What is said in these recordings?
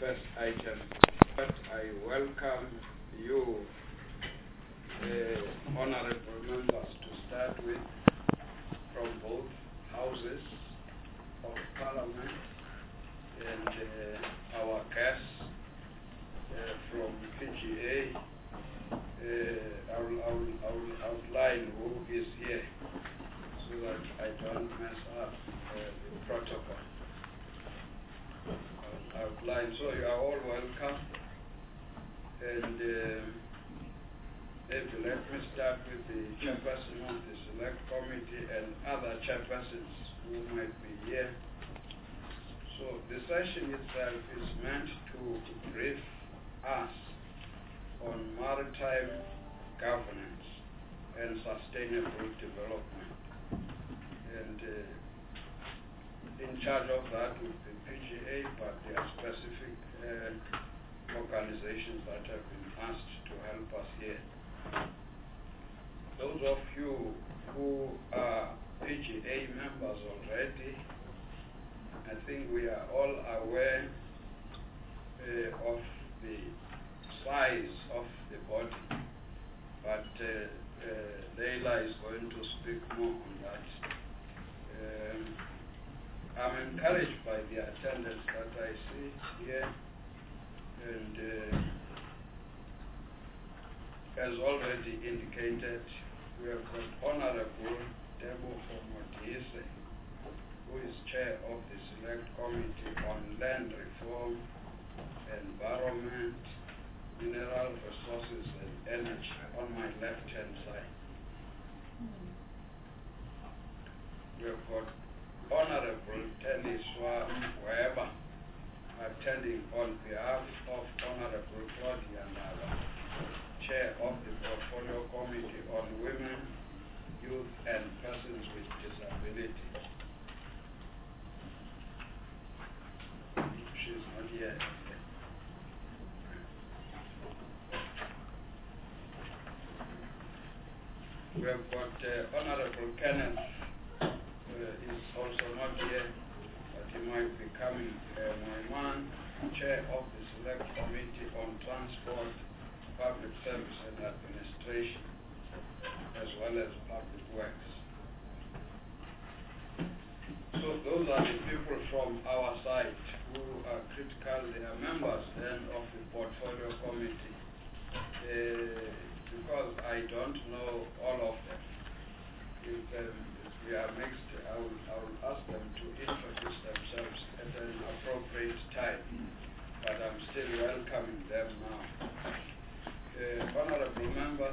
first item. But I welcome you, honorable members, to start with, from both houses of Parliament, and our guests from PGA. I will outline who is here so that I don't mess up the protocol. I'll outline. So you are all welcome. And maybe let me start with the chairperson of the select committee and other chairpersons who might be here. So the session itself is meant to brief us on maritime governance and sustainable development. And in charge of that would be PGA, but there are specific organizations that have been asked to help us here. Those of you who are PGA members already, I think we are all aware of the size of the body, but Leila is going to speak more on that. I'm encouraged by the attendance that I see here, and as already indicated, we have got Honorable Debo Fomodise, who is chair of the Select Committee on Land Reform, Environment, Mineral Resources and Energy, on my left-hand side. We have got Honorable Teliswa Weber, attending on behalf of Honorable Claudia Nava, chair of the Portfolio Committee on Women, Youth and Persons with Disability. She's not here. We have got Honorable Kenneth, is also not here, but he might be coming. Moiman, chair of the Select Committee on Transport, Public Service and Administration, as well as Public Works. So those are the people from our side who are critical. They are members then of the Portfolio Committee. Because I don't know all of them. If we are mixed, I will ask them to introduce themselves at an appropriate time. But I'm still welcoming them now. Honorable members,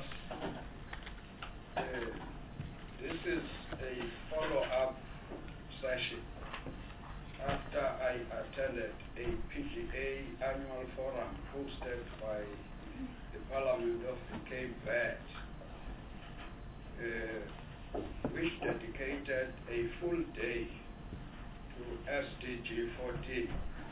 this is a follow-up session after I attended a PGA annual forum hosted by the Parliament of the Cape Verde, which dedicated a full day to SDG 14,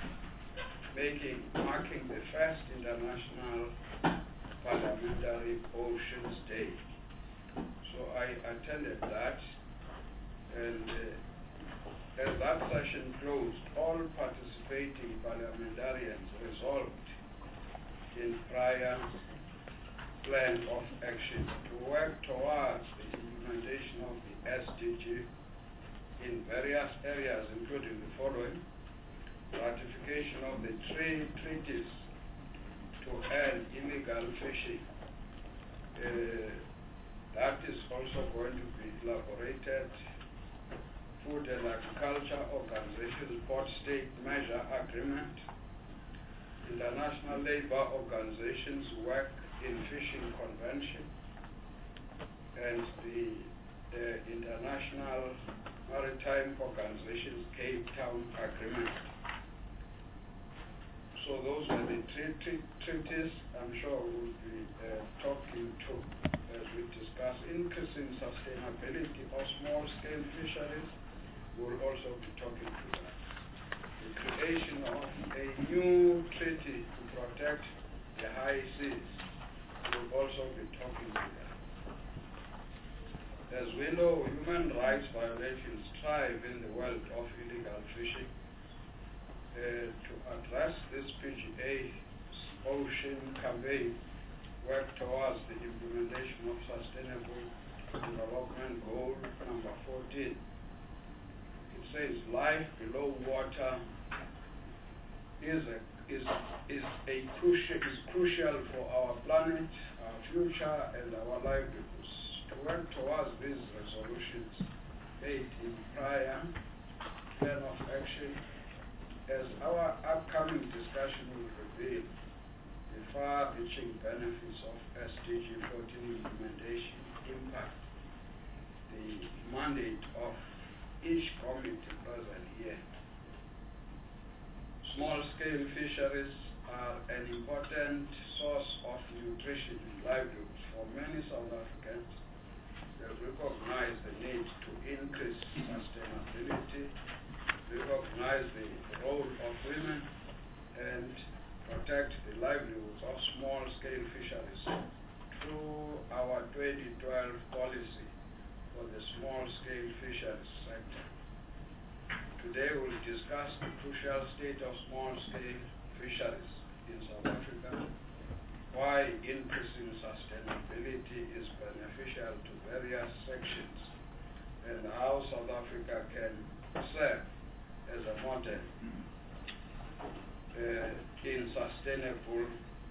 marking the first International Parliamentary Oceans Day. So I attended that, and as that session closed, all participating parliamentarians resolved in prior plan of action to work towards the implementation of the SDG in various areas, including the following: ratification of the three treaties to end illegal fishing. That is also going to be elaborated. Food and Agriculture Organization Port State Measure Agreement, International Labour Organization's Work in Fishing Convention, and the International Maritime Organization's Cape Town Agreement. So those are the treaties I'm sure we'll be talking to as we discuss increasing sustainability of small-scale fisheries. We'll also be talking to that. The creation of a new treaty to protect the high seas. We'll also be talking to that. As we know, human rights violations thrive in the world of illegal fishing. To address this, PGA Ocean campaign work towards the implementation of Sustainable Development Goal number 14. It says life below water is crucial for our planet, our future, and our livelihoods. To work towards these resolutions made in prior plan of action, as our upcoming discussion will reveal, the far-reaching benefits of SDG 14 implementation impact the mandate of each committee present here. Small-scale fisheries are an important source of nutrition and livelihoods for many South Africans. They recognize the need to increase sustainability, recognize the role of women, and protect the livelihoods of small-scale fisheries through our 2012 policy for the small-scale fisheries sector. Today we'll discuss the crucial state of small-scale fisheries in South Africa, why increasing sustainability is beneficial to various sections, and how South Africa can serve as a model in sustainable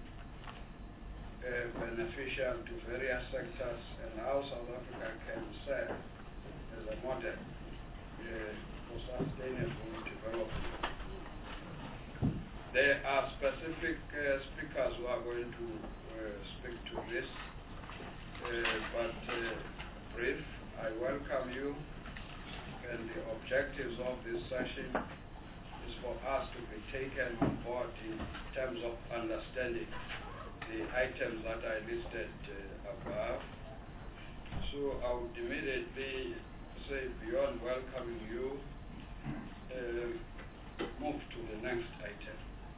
beneficial to various sectors, and how South Africa can serve as a model for sustainable development. There are specific speakers who are going to speak to this, but brief, I welcome you, and the objectives of this session is for us to be taken on board in terms of understanding the items that I listed above. So I would immediately say, beyond welcoming you, move to the next item,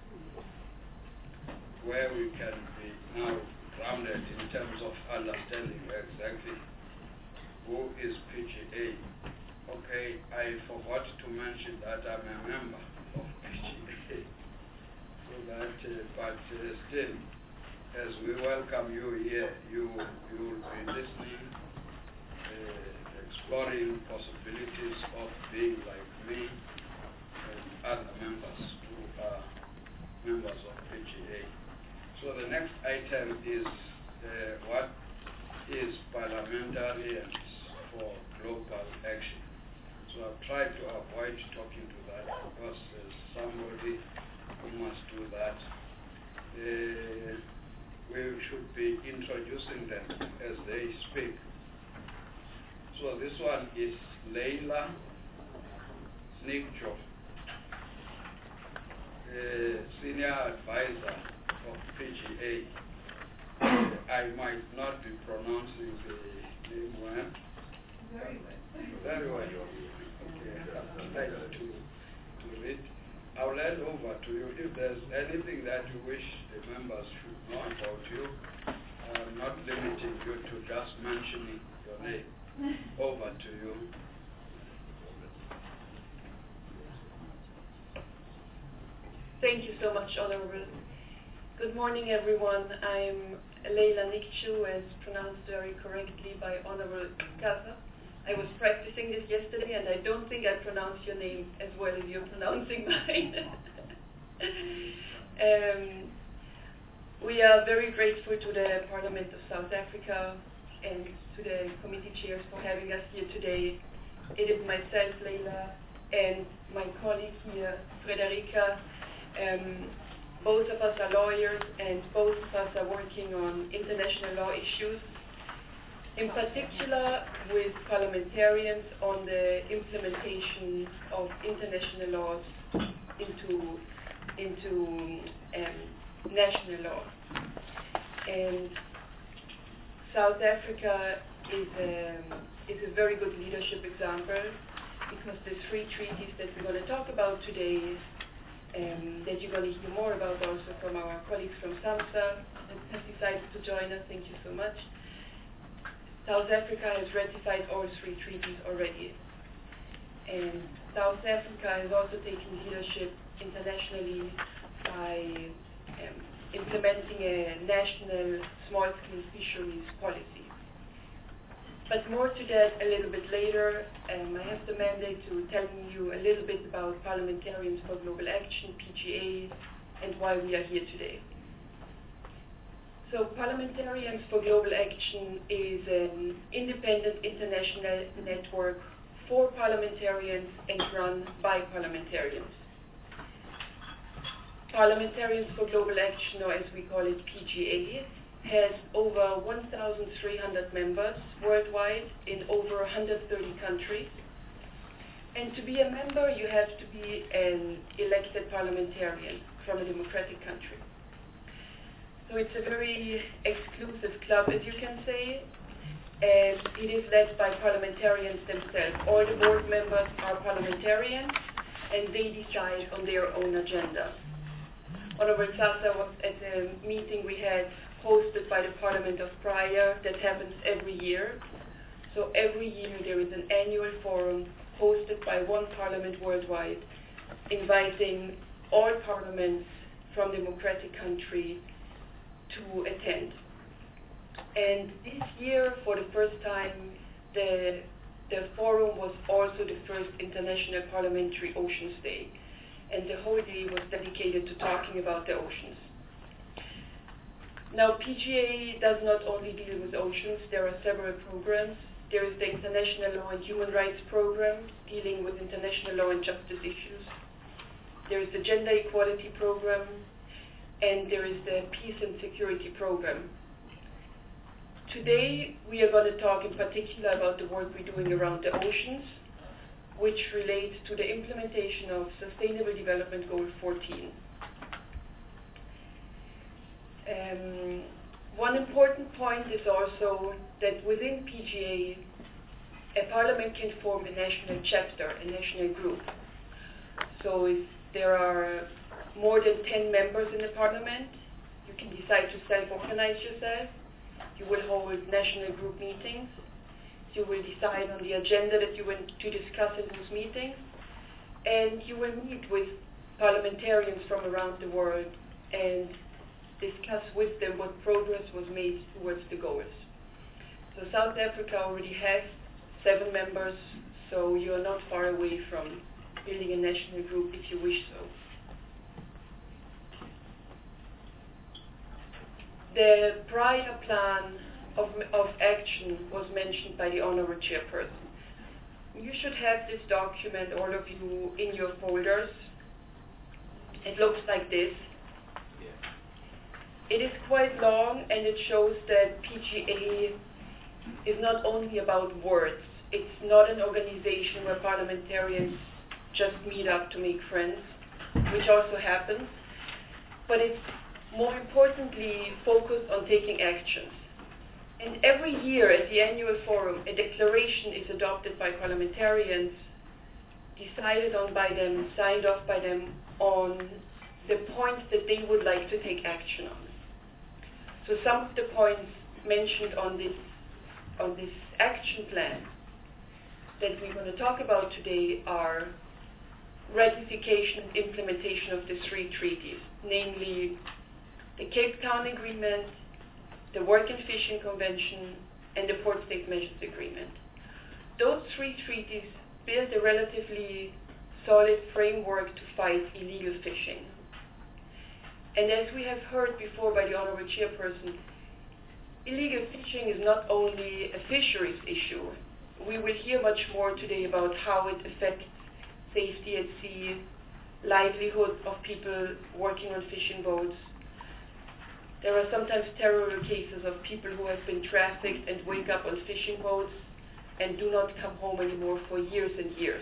where we can be now grounded in terms of understanding exactly who is PGA. Okay, I forgot to mention that I'm a member of PGA. So that, but still, as we welcome you here, you will be listening, exploring possibilities of being like me and other members who are members of PGA. So the next item is what is parliamentarians for global action. So I've tried to avoid talking to that because there's somebody who must do that. We should be introducing them as they speak. So this one is Leila Nikcho, Senior Advisor of PGA. I might not be pronouncing the name well. Very well. Very well. Okay, I'd like to read. I'll hand over to you. If there's anything that you wish the members should know about you, I'm not limiting you to just mentioning your name. Over to you. Thank you so much, Honorable. Good morning, everyone. I'm Leila Nikcho, as pronounced very correctly by Honorable Kaza. I was practicing this yesterday, and I don't think I pronounced your name as well as you're pronouncing mine. We are very grateful to the Parliament of South Africa and to the committee chairs for having us here today. It is myself, Leila, and my colleague here, Frederica. Both of us are lawyers, and both of us are working on international law issues, in particular with parliamentarians on the implementation of international laws into national law. And South Africa is a very good leadership example, because the three treaties that we're going to talk about today, that you're going to hear more about also from our colleagues from SAMHSA that have decided to join us, thank you so much. South Africa has ratified all three treaties already. And South Africa has also taken leadership internationally by implementing a national small-scale fisheries policy. But more to that a little bit later. I have the mandate to tell you a little bit about Parliamentarians for Global Action, PGA, and why we are here today. So Parliamentarians for Global Action is an independent international network for parliamentarians and run by parliamentarians. Parliamentarians for Global Action, or as we call it, PGA, has over 1,300 members worldwide in over 130 countries. And to be a member, you have to be an elected parliamentarian from a democratic country. So it's a very exclusive club, as you can say, and it is led by parliamentarians themselves. All the board members are parliamentarians, and they decide on their own agenda. Honorable Sasa was at a meeting we had hosted by the Parliament of Praia that happens every year. So every year there is an annual forum hosted by one parliament worldwide, inviting all parliaments from democratic country to attend. And this year, for the first time, the forum was also the first International Parliamentary Oceans Day. And the whole day was dedicated to talking about the oceans. Now, PGA does not only deal with oceans. There are several programs. There is the International Law and Human Rights Program, dealing with international law and justice issues. There is the Gender Equality Program, and there is the Peace and Security Program. Today, we are going to talk in particular about the work we're doing around the oceans, which relates to the implementation of Sustainable Development Goal 14. One important point is also that within PGA, a parliament can form a national chapter, a national group. So if there are more than 10 members in the parliament, you can decide to self-organize yourself. You will hold national group meetings. You will decide on the agenda that you want to discuss in those meetings. And you will meet with parliamentarians from around the world and discuss with them what progress was made towards the goals. So South Africa already has 7 members, so you are not far away from building a national group if you wish so. The prior plan of action was mentioned by the Honorable Chairperson. You should have this document, all of you, in your folders. It looks like this. It is quite long, and it shows that PGA is not only about words. It's not an organization where parliamentarians just meet up to make friends, which also happens, but it's more importantly focused on taking actions. And every year at the annual forum, a declaration is adopted by parliamentarians, decided on by them, signed off by them on the points that they would like to take action on. So some of the points mentioned on this action plan that we're going to talk about today are ratification and implementation of the 3 treaties, namely the Cape Town Agreement, the Work and Fishing Convention, and the Port State Measures Agreement. Those 3 treaties build a relatively solid framework to fight illegal fishing. And as we have heard before by the Honorable Chairperson, illegal fishing is not only a fisheries issue. We will hear much more today about how it affects safety at sea, livelihood of people working on fishing boats. There are sometimes terrible cases of people who have been trafficked and wake up on fishing boats and do not come home anymore for years and years.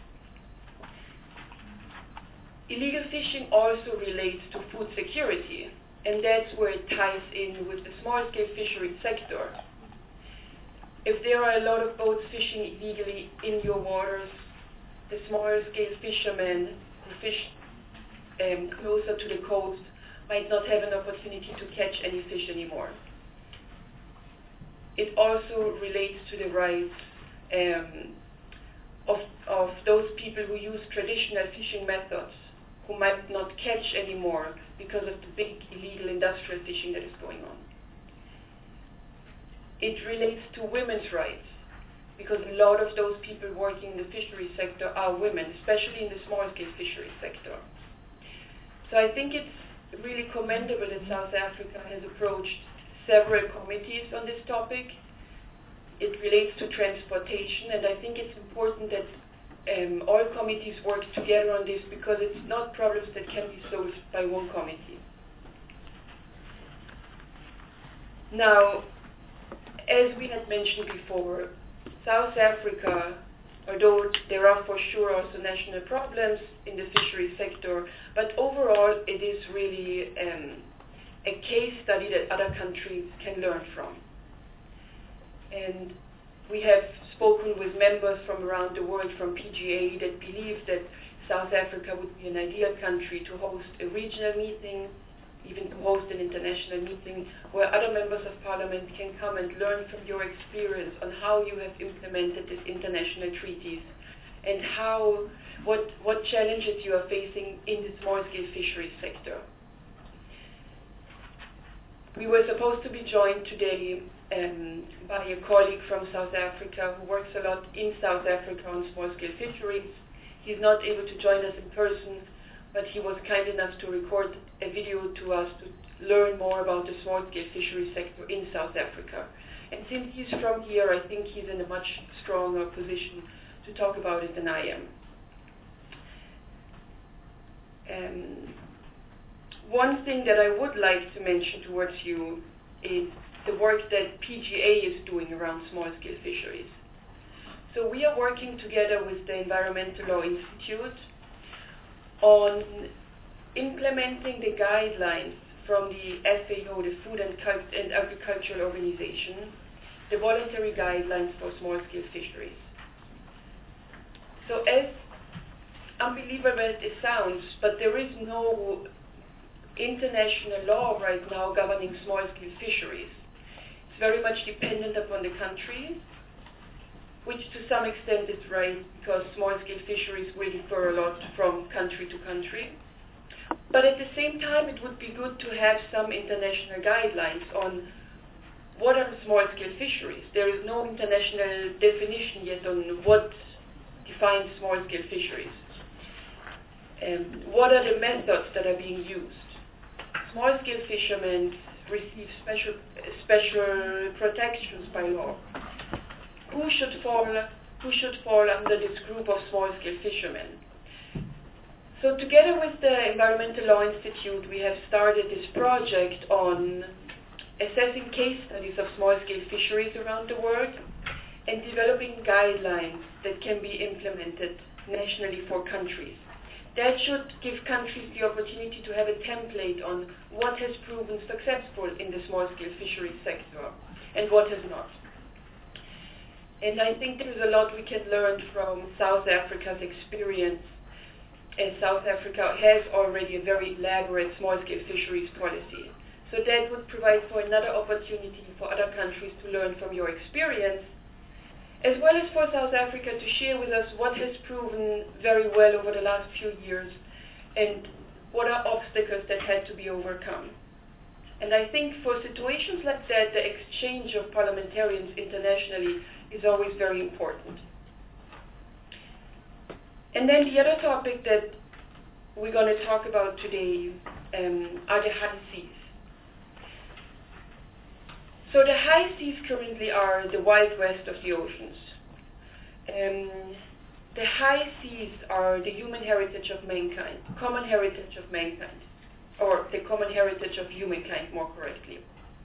Illegal fishing also relates to food security, and that's where it ties in with the small-scale fishery sector. If there are a lot of boats fishing illegally in your waters, the smaller-scale fishermen who fish closer to the coast might not have an opportunity to catch any fish anymore. It also relates to the rights of those people who use traditional fishing methods, who might not catch anymore because of the big illegal industrial fishing that is going on. It relates to women's rights, because a lot of those people working in the fisheries sector are women, especially in the small-scale fisheries sector. So I think it's really commendable that South Africa has approached several committees on this topic. It relates to transportation, and I think it's important that all committees work together on this, because it's not problems that can be solved by one committee. Now, as we had mentioned before, South Africa, although there are for sure also national problems in the fisheries sector, but overall it is really a case study that other countries can learn from. And we have spoken with members from around the world from PGA that believe that South Africa would be an ideal country to host a regional meeting, even to host an international meeting where other members of parliament can come and learn from your experience on how you have implemented these international treaties and what challenges you are facing in the small-scale fisheries sector. We were supposed to be joined today by a colleague from South Africa who works a lot in South Africa on small-scale fisheries. He's not able to join us in person, but he was kind enough to record a video to us to learn more about the small-scale fisheries sector in South Africa. And since he's from here, I think he's in a much stronger position to talk about it than I am. One thing that I would like to mention towards you is the work that PGA is doing around small-scale fisheries. So we are working together with the Environmental Law Institute on implementing the guidelines from the FAO, the Food and Agricultural Organization, the voluntary guidelines for small-scale fisheries. So as unbelievable as it sounds, but there is no international law right now governing small-scale fisheries. It's very much dependent upon the country, which to some extent is right, because small-scale fisheries will differ a lot from country to country. But at the same time, it would be good to have some international guidelines on what are the small-scale fisheries. There is no international definition yet on what defines small-scale fisheries. What are the methods that are being used? Small-scale fishermen receive special protections by law. Who should fall under this group of small-scale fishermen? So together with the Environmental Law Institute, we have started this project on assessing case studies of small-scale fisheries around the world and developing guidelines that can be implemented nationally for countries. That should give countries the opportunity to have a template on what has proven successful in the small-scale fisheries sector and what has not. And I think there is a lot we can learn from South Africa's experience, as South Africa has already a very elaborate small-scale fisheries policy. So that would provide for another opportunity for other countries to learn from your experience, as well as for South Africa to share with us what has proven very well over the last few years and what are obstacles that had to be overcome. And I think for situations like that, the exchange of parliamentarians internationally is always very important. And then the other topic that we're going to talk about today are the high seas. So the high seas currently are the Wild West of the oceans. The high seas are the human heritage of mankind, common heritage of mankind, or the common heritage of humankind, more correctly.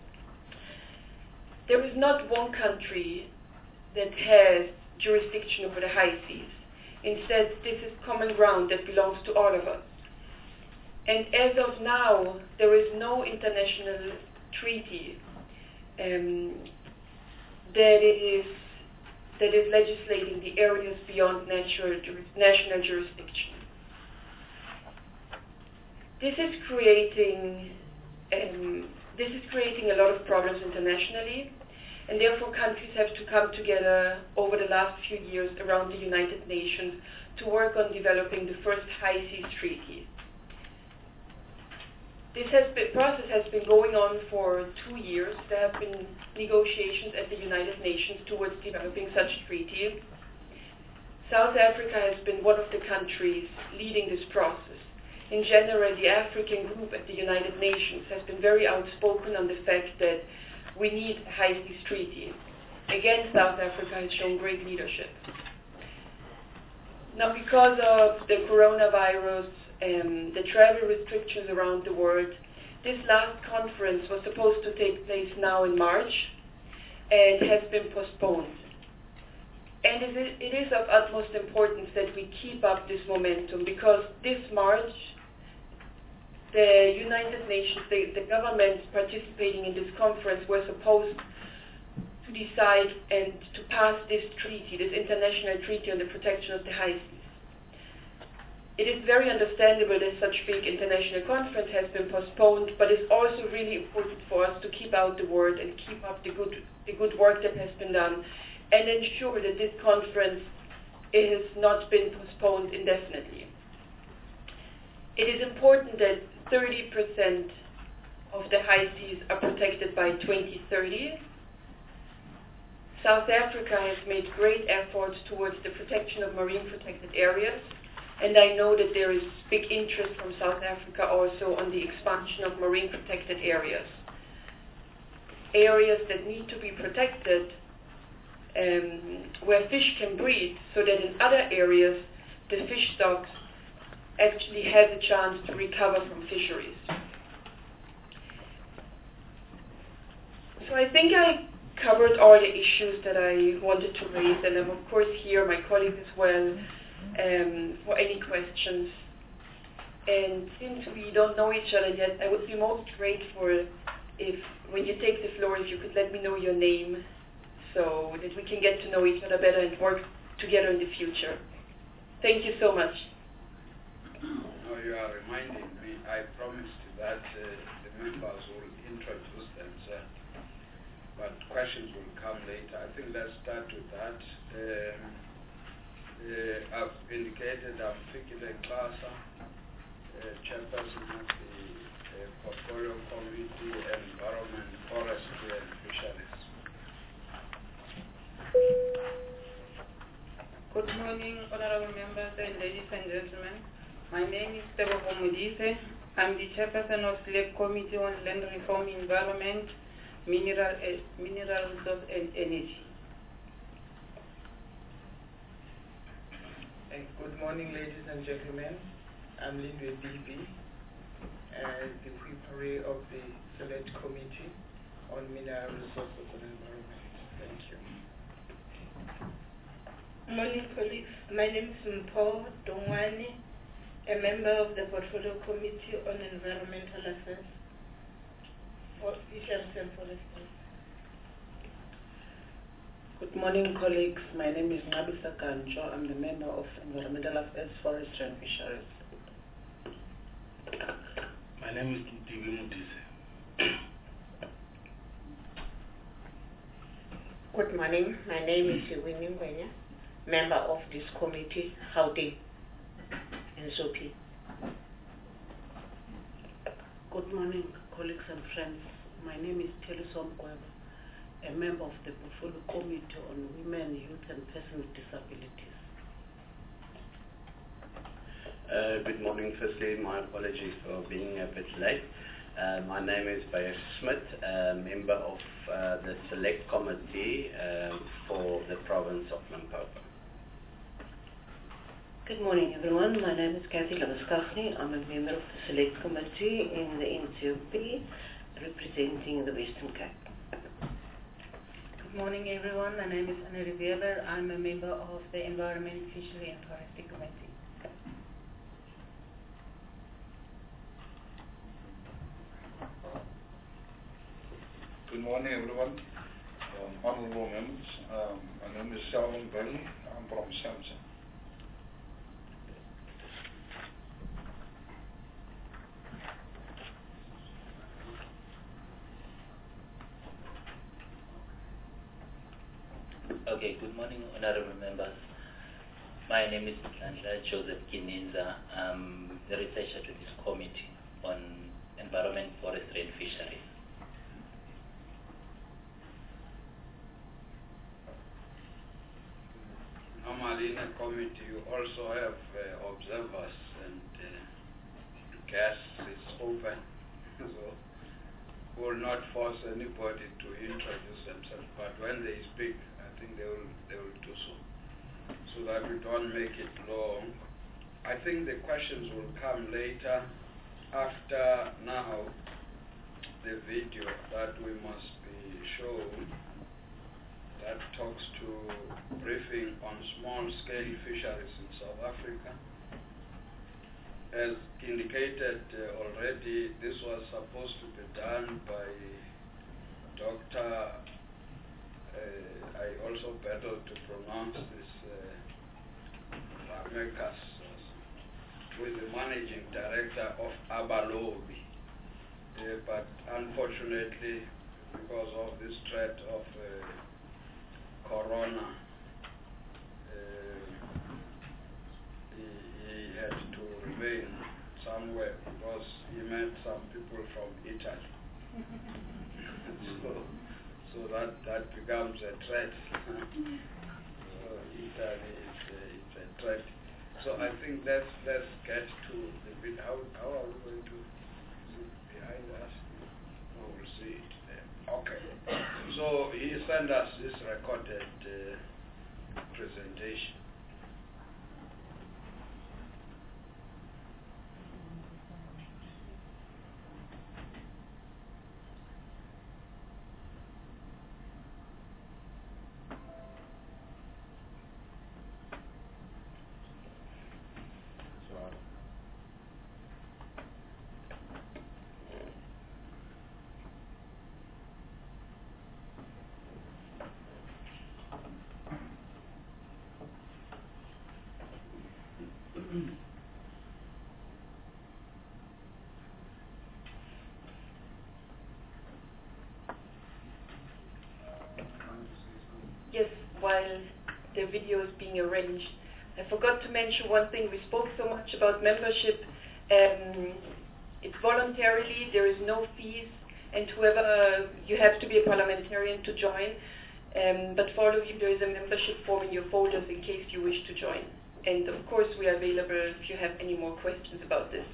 There is not one country that has jurisdiction over the high seas. Instead, this is common ground that belongs to all of us. And as of now, there is no international treaty that is legislating the areas beyond national jurisdiction. This is creating a lot of problems internationally, and therefore countries have to come together over the last few years around the United Nations to work on developing the first high seas treaty. process has been going on for 2 years. There have been negotiations at the United Nations towards developing such a treaty. South Africa has been one of the countries leading this process. In general, the African group at the United Nations has been very outspoken on the fact that we need a high seas treaty. Again, South Africa has shown great leadership. Now, because of the coronavirus and the travel restrictions around the world, this last conference was supposed to take place now in March and has been postponed. And it is of utmost importance that we keep up this momentum, because this March, the United Nations, the governments participating in this conference were supposed to decide and to pass this treaty, this international treaty on the protection of the high seas. It is very understandable that such big international conference has been postponed, but it's also really important for us to keep out the word and keep up the good work that has been done, and ensure that this conference has not been postponed indefinitely. It is important that 30% of the high seas are protected by 2030. South Africa has made great efforts towards the protection of marine protected areas, and I know that there is big interest from South Africa also on the expansion of marine protected areas. Areas that need to be protected, where fish can breed, so that in other areas the fish stocks actually have a chance to recover from fisheries. So I think I covered all the issues that I wanted to raise, and I'm of course here, my colleagues as well, for any questions. And since we don't know each other yet, I would be most grateful if, when you take the floor, if you could let me know your name, so that we can get to know each other better and work together in the future. Thank you so much. Now you are reminding me, I promised that the members will introduce themselves, but questions will come later. I think let's start with that. I've indicated I'm Fikile Klasa, chairperson of the Portfolio Committee, Environment, Forestry and Fisheries. Good morning, honorable members and ladies and gentlemen. My name is Tebo Komudise. I'm the chairperson of Select Committee on Land Reform, Environment, Mineral Resource and Energy. Good morning, ladies and gentlemen. I'm Lindwe DB, the Whipare of the Select Committee on Mineral Resources and Environment. Thank you. Morning, colleagues. My name is Mpho Dongwane, a member of the Portfolio Committee on Environmental Affairs, Fisheries and Forestry. Good morning, colleagues. My name is Ngabisa Kancho. I'm the member of Environmental Affairs, Forestry and Fisheries. My name is Tibi Mutise. Good morning. My name is Winnie Ngwenya, member of this committee, Gauteng and Sophie. Good morning, colleagues and friends. My name is Telisom Kweba, a member of the Portfolio Committee on Women, Youth and Persons with Disabilities. Good morning. Firstly, my apologies for being a bit late. My name is Bayer Smith, member of the Select Committee for the province of Limpopo. Good morning, everyone. My name is Kathy Labaskachny. I'm a member of the Select Committee in the NCOP, representing the Western Cape. Good morning, everyone. My name is Anna Riviera. I'm a member of the Environment, Fishery and Forestry Committee. Good morning, everyone. Honorable members, my name is Selwyn Burnley. I'm from Samson. Okay, good morning, honorable members. My name is Mtlandla Joseph Kininza. I'm the researcher to this committee on Environment, Forestry and Fisheries. Normally in a committee you also have observers, and gas is open, so we will not force anybody to introduce themselves, but when they speak, I think they will do so that we don't make it long. I think the questions will come later, after now the video that we must be shown that talks to briefing on small-scale fisheries in South Africa. As indicated already, this was supposed to be done by Dr. I also battled to pronounce this Ramekas, who is the managing director of Abalobi. But unfortunately, because of this threat of Corona, he had to remain somewhere because he met some people from Italy. so that becomes a threat. Italy is a threat. So I think let's get to the bit. How are we going to? Is it behind us? No, we'll see it there. Okay. So he sent us this recorded presentation. Yes, while the video is being arranged, I forgot to mention one thing. We spoke so much about membership. It's voluntarily, there is no fees, and whoever, you have to be a parliamentarian to join. But for all of you, there is a membership form in your folders in case you wish to join. And of course, we are available if you have any more questions about this.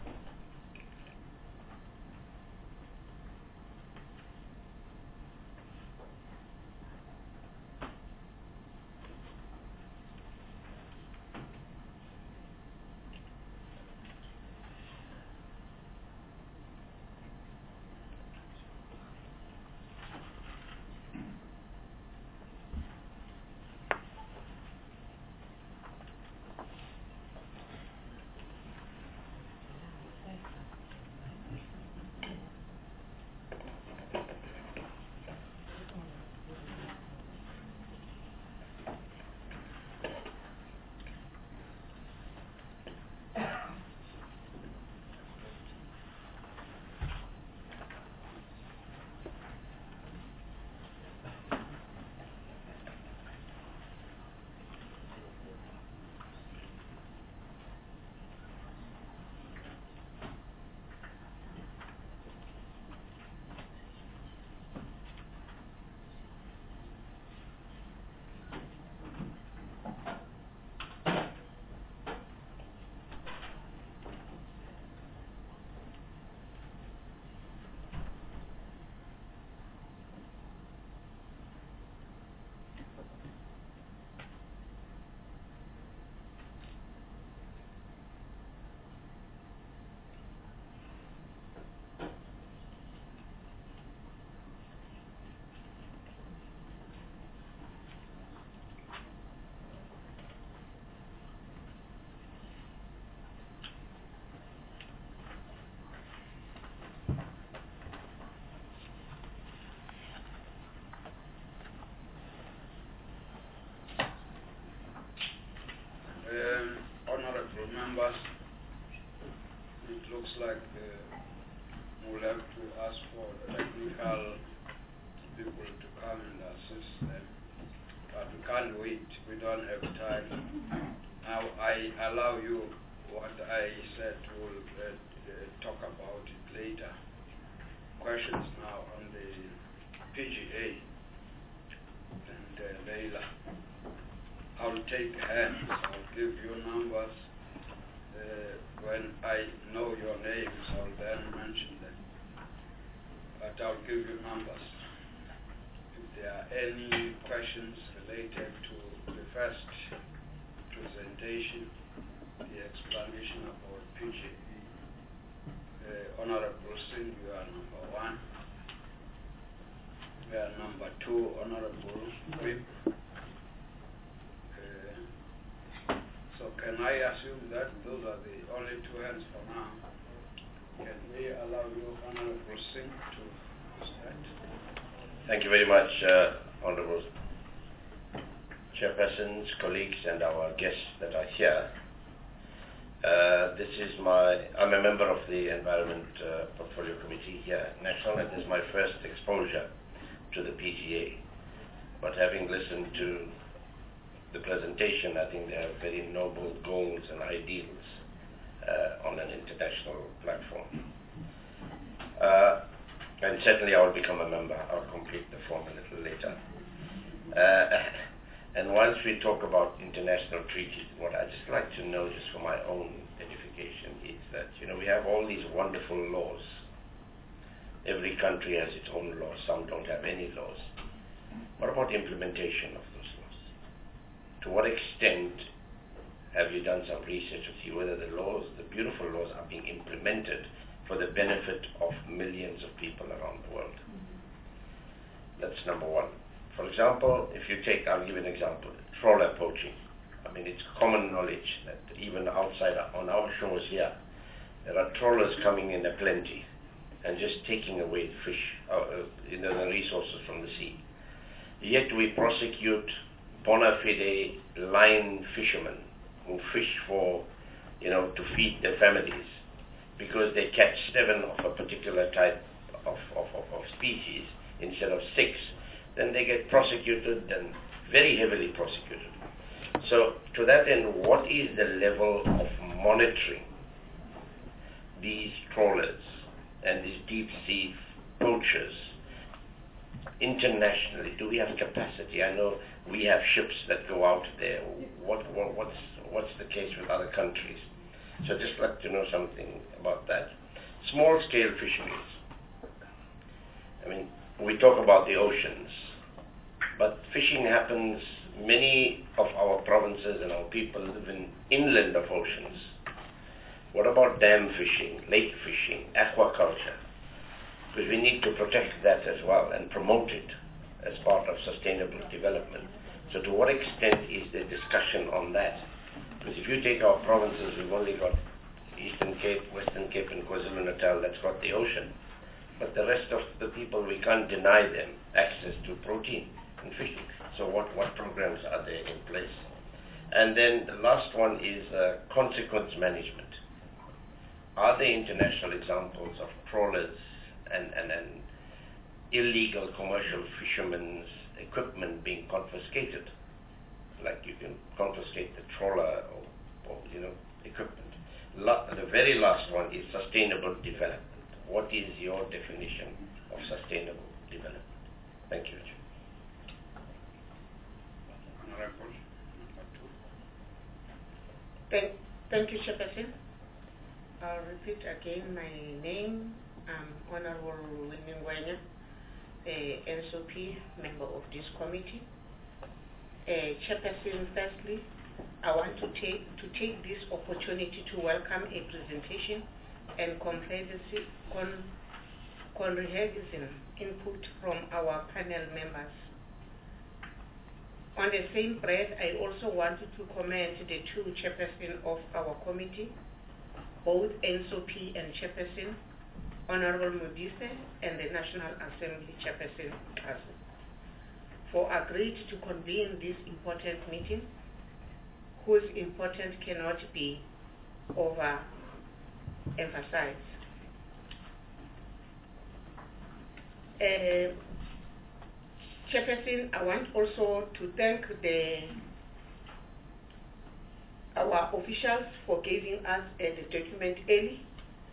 Honorable members, it looks like we'll have to ask for technical people to come and assist them. But we can't wait, we don't have time. Now I allow you what I said will talk about it later. Questions now on the PGA. And Leila, I'll take hands. I'll give you numbers. When I know your names, I'll then mention them. But I'll give you numbers. If there are any questions related to the first presentation, the explanation about PGE, Honorable Singh, you are number 1. We are number 2, Honorable Whip. So can I assume that those are the only 2 hands for now? Can we allow you, Honorable Singh, to start? Thank you very much, Honorable Chairpersons, colleagues, and our guests that are here. I'm a member of the Environment Portfolio Committee here at National, and this is my first exposure to the PGA. But having listened to the presentation, I think they have very noble goals and ideals on an international platform. And certainly I will become a member. I'll complete the form a little later. And once we talk about international treaties, what I'd just like to know, just for my own edification, is that, we have all these wonderful laws. Every country has its own laws. Some don't have any laws. What about implementation of those laws? To what extent have you done some research to see whether the laws, the beautiful laws, are being implemented for the benefit of millions of people around the world? That's number 1. For example, if you take, I'll give you an example, trawler poaching. I mean, it's common knowledge that even outside, on our shores here, there are trawlers coming in aplenty and just taking away fish, the resources from the sea. Yet we prosecute bona fide line fishermen who fish for, to feed their families because they catch 7 of a particular type of species instead of 6. Then they get prosecuted and very heavily prosecuted. So to that end, what is the level of monitoring these trawlers and these deep sea poachers internationally? Do we have capacity? I know we have ships that go out there. What's the case with other countries? So I'd just like to know something about that. Small scale fisheries. I mean, we talk about the oceans, but fishing happens, many of our provinces and our people live in inland of oceans. What about dam fishing, lake fishing, aquaculture? Because we need to protect that as well and promote it as part of sustainable development. So to what extent is the discussion on that? Because if you take our provinces, we've only got Eastern Cape, Western Cape, and KwaZulu-Natal that's got the ocean. But the rest of the people, we can't deny them access to protein and fishing. So what programs are there in place? And then the last one is consequence management. Are there international examples of trawlers and illegal commercial fishermen's equipment being confiscated? Like you can confiscate the trawler or equipment. The very last one is sustainable development. What is your definition of sustainable development? Thank you. Thank you, Chairperson. I'll repeat again my name. I'm Honorable Winnie Ngwenya, a NSOP member of this committee. Chairperson, firstly, I want to take this opportunity to welcome a presentation and comprehensive input from our panel members. On the same breath, I also wanted to commend the 2 chairpersons of our committee, both NSOP and chairperson, Honorable Modise and the National Assembly chairperson, for agreeing to convene this important meeting, whose importance cannot be overemphasized. Chairperson, I want also to thank our officials for giving us the document early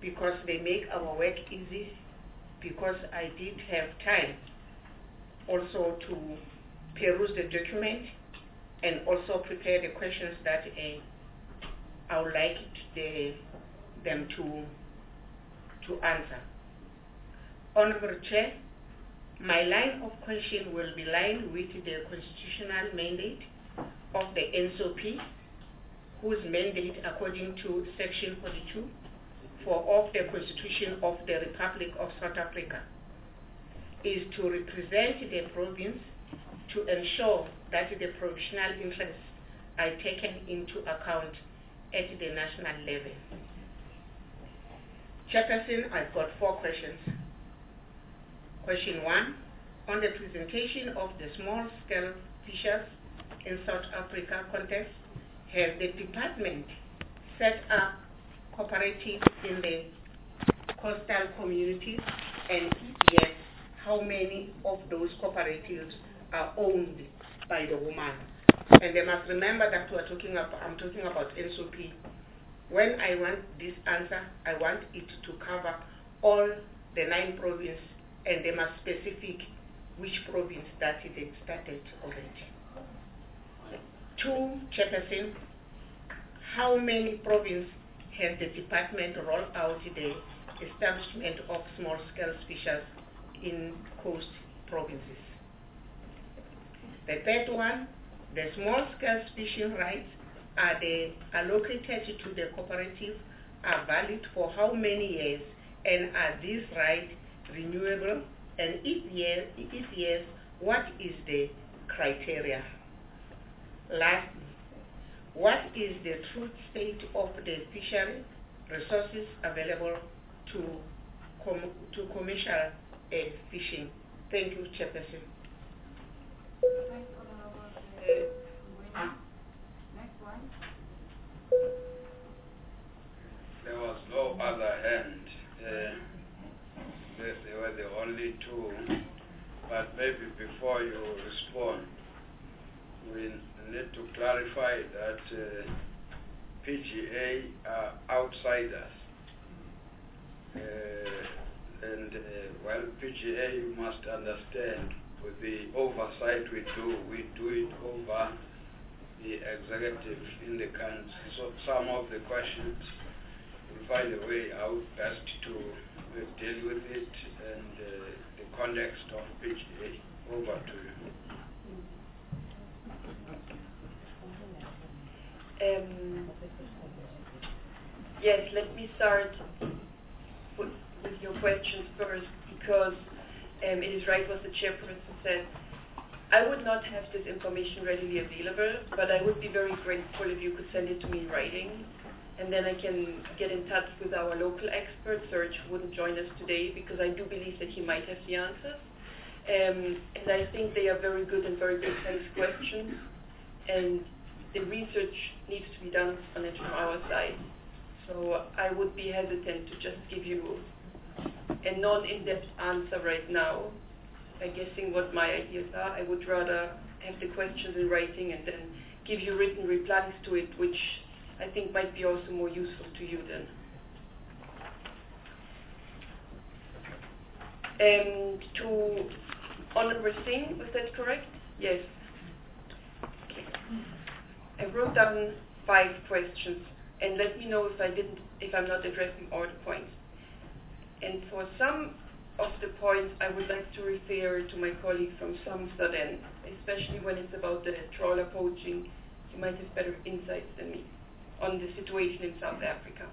because they make our work easy, because I did have time also to peruse the document and also prepare the questions that I would like them to answer. Honorable Chair, my line of question will be lined with the constitutional mandate of the NSOP, whose mandate, according to Section 42 of the Constitution of the Republic of South Africa, is to represent the province to ensure that the provincial interests are taken into account at the national level. Chairperson, I've got 4 questions. Question 1, on the presentation of the small-scale fishers in South Africa context, has the department set up cooperatives in the coastal communities, and if yes, how many of those cooperatives are owned by the woman? And they must remember that I'm talking about NSOP. When I want this answer, I want it to cover all the 9 provinces, and they must specific which province that they started already. 2, Chairperson, how many provinces has the department rolled out the establishment of small-scale fishers in coast provinces? The 3rd one, the small-scale fishing rights, are they allocated to the cooperative, are valid for how many years, and are these rights renewable? And if yes, what is the criteria? Lastly, what is the true state of the fishery resources available to commercial fishing? Thank you, Chairperson. Next one. There was no other hand. They were the only 2. But maybe before you respond, we need to clarify that PGA are outsiders. Well, PGA, you must understand, with the oversight we do it over the executive in the country. So some of the questions, we'll find a way out best to deal with it and the context of PGA. Over to you. Yes, let me start with your questions first, because it is right what the chairperson said. I would not have this information readily available, but I would be very grateful if you could send it to me in writing, and then I can get in touch with our local expert, Serge, who wouldn't join us today, because I do believe that he might have the answers. And I think they are very good and very precise questions, and the research needs to be done on it from our side. So I would be hesitant to just give you a non-in-depth answer right now by guessing what my ideas are. I would rather have the questions in writing and then give you written replies to it, which I think might be also more useful to you then. And to Honorable Singh, was that correct? Yes. Okay. I wrote down 5 questions, and let me know if I'm not addressing all the points. And for some of the points, I would like to refer to my colleague from Southern, especially when it's about the trawler poaching. He might have better insights than me on the situation in South Africa.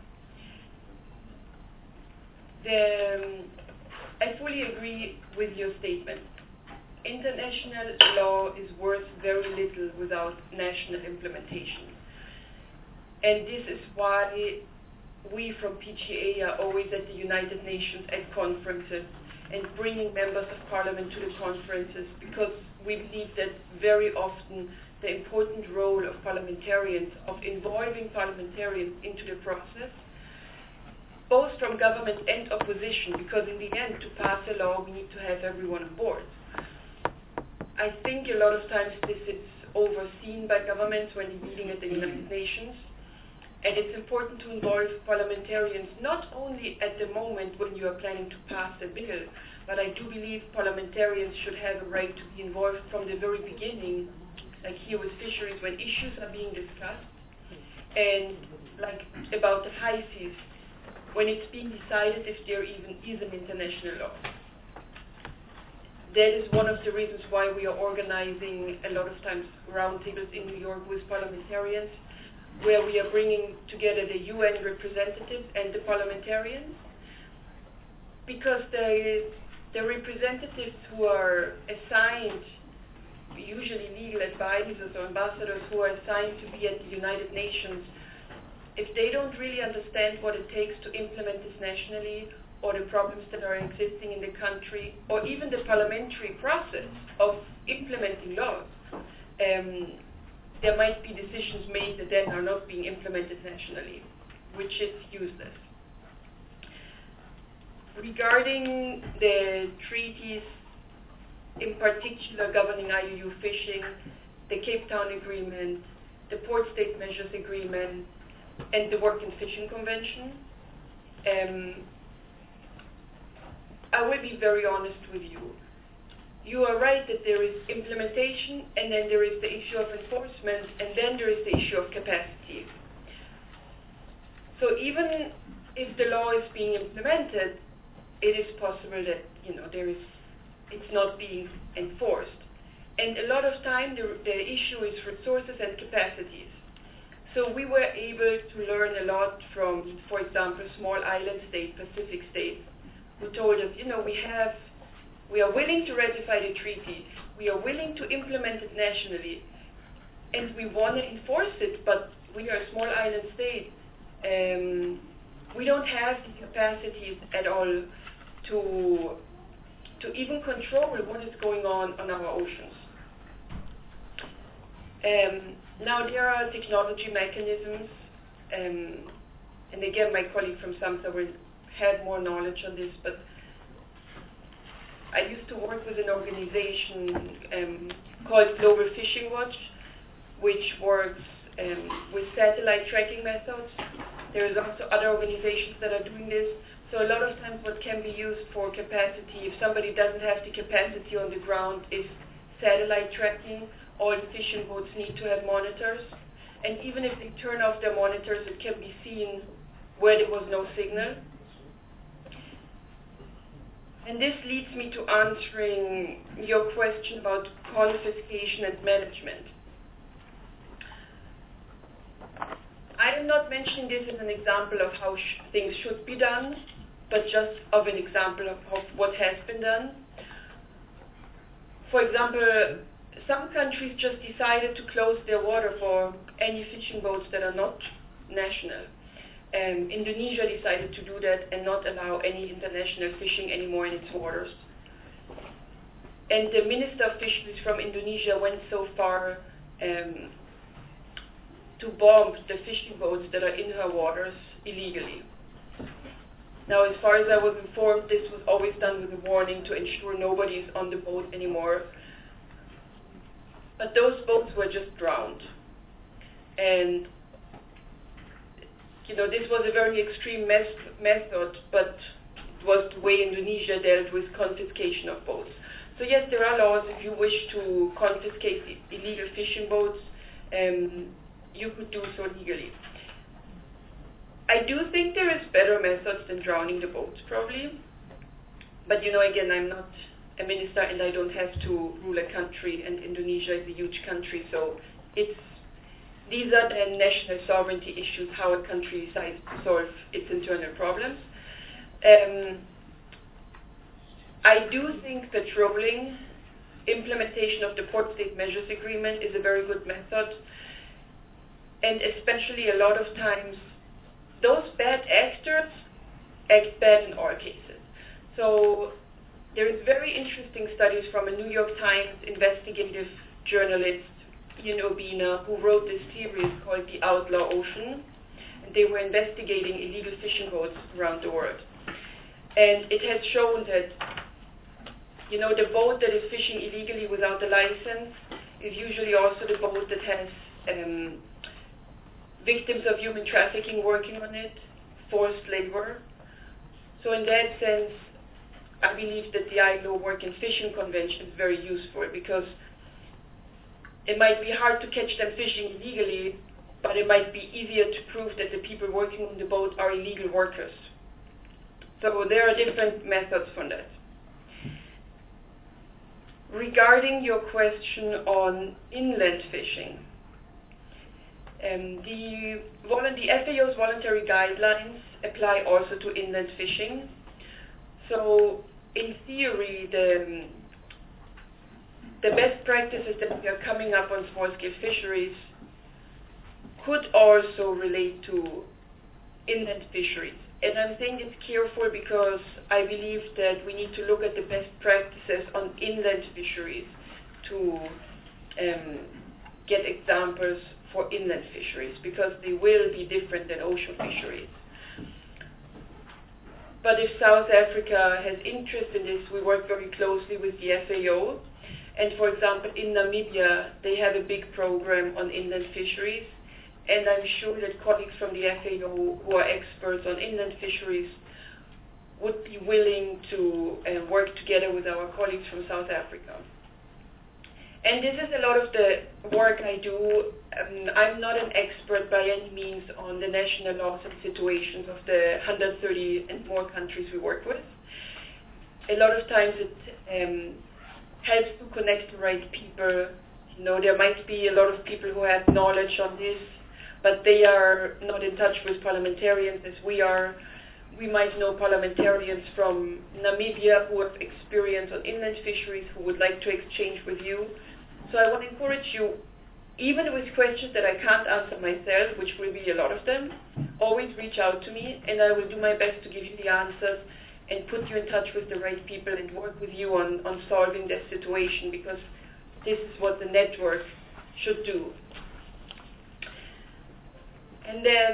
I fully agree with your statement. International law is worth very little without national implementation. And this is why we from PGA are always at the United Nations at conferences and bringing members of parliament to the conferences, because we believe that very often the important role of parliamentarians, of involving parliamentarians into the process, both from government and opposition, because in the end, to pass a law, we need to have everyone on board. I think a lot of times this is overseen by governments when they're meeting at the United Nations, And it's important to involve parliamentarians not only at the moment when you are planning to pass a bill, but I do believe parliamentarians should have a right to be involved from the very beginning, like here with fisheries, when issues are being discussed, and like about the high seas, when it's being decided if there even is an international law. That is one of the reasons why we are organizing a lot of times roundtables in New York with parliamentarians, where we are bringing together the UN representatives and the parliamentarians, because the representatives who are assigned, usually legal advisors or ambassadors who are assigned to be at the United Nations, if they don't really understand what it takes to implement this nationally, or the problems that are existing in the country, or even the parliamentary process of implementing laws, there might be decisions made that then are not being implemented nationally, which is useless. Regarding the treaties, in particular governing IUU fishing, the Cape Town Agreement, the Port State Measures Agreement, and the Work and Fishing Convention, I will be very honest with you. You are right that there is implementation, and then there is the issue of enforcement, and then there is the issue of capacity. So even if the law is being implemented, it is possible that it's not being enforced. And a lot of time the issue is resources and capacities. So we were able to learn a lot from, for example, small island state, Pacific states, who told us, we are willing to ratify the treaty, we are willing to implement it nationally, and we want to enforce it, but we are a small island state. We don't have the capacities at all to even control what is going on our oceans. Now there are technology mechanisms, and again my colleague from SAMHSA will have more knowledge on this, but I used to work with an organization called Global Fishing Watch, which works with satellite tracking methods. There is also other organizations that are doing this. So a lot of times what can be used for capacity, if somebody doesn't have the capacity on the ground, is satellite tracking. All fishing boats need to have monitors. And even if they turn off their monitors, it can be seen where there was no signal. And this leads me to answering your question about confiscation and management. I am not mentioning this as an example of how things should be done, but just of an example of what has been done. For example, some countries just decided to close their water for any fishing boats that are not national. Indonesia decided to do that and not allow any international fishing anymore in its waters. And the Minister of Fisheries from Indonesia went so far to bomb the fishing boats that are in her waters illegally. Now, as far as I was informed, this was always done with a warning to ensure nobody is on the boat anymore. But those boats were just drowned. And this was a very extreme method, but it was the way Indonesia dealt with confiscation of boats. So yes, there are laws. If you wish to confiscate illegal fishing boats, you could do so legally. I do think there is better methods than drowning the boats, probably. But again, I'm not a minister and I don't have to rule a country, and Indonesia is a huge country, so these are the national sovereignty issues, how a country decides to solve its internal problems. I do think that trolling, implementation of the Port State Measures Agreement is a very good method, and especially a lot of times those bad actors act bad in all cases. So there is very interesting studies from a New York Times investigative journalist, Ian Obina, who wrote this series called The Outlaw Ocean. And they were investigating illegal fishing boats around the world. And it has shown that, the boat that is fishing illegally without a license is usually also the boat that has victims of human trafficking working on it, forced labor. So in that sense, I believe that the ILO Work and Fishing Convention is very useful, because it might be hard to catch them fishing illegally, but it might be easier to prove that the people working on the boat are illegal workers. So there are different methods for that. Regarding your question on inland fishing, the FAO's voluntary guidelines apply also to inland fishing. So in theory, the best practices that we are coming up on small-scale fisheries could also relate to inland fisheries. And I'm saying it's careful because I believe that we need to look at the best practices on inland fisheries to get examples for inland fisheries, because they will be different than ocean fisheries. But if South Africa has interest in this, we work very closely with the FAO. And for example, in Namibia, they have a big program on inland fisheries. And I'm sure that colleagues from the FAO who are experts on inland fisheries would be willing to work together with our colleagues from South Africa. And this is a lot of the work I do. I'm not an expert by any means on the national laws and situations of the 130 and more countries we work with. A lot of times it helps to connect the right people. You know, there might be a lot of people who have knowledge on this, but they are not in touch with parliamentarians as we are. We might know parliamentarians from Namibia who have experience on inland fisheries who would like to exchange with you. So I want to encourage you, even with questions that I can't answer myself, which will be a lot of them, always reach out to me, and I will do my best to give you the answers and put you in touch with the right people and work with you on solving that situation, because this is what the network should do. And then,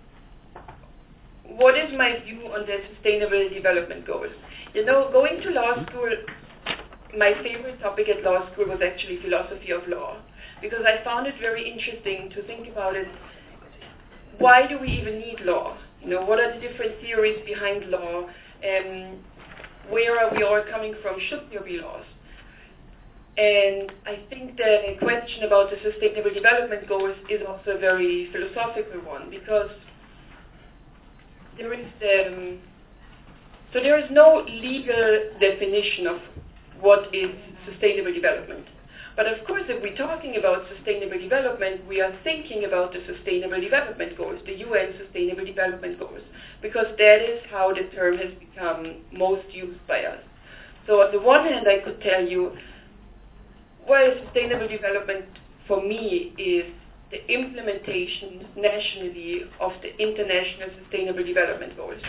what is my view on the Sustainable Development Goals? You know, going to law school, my favorite topic at law school was actually philosophy of law, because I found it very interesting to think about it. Why do we even need law? You know, what are the different theories behind law? Where are we all coming from? Should there be laws? And I think the question about the Sustainable Development Goals is also a very philosophical one, because there is so there is no legal definition of what is sustainable development. But of course, if we're talking about sustainable development, we are thinking about the Sustainable Development Goals, the UN Sustainable Development Goals, because that is how the term has become most used by us. So on the one hand, I could tell you, well, sustainable development for me is the implementation nationally of the International Sustainable Development Goals.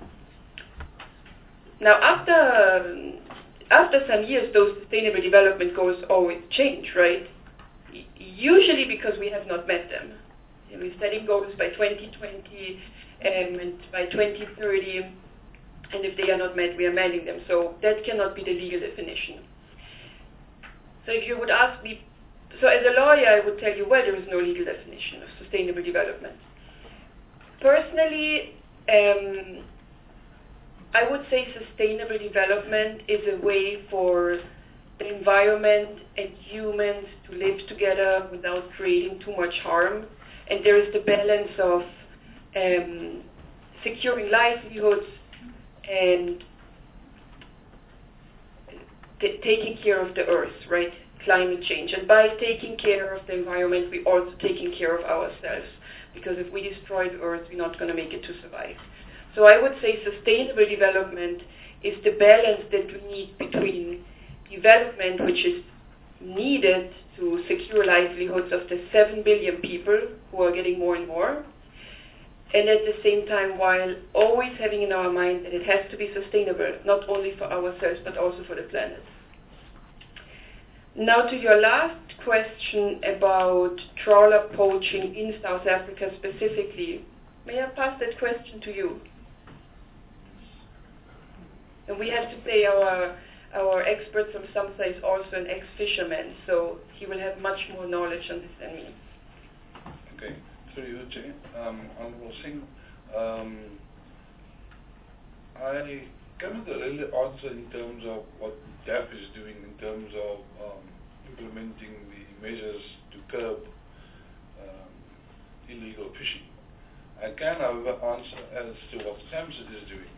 Now, after some years, those Sustainable Development Goals always change, right? Usually because we have not met them. We're setting goals by 2020 and by 2030, and if they are not met, we are amending them. So that cannot be the legal definition. So if you would ask me, so as a lawyer, I would tell you, well, there is no legal definition of sustainable development. Personally, I would say sustainable development is a way for the environment and humans to live together without creating too much harm. And there is the balance of securing livelihoods and taking care of the earth, right? Climate change. And by taking care of the environment, we're also taking care of ourselves. Because if we destroy the earth, we're not going to make it to survive. So I would say sustainable development is the balance that we need between development, which is needed to secure livelihoods of the 7 billion people who are getting more and more, and at the same time while always having in our mind that it has to be sustainable, not only for ourselves but also for the planet. Now to your last question about trawler poaching in South Africa specifically, may I pass that question to you? And we have to say our expert from SAMHSA is also an ex-fisherman, so he will have much more knowledge on this than me. Okay, so through you, Chair. Honorable Singh, I cannot really answer in terms of what DAP is doing in terms of implementing the measures to curb illegal fishing. I can, however, answer as to what SAMSID is doing.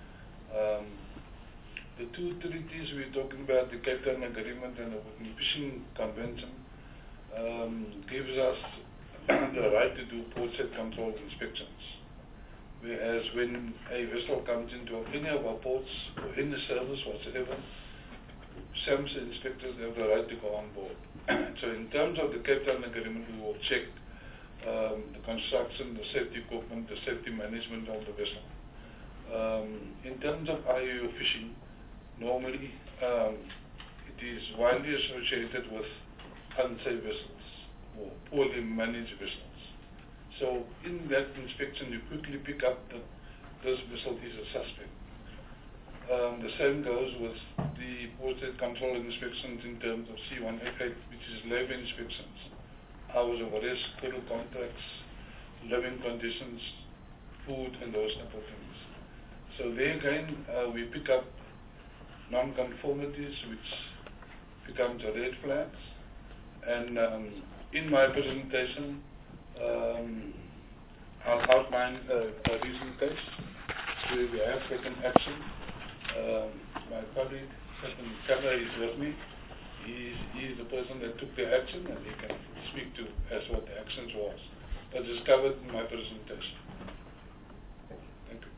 The two treaties we're talking about, the Cape Town Agreement and the Fishing Convention, gives us the right to do port-side control inspections. Whereas when a vessel comes into any of our ports or any service whatsoever, SAMSID inspectors have the right to go on board. So in terms of the Cape Town Agreement, we will check the construction, the safety equipment, the safety management of the vessel. In terms of IUU fishing, normally it is widely associated with unsafe vessels or poorly managed vessels. So in that inspection, you quickly pick up that this vessel is a suspect. The same goes with the port-side control inspections in terms of C188, which is labor inspections, hours of arrest, total contracts, living conditions, food, and those type of things. So there again, we pick up non-conformities, which becomes a red flags. And in my presentation, I'll outline a recent case where we have taken action. My colleague, Captain Kaba, is with me. He is the person that took the action, and he can speak to as what the actions was. That is covered in my presentation. Thank you.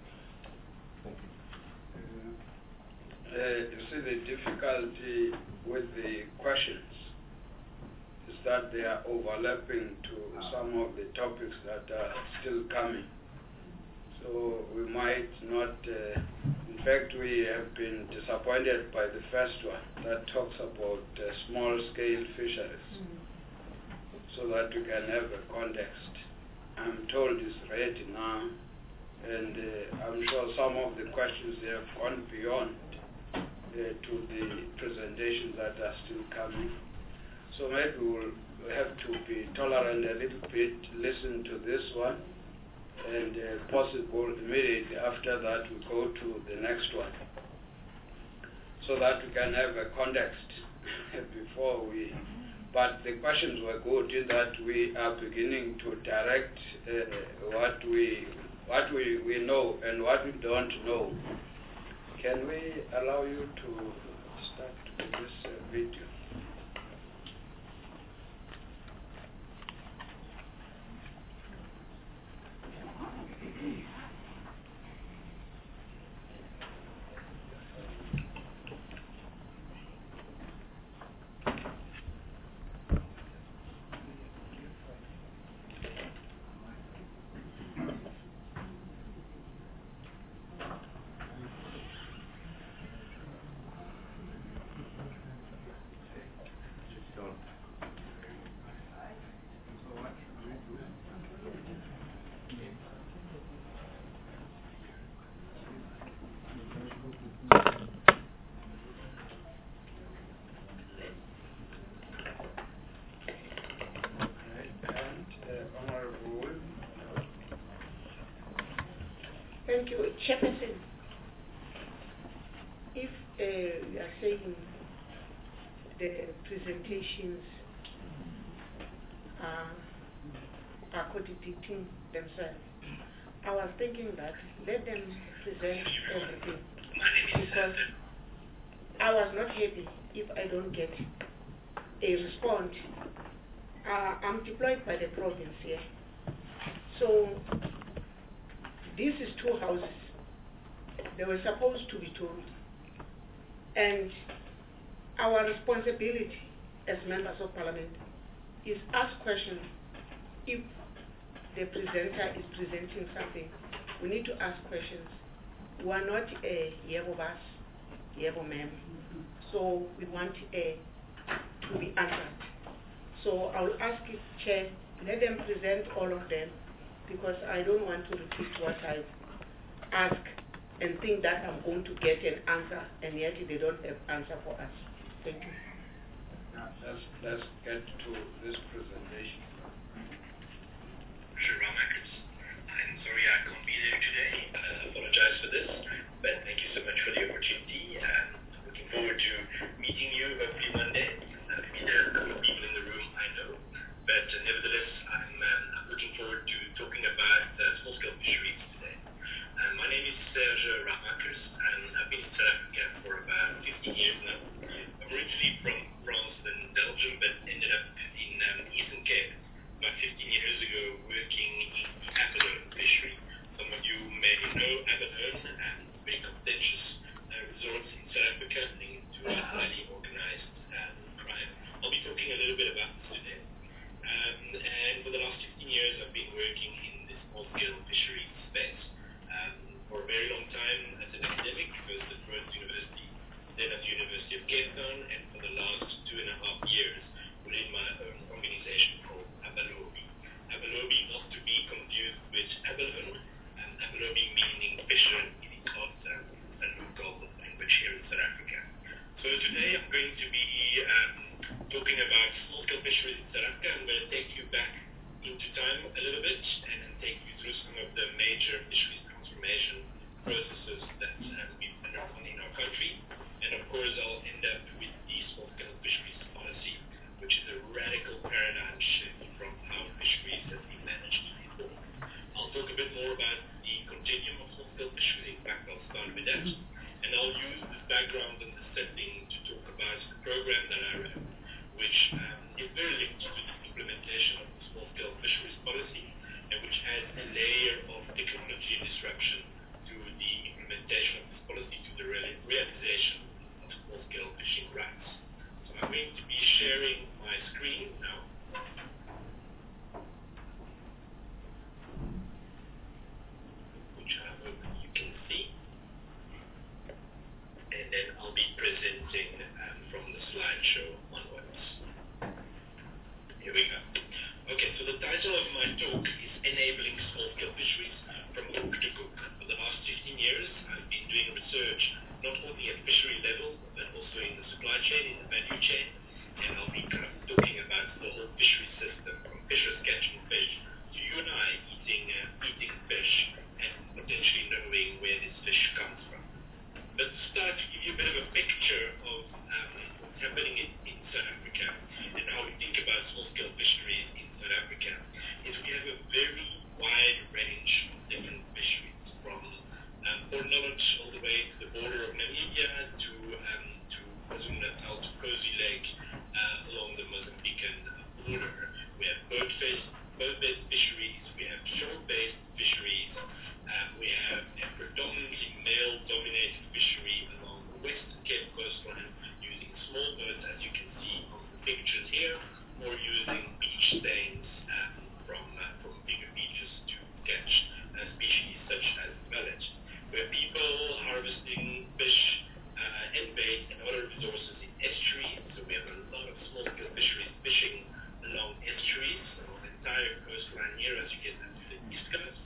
You see, the difficulty with the questions is that they are overlapping to some of the topics that are still coming. So we might not, in fact, we have been disappointed by the first one that talks about small-scale fisheries, so that we can have a context. I'm told it's ready now, and I'm sure some of the questions have gone beyond to the presentations that are still coming. So maybe we'll have to be tolerant a little bit, listen to this one, and possible immediately after that we go to the next one, so that we can have a context before we. But the questions were good in that we are beginning to direct what we know and what we don't know. Can we allow you to start with this video? Thank you. Chairperson, if you are saying the presentations are contradicting themselves, I was thinking that let them present everything, because I was not happy if I don't get a response. I'm deployed by the province here. So this is two houses. They were supposed to be told. And our responsibility as members of parliament is ask questions. If the presenter is presenting something, we need to ask questions. We are not a yebo bas, yebo ma'am. So we want to be answered. So I will ask you, Chair, let them present all of them, because I don't want to repeat what I ask and think that I'm going to get an answer, and yet they don't have answer for us. Thank you. Now, let's get to this presentation. Serge Ramakers. I'm sorry I can't be there today. I apologize for this, but thank you so much for the opportunity. I'm looking forward to meeting you hopefully one day. Maybe there are a couple of people in the room I know, but nevertheless, I'm looking forward to talking about small-scale fisheries today. My name is Serge Ramakers, and I've been in South Africa for about 15 years now. I'm originally from France and Belgium, but ended up in Eastern Cape about 15 years ago working in the abalone fishery. Some of you may know abalone, very contentious resorts in South Africa linked to highly organized crime. I'll be talking a little bit about this today. And for the last 15 years, I've been working in this small-scale fishery space. For a very long time as an academic, first at Rhodes University, then at the University of Cape Town, and for the last 2.5 years within my own organization called Abalobi. Abalobi not to be confused with abalone, Abalobi meaning fisher in Xhosa, a local language here in South Africa. So today I'm going to be talking about small-scale fisheries in South Africa. I'm going to take you back into time a little bit and take you through some of the major fisheries transformation processes that we've undergone in our country. And of course, I'll end up with the small-scale fisheries policy, which is a radical paradigm shift from how fisheries have been managed before. I'll talk a bit more about the continuum of small-scale fisheries. In fact, I'll start with that. And I'll use this background and the setting to talk about the program that I ran, which is very linked to the implementation of the small-scale fisheries policy, and which adds a layer of technology disruption to the implementation of this policy, to the realization of small-scale fishing rights. So I'm going to be sharing my screen now. Which I hope you can see. And then I'll be presenting from the slideshow onwards. Here we go. Okay, so the title of my talk is Enabling Small-Scale Fisheries from Hook to Cook. For the last 15 years, I've been doing research not only at fishery level, but also in the supply chain, in the value chain, and I'll be kind of talking about the whole fishery system, from fishers catching fish to you and I eating fish and potentially knowing where this fish comes from. But to start, to give you a bit of a picture of what's happening in South Africa and how we think about small-scale fisheries in South Africa, is we have a very wide range of different fisheries, from Port Knowledge all the way to the border of Namibia to KwaZulu-Natal to Kosi Lake along the Mozambican border. We have boat-based fisheries, we have shore-based fisheries, we have a predominantly male-dominated fishery along the Western Cape coastline using small boats, as you can see on the pictures here, or using beach stains from bigger beaches to catch species such as mullet. We have people harvesting fish and bait and other resources in estuaries, so we have a lot of small-scale fisheries fishing along estuaries, along the entire coastline here as you get to the east coast.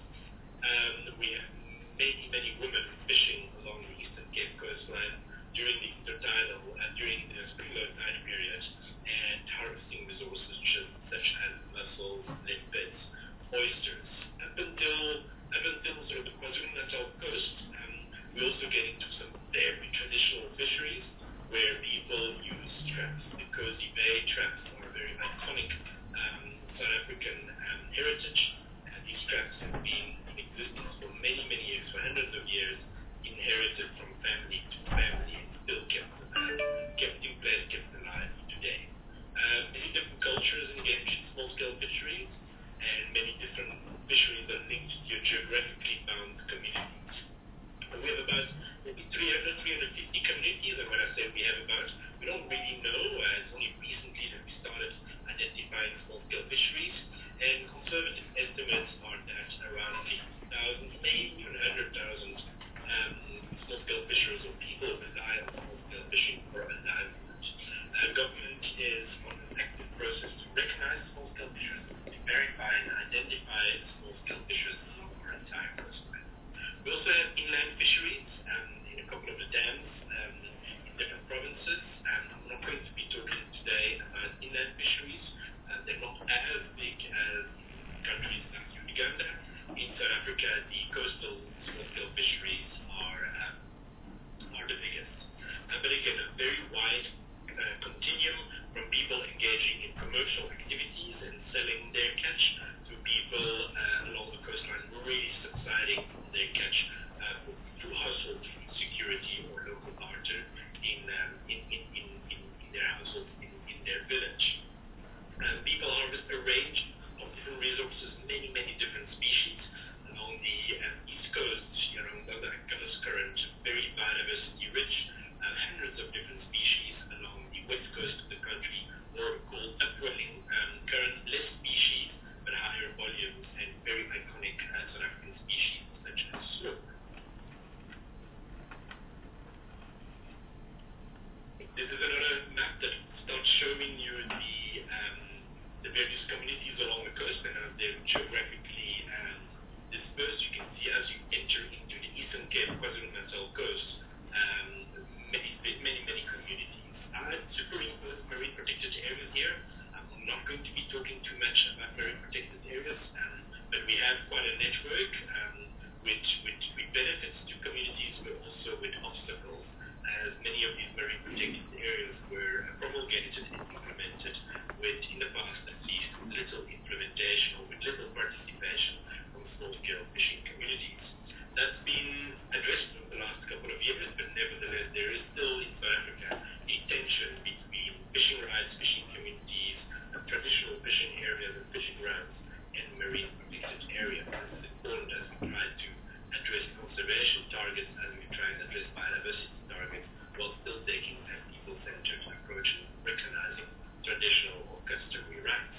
We have many women fishing along the Eastern Cape coastline during the intertidal during the spring-low tide period, and harvesting resources such as mussels, limpets, oysters. Up until sort of the KwaZulu-Natal coast, we also get into some very traditional fisheries where people use traps. The Kosi Bay traps are a very iconic South African heritage. These traps have been in existence for many years, for hundreds of years, inherited from family to family, and still kept in place, kept alive today. Many different cultures engage in small-scale fisheries, and many different fisheries are linked to geographically bound communities. We have about maybe 350 communities, and when I say we have about, we don't really know, it's only recently that we started identifying small-scale fisheries, and conservative estimates are that around 50,000, maybe even 100,000 small-scale fishers or people rely on small-scale fishing for a livelihood. Government is on an active process to recognize small-scale fishers, to verify and identify small-scale fishers along our entire coastline. We also have inland fisheries in a couple of the dams in different provinces. I'm not going to be talking today about inland fisheries. They're not as big as countries like UK continuum, from people engaging in commercial activities and selling their catch to people along the coastline really subsiding their catch through household security or local barter in their household, in their village. People harvest a range of different resources, many different species. Along the east coast, around Gulf Current, very biodiversity rich, hundreds of different species. Along the west coast of the country, more called upwelling current, less species, but higher volumes, and very iconic South African species such as snook. This is another map that starts showing you the various communities along the coast and how they're geographically dispersed. You can see as you enter into the Eastern Cape, KwaZulu-Natal coast, many communities. I've superimposed marine protected areas here. I'm not going to be talking too much about marine protected areas, but we have quite a network with benefits to communities, but also with obstacles, as many of these marine protected areas were promulgated and implemented with, in the past at least, little implementation or with little participation from small-scale fishing communities. That's been addressed over the last couple of years, but nevertheless there is still in South Africa a tension between fishing rights, fishing communities, traditional fishing areas and fishing grounds, and marine protected areas. This is important as we try to address conservation targets, as we try and address biodiversity targets, while still taking a people-centered approach and recognizing traditional or customary rights.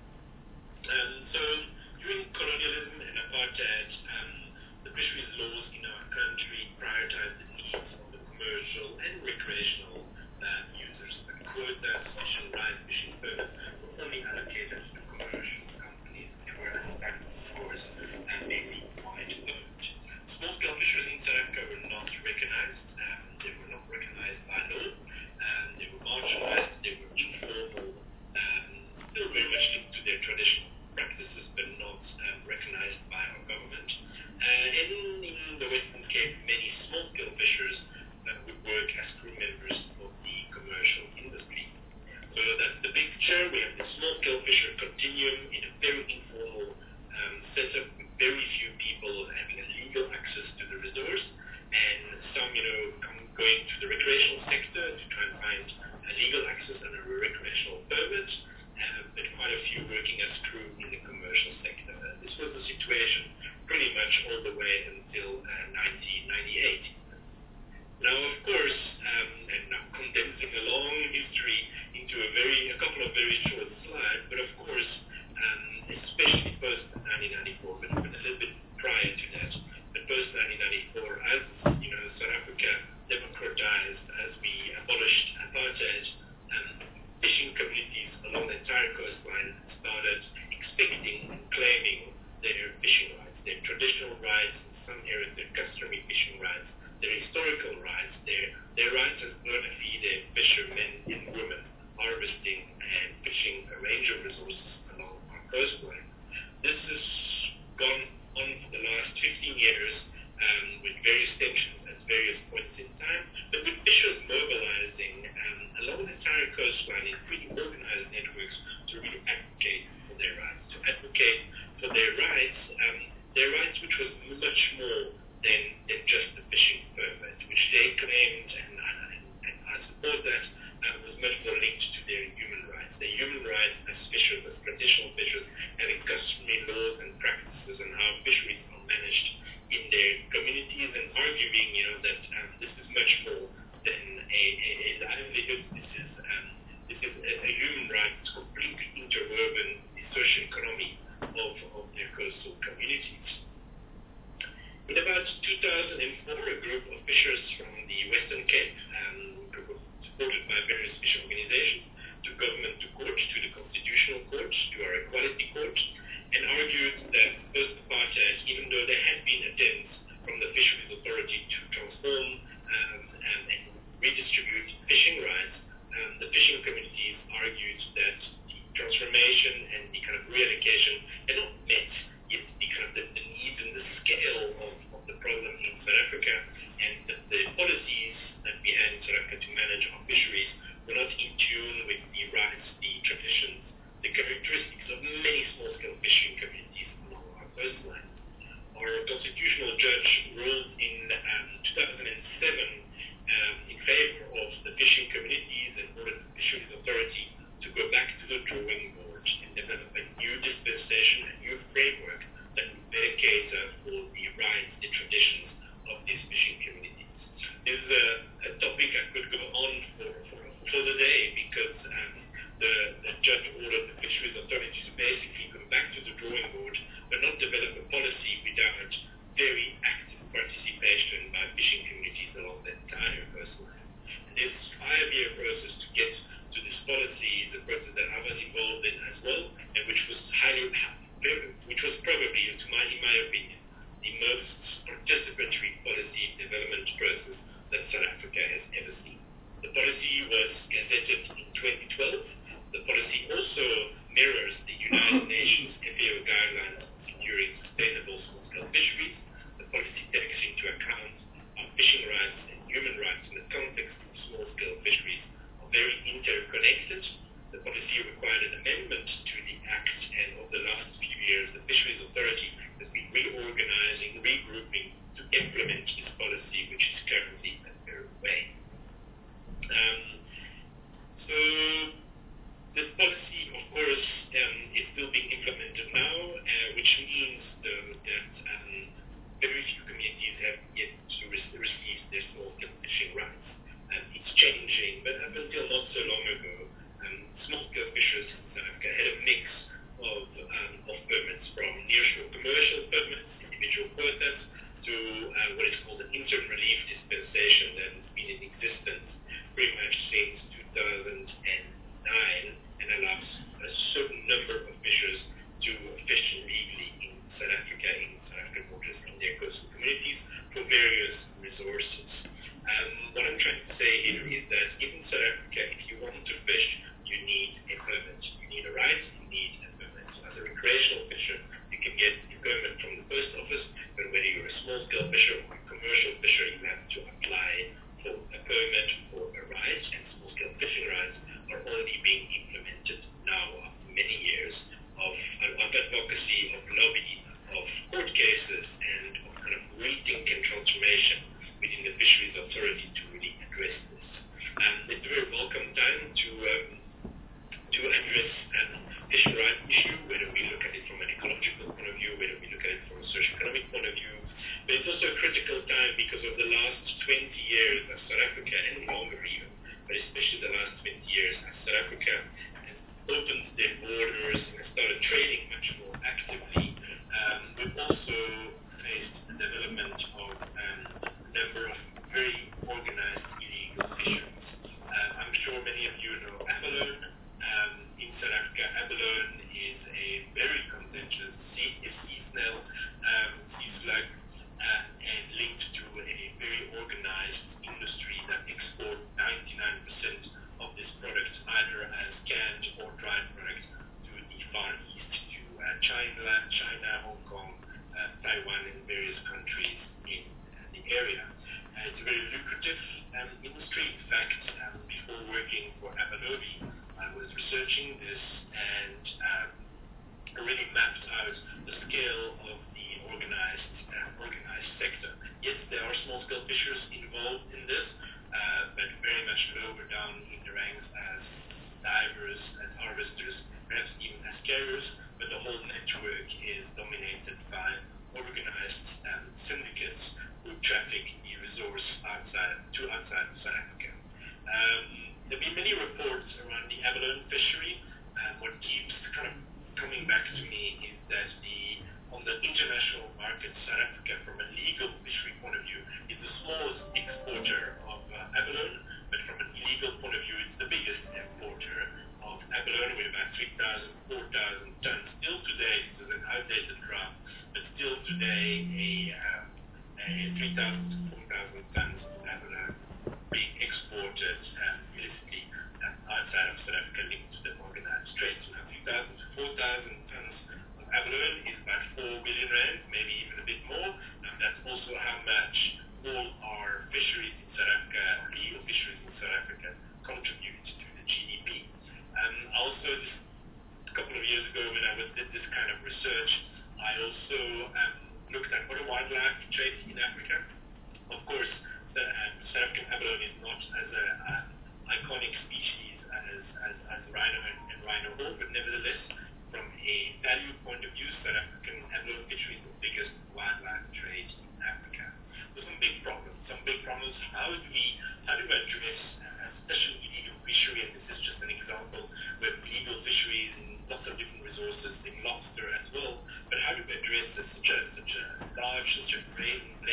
So during colonialism and apartheid, the fisheries laws in our country prioritize the needs of the commercial and recreational users. The quotas, fishing rights, fishing permits were only allocated to commercial companies and were in fact, of course, mainly quite low. Small-scale fisheries in South Africa were not recognized. They were not recognized by law. They were marginalized. They were informal, still very much linked to their traditional practices, but not recognized by our government. And in the Western Cape, many small-scale fishers would work as crew members of the commercial industry. So that's the picture. We have the small-scale fisher continuum in a very informal setup with very few people having a legal access to the resource, and some, going to the recreational sector to try and find a legal access under a recreational permit, but quite a few working as crew in the commercial sector. This was the situation pretty much all the way until 1998. Now, of course, and I'm condensing a long history into a couple of very short slides, but of course, especially post 1994, but a little bit prior to that, but post 1994, as South Africa democratized, as we abolished apartheid, fishing communities along the entire coastline started expecting and claiming their fishing rights, their traditional rights, in some areas their customary fishing rights, their historical rights, their rights as bona fide fishermen and women harvesting and fishing a range of resources along our coastline. This has gone on for the last 15 years with various tensions at various points in time, but with fishers mobilizing along the entire coastline in pretty organized networks to really advocate for their rights, their rights which was much more than just the fishing permit, which they claimed, and I support that, was much more linked to their human rights. Their human rights as fishers, as traditional fishers, having customary laws and practices and how fisheries are managed in their communities, and arguing, that this is much more than a livelihood. This is a human right. It's completely interwoven the social economy of their coastal communities. In about 2004, a group of fishers from the Western Cape, supported by various fishing organizations, took government to court, to the Constitutional Court, to our Equality Court, and argued that post-apartheid, even though there had been attempts from the Fisheries Authority to transform and gazetted in 2012. The policy also mirrors the United Nations FAO guidelines securing sustainable small-scale fisheries. The policy takes into account fishing rights and human rights in the context of small-scale fisheries are very interconnected. The policy required an amendment to the Act, and over the last few years, the Fisheries Authority has been reorganizing, regrouping to implement this policy, which is currently underway. So this policy, of course, is still being implemented now, which means that very few communities have yet to receive their small-scale fishing rights. It's changing, but up until not so long ago, small-scale fishers in South Africa had a mix of permits, from nearshore commercial permits, individual quotas, to what is called an interim relief dispensation that has been in existence pretty much since 2009 and allows a certain number of fishers to fish legally in South Africa, in South African waters, in their coastal communities for various resources. What I'm trying to say here is that in South Africa, if you want to fish, you need a permit. You need a right, you need a permit. So as a recreational fisher, you can get a permit from the post office, but whether you're a small-scale fisher or a commercial fisher, you have to apply for a permit for a right, and small-scale fishing rights are only being implemented now after many years of advocacy, of lobby, of court cases, and of kind of rethink and transformation within the Fisheries Authority to really address this. It's a very welcome time to address fishing rights issue, whether we look at it from an ecological point of view, whether we look at it from a socio-economic point of view. But it's also a critical time because of the last 20 years as South Africa, and longer even, but especially the last 20 years as South Africa has opened their borders and started trading much more actively. We've also faced the development of a number of very organized illegal fisheries. I'm sure many of you know abalone. In South Africa, abalone is a very contentious sea snail, sea slug, and linked to a very organized industry that exports 99% of this product either as canned or dried product to the Far East, to China, Hong Kong, Taiwan, and various countries in the area. It's a very lucrative industry. In fact, before working for Abalobi, I was researching this and really mapped out the scale of the organized sector. Yes, there are small-scale fishers involved in this, but very much lower down in the ranks as divers, as harvesters, perhaps even as carriers, but the whole network is dominated by organized syndicates who traffic the resource outside of South Africa. There have been many reports around the abalone fishery, and what keeps kind of coming back to me is that on the international market, South Africa, from a legal fishery point of view, is the smallest exporter of abalone, but from an illegal point of view, it's the biggest importer of abalone, with about 3,000, 4,000 tons. Still today, this is an outdated graph, but still today, a 3,000 to 4,000 tons of abalone being exported illicitly outside of South Africa, linked to the organized trade. So now 3,000 to 4,000 tons of abalone is about 4 billion rand, maybe even a bit more. And that's also how much all our fisheries in South Africa, legal fisheries in South Africa, contribute to the GDP. Also, a couple of years ago when I did this kind of research, I also looked at other wildlife trades in Africa. Of course, the South African abalone is not as an iconic species as rhino and rhino hawk, but nevertheless, from a value point of view, South African abalone fishery is the biggest wildlife trade in Africa. There's some big problems. How do we address especially illegal fishery? And this is just an example where illegal fisheries in lots of different resources, in lobster as well. But how do we address such a large, such a brazen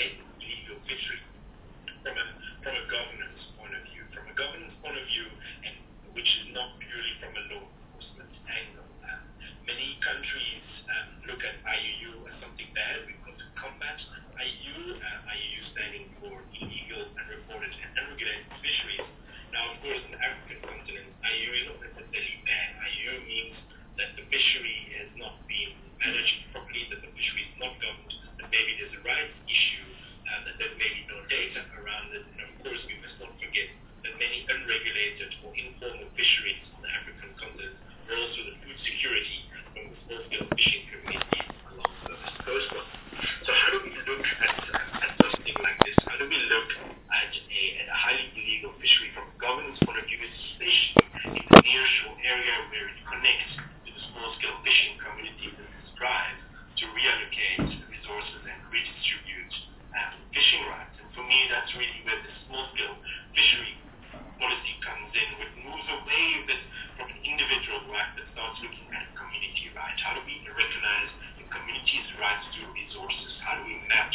unregulated or informal fisheries on the African continent, and also the food security from the small-scale fishing communities along the coastline. So how do we look at something like this? How do we look at a highly illegal fishery from a governance point of view, especially in the nearshore area where it connects to the small-scale fishing community that strive to reallocate resources and redistribute fishing rights? And for me, that's really where the small-scale fishery policy comes in, which moves away a bit from an individual right but starts looking at a community right. How do we recognize the community's rights to resources? How do we match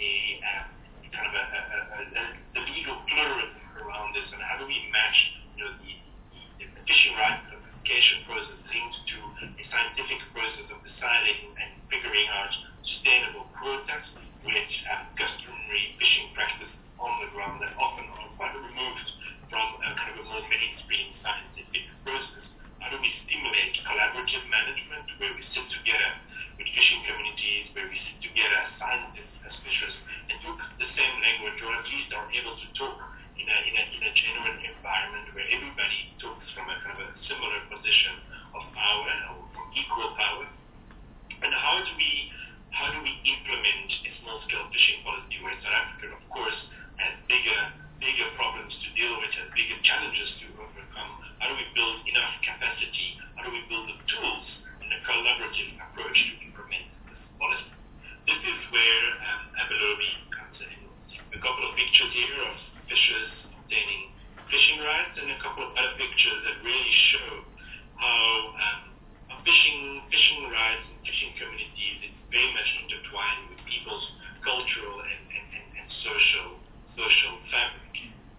the legal pluralism around this, and how do we match the fishing rights classification process linked to a scientific process of deciding and figuring out sustainable quotas with customary fishing practices on the ground that often are quite removed from a kind of a more mainstream scientific process? How do we stimulate collaborative management where we sit together with fishing communities, where we sit together as scientists, as fishers, and talk the same language, or at least are able to talk in a genuine environment where everybody talks from a kind of a similar position of power or from equal power? And how do we implement a small-scale fishing policy where South Africa, of course, has bigger problems to deal with, has bigger challenges to overcome? How do we build enough capacity? How do we build the tools and a collaborative approach to implement this policy? This is where Abelobi comes in. A couple of pictures here of fishers obtaining fishing rights, and a couple of other pictures that really show how fishing rights and fishing communities is very much intertwined with people's cultural and social fabric.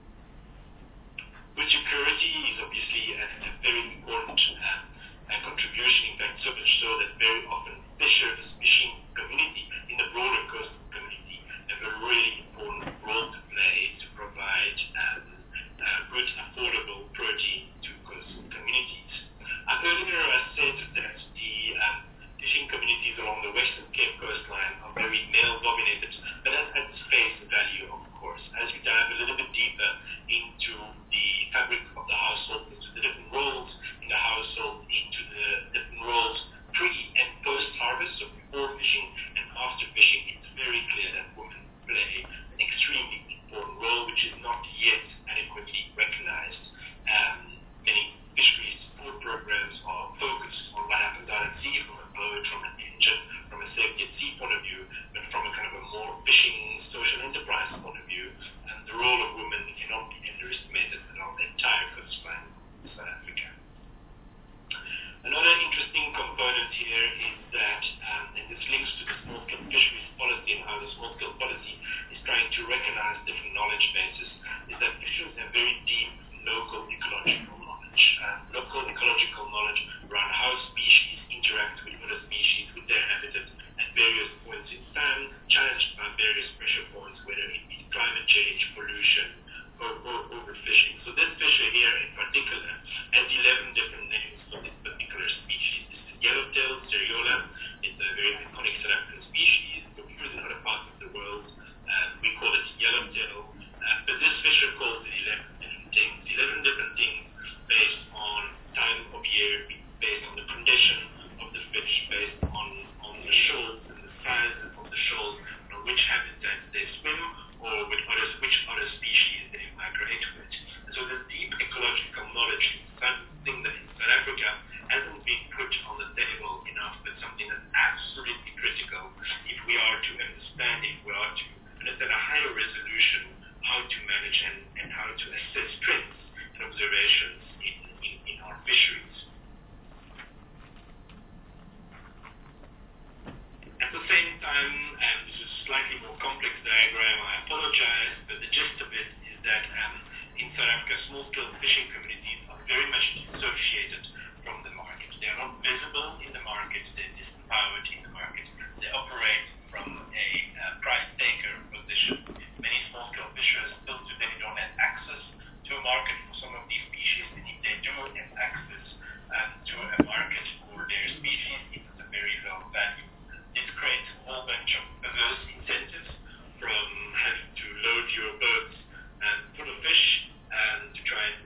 Food security is obviously a very important contribution, in fact, so much so that very often fishers, fishing community in the broader coastal community have a really important role to play to provide good, affordable protein to coastal communities. Earlier I said that the fishing communities along the Western Cape coastline are very male-dominated, but that's at face value, of course. As we dive a little bit deeper into the fabric of the household, into the different roles in the household, into the different roles pre- and post-harvest, so before fishing and after fishing, it's very clear that women play an extremely important role, which is not yet adequately recognized. Many fisheries support programs are focused on what happens out at sea from a boat, from an engine, from a safety at sea point of view, but from a kind of a more fishing social enterprise point of view, the role of women cannot be underestimated along the entire coastline of South Africa. Another interesting component here is that, and this links to the small-scale fisheries policy and how the small-scale policy is trying to recognize different knowledge bases, is that fishers have very deep local ecological knowledge. Local ecological knowledge around how species interact with other species, with their habitat at various points in time, challenged by various pressure points, whether it be climate change, pollution, or overfishing. So this fisher here in particular has 11 different names for this particular species. This is yellowtail seriola. It's a very iconic South African species. It occurs in other parts of the world. We call it yellowtail. But this fisher calls it 11 different things. 11 different things based on time of year, based on the condition of the fish, based on the shoals and the size of the shoals, on which habitats they swim, or with which other species they migrate with. And so this deep ecological knowledge is something that in South Africa hasn't been put on the table enough, but something that's absolutely critical if we are to understand at a higher resolution how to manage and how to assess trends and observations in our fisheries. At the same time, and this is a slightly more complex diagram, I apologize, but the gist of it is that in South Africa, small-scale fishing communities are very much dissociated from the market. They are not visible in the market, they're disempowered in the market. They operate from a price taker position. Many small-scale fishers still today don't have access to a market for some of these species, and if they do have access to a market for their species, it's a very low value. This creates a whole bunch of perverse incentives, from having to load your boats full of fish to try and break even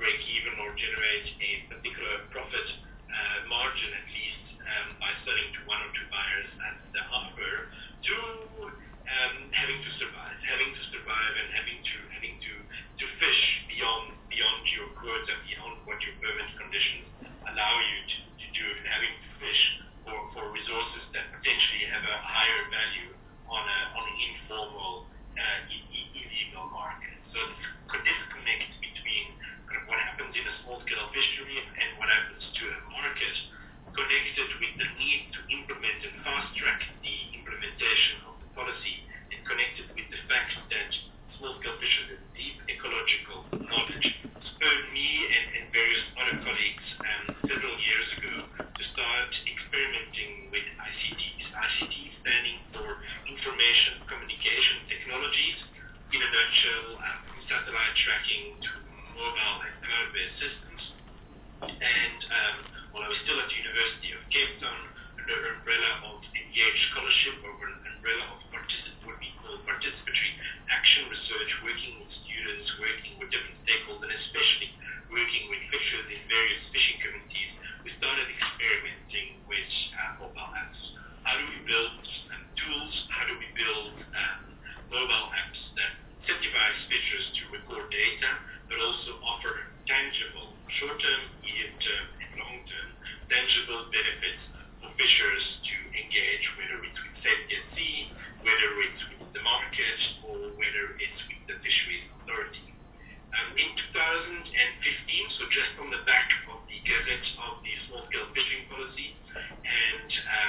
even or generate a particular profit margin at least by selling to one or two buyers at the offer, to having to survive and having to fish beyond your quota, beyond what your permit conditions allow you to do, and having to fish for resources that potentially have a higher value on an informal illegal market. So the disconnect between kind of what happens in a small-scale fishery and what happens to a market, connected with the need to implement and fast-track the implementation of the policy, and connected with the fact that small-scale fishers have deep ecological knowledge, spurred me and various other colleagues several years ago to start experimenting with ICTs. ICT standing for Information Communication Technologies. In a nutshell, from satellite tracking to mobile and cloud-based systems. And while I was still at the University of Cape Town, under the umbrella of Engage Scholarship, over an umbrella of what we call participatory action research, working with students, working with different stakeholders, and especially working with fishers in various fishing communities, we started experimenting with mobile apps. How do we build tools? How do we build mobile apps that incentivize fishers to record data, but also offer tangible, short-term, medium-term, and long-term, tangible benefits for fishers to engage, whether it's with safety at sea, whether it's with the market, or whether it's with the Fisheries Authority. In 2015, so just on the back of the Gazette of the Small-Scale Fishing Policy, and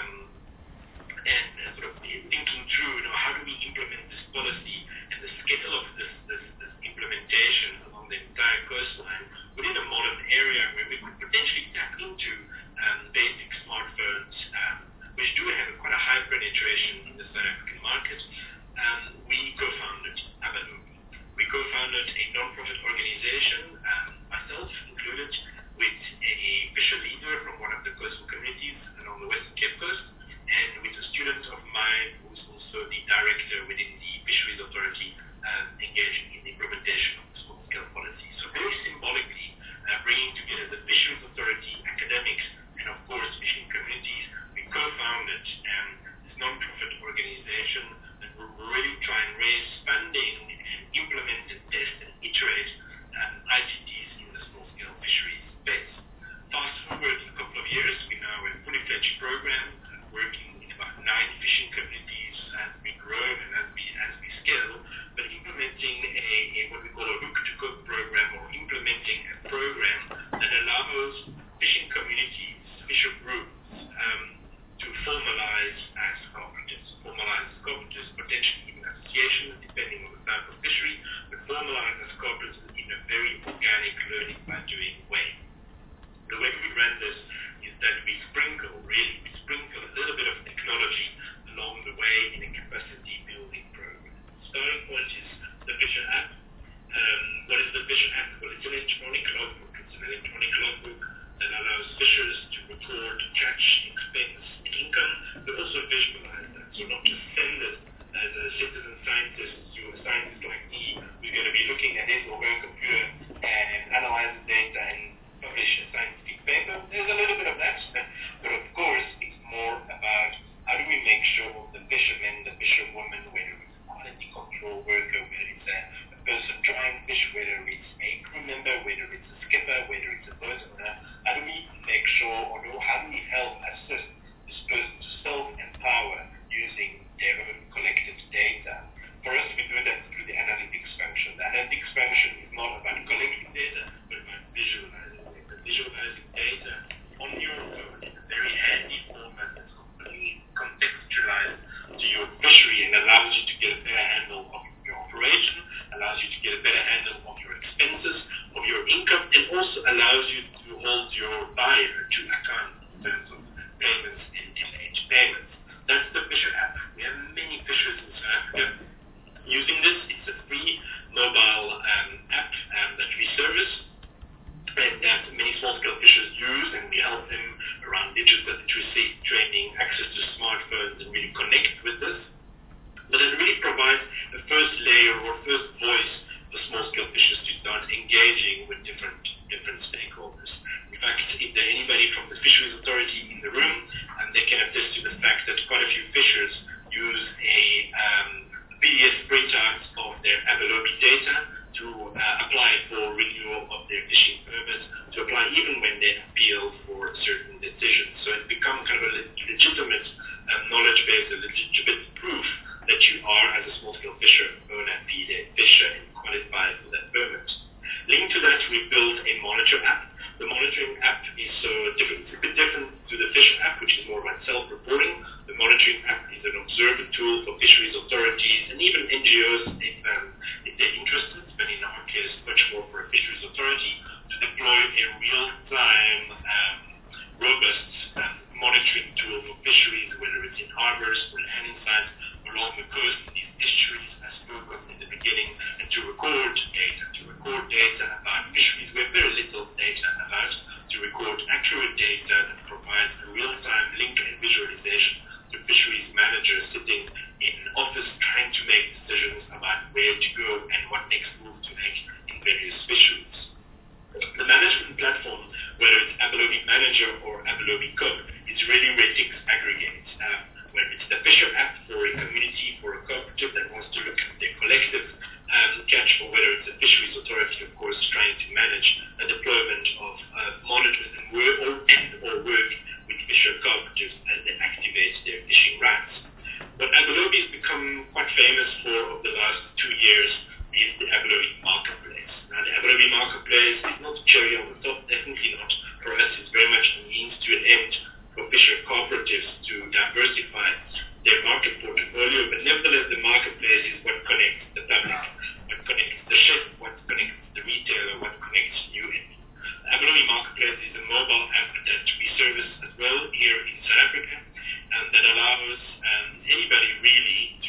sort of thinking through, how do we implement this policy and the scale of this implementation along the entire coastline within a modern area where we could potentially tap into basic smartphones, which do have quite a high penetration in the South African market. We co-founded Abalo. We co-founded a non-profit organization, myself included, with a fisher leader from one of the coastal communities along the Western Cape Coast, and with a student of mine who's also the director within the Fisheries Authority, engaging in the implementation of the small-scale policy. So very symbolically, bringing together the Fisheries Authority, academics, and of course fishing communities, we co-founded this non-profit organization that will really try and raise funding and implement and test and iterate ICTs in the small-scale fisheries space. Fast forward a couple of years, we now have a fully fledged program working in about 9 fishing communities as we grow and as we scale, but implementing what we call a hook-to-cook program, or implementing a program that allows fishing communities, fisher groups, to formalize as cooperatives, potentially even associations, depending on the type of fishery, but formalize as cooperatives in a very organic learning by doing way. The way we run this is that we sprinkle a little bit of technology along the way in a capacity building program. Starting point is the Fisher app. What is the Fisher app? Well, it's an electronic logbook. It's an electronic logbook that allows fishers to record catch, expense, and income, but also visualize that. So not just send it as a citizen scientist to a scientist like me, who's going to be looking at his or her computer and analyze the data and publish a scientific paper. There's a little bit of that, but of course it's more about how do we make sure the fisherman, the fisherwoman, whether it's a quality control worker, whether it's a person trying fish, whether it's a crew member, whether it's a skipper, whether it's a boat owner, how do we make sure, or how do we help assist this person to self-empower using their own collected data? For us, we do that through the analytics function. The analytics function is not about collecting data, but about visualizing data on your phone in a very handy format that's completely contextualized to your fishery and allows you to get a better handle of your operation, allows you to get a better handle of your expenses, of your income, and also allows you to hold your buyer to account in terms of payments and delayed payments. That's the Fisher app. We have many fishers in South Africa using this. It's a free mobile app that we service, and that many small-scale fishers use, and we help them around digital literacy, training, access to smartphones, and really connect with this. But it really provides the first layer or first voice for small-scale fishers to start engaging with different even when they appeal for certain decisions. So it's become kind of a legitimate knowledge base, a legitimate proof that you are, as a small-scale fisher, bona fide fisher and qualified for that permit. Linked to that, we built a monitor app. The monitoring app is different. It's a bit different to the Fish app, which is more about self-reporting. The monitoring app is an observer tool for fisheries authorities and even NGOs if they're interested, but in our case, much more for a fisheries authority to deploy a real-time, robust monitoring tool for fisheries, whether it's in harbors or landing sites along the coast, these estuaries I spoke of in the beginning, and to record data about fisheries we have very little data about, to record accurate data that provides a real-time link and visualization to fisheries managers sitting in office trying to make decisions about where to go and what next move to make in various fisheries. The management platform, whether it's Abelobi Manager or Abelobi Coop, is really where things aggregate. Whether it's the Fisher app for a community, for a cooperative that wants to look at their collective catch, or whether it's a fisheries authority, of course, trying to manage a deployment of monitors and work with fisher cooperatives as they activate their fishing rights. What Abelobi has become quite famous for over the last 2 years is the Abelobi Marketplace. Now, the Abelobi Marketplace is not a cherry on the top, definitely not. For us, it's very much a means to an end for fisher cooperatives to diversify their market portfolio, but nevertheless, the marketplace is what connects the public, what connects the ship, what connects the retailer, what connects you and me. The Abelobi Marketplace is a mobile app that we service as well here in South Africa, and that allows anybody really to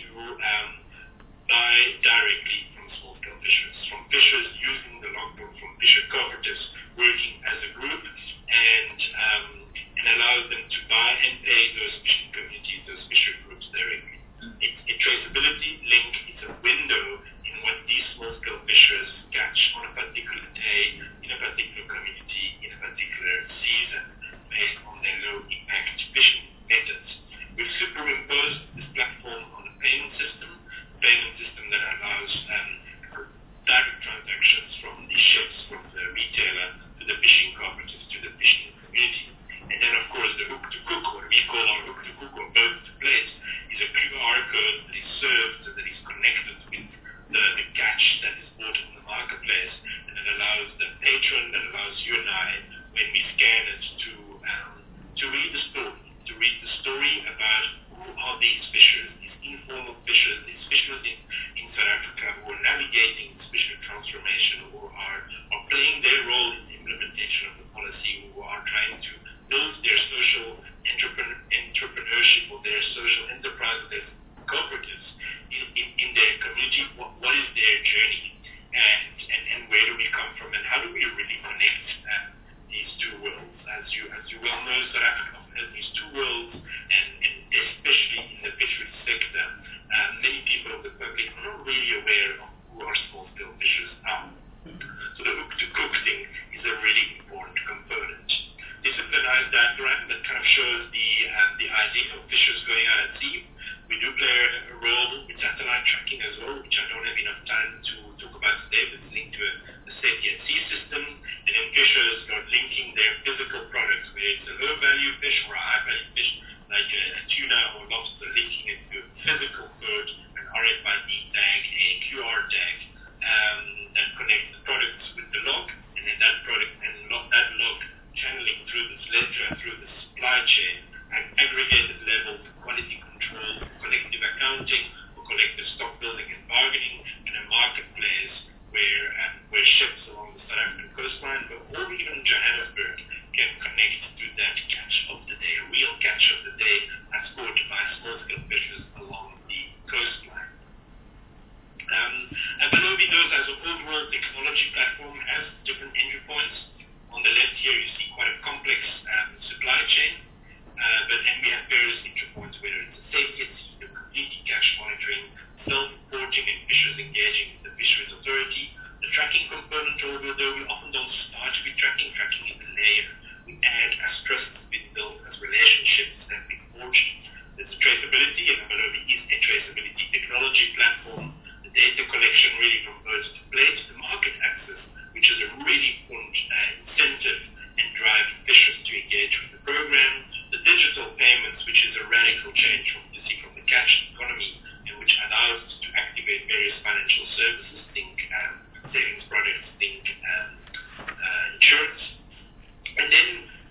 buy directly from small-scale fishers, from fishers using the logbook, from fisher cooperatives working as a group, and allows them to buy and pay those fishing communities, those fisher groups directly. It's a traceability link. It's a window in what these small-scale fishers catch on a particular day, in a particular community, in a particular season, based on their low-impact fishing methods. We've superimposed this platform on a payment system that allows direct transactions from the ships, from the retailer to the fishing cooperatives, to the fishing community. And then, of course, the hook-to-cook, what we call our hook-to-cook or boat-to-plate, is a QR code that is served, that is connected with the catch that is bought in the marketplace, and it allows the patron, that allows you and I, when we scan it, to read the story about who are these fishers, these informal fishers, these fishers in South Africa who are navigating this fishery transformation, who are playing their role in the implementation of the policy, who are trying to build their social entrepreneurship or their social enterprise, their cooperatives in their community. What is their journey, and where do we come from, and how do we really connect these two worlds? As you well know, South Africa has these two worlds, and especially in the fisheries sector, many people of the public are not really aware of who our small-scale fishers are. So the hook-to-cook thing is a really important component. Disciplinized diagram that kind of shows the idea of fishers going out at sea. We do play a role with satellite tracking as well, which I don't have enough time to talk about today, but it's linked to a safety at sea system. And then fishers are linking their physical products, whether it's a low-value fish or a high-value fish, like a tuna or lobster, linking it to a physical code, an RFID tag, a QR tag that connects the products with the log, and then that product and that log channeling through this ledger, through the supply chain, at aggregated levels, quality control, collective accounting, or collective stock building and bargaining, and a marketplace where ships along the South African coastline, or even Johannesburg, can connect to that catch of the day, a real catch of the day as caught by small-scale fishers along the coastline. Abelobi does, as an overall technology platform, has different entry points. On the left here, you see quite a complex supply chain, and we have various entry points, whether it's a safety at sea, the community catch monitoring, self-reporting, and fishers engaging with the fisheries authority. The tracking component, although we often don't start with tracking is the layer. We add as trust has been built, as relationships have been forged. There's traceability, and Abelobi is a traceability technology platform. The data collection really from birds to plate, the market access, which is a really important incentive and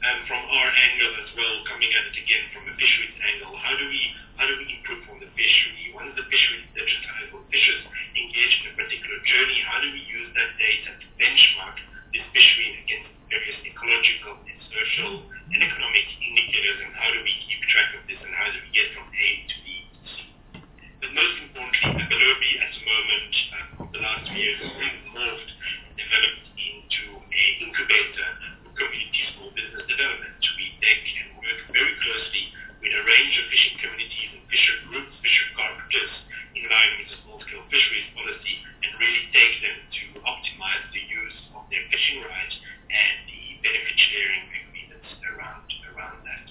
from our angle as well, coming at it again from a fisheries angle, how do we improve on the fishery? Once the fishery is digitized or fishers engage in a particular journey, how do we use that data to benchmark this fishery against various ecological and social and economic indicators, and how do we keep track of this, and how do we get from A to B to C? But most importantly, Abelobi at the moment, over the last few years, has really morphed, developed into an incubator for community small business development. We take and work very closely with a range of fishing communities and fisher groups, fisher cooperatives, in line with the small-scale fisheries policy, and really take them to optimize the use of their fishing rights and the benefit sharing agreements around that.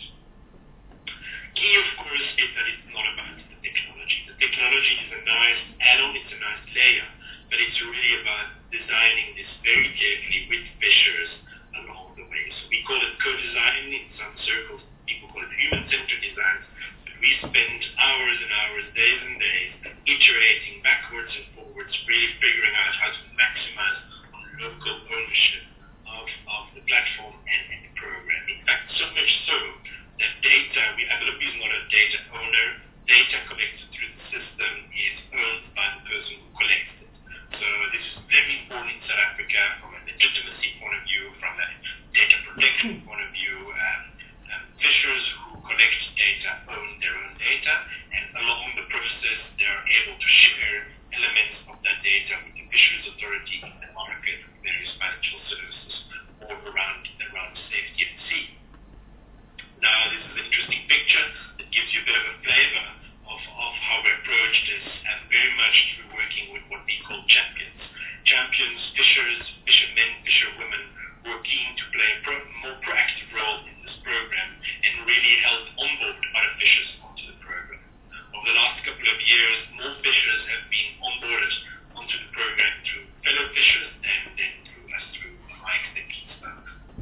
Key, of course, is that it's not about the technology. The technology is a nice add-on, it's a nice layer, but it's really about designing this very carefully with fishers along the way. So we call it co-design in some circles. People call it human-centered design. But we spend hours and hours, days and days, iterating backwards and forwards, really figuring out how to maximize on local ownership of the platform and the program. In fact, so much so that data, Abelobi is not a data owner. Data collected through the system is owned by the person who collects it. So this is very important in South Africa from a legitimacy point of view, from a data protection point of view. Fishers who collect data own their own data, and along the process they are able to share elements of that data with the Fisheries Authority in the market, with various financial services, or around safety at sea. Now this is an interesting picture that gives you a bit of a flavor of how we approach this, and very much through working with what we call champions. Champions, fishers, fishermen, fisherwomen, who are keen to play a more proactive role in this program and really help onboard other fishers onto the program. Over the last couple of years, more fishers have been onboarded onto the program through fellow fishers than through us, through my extension staff.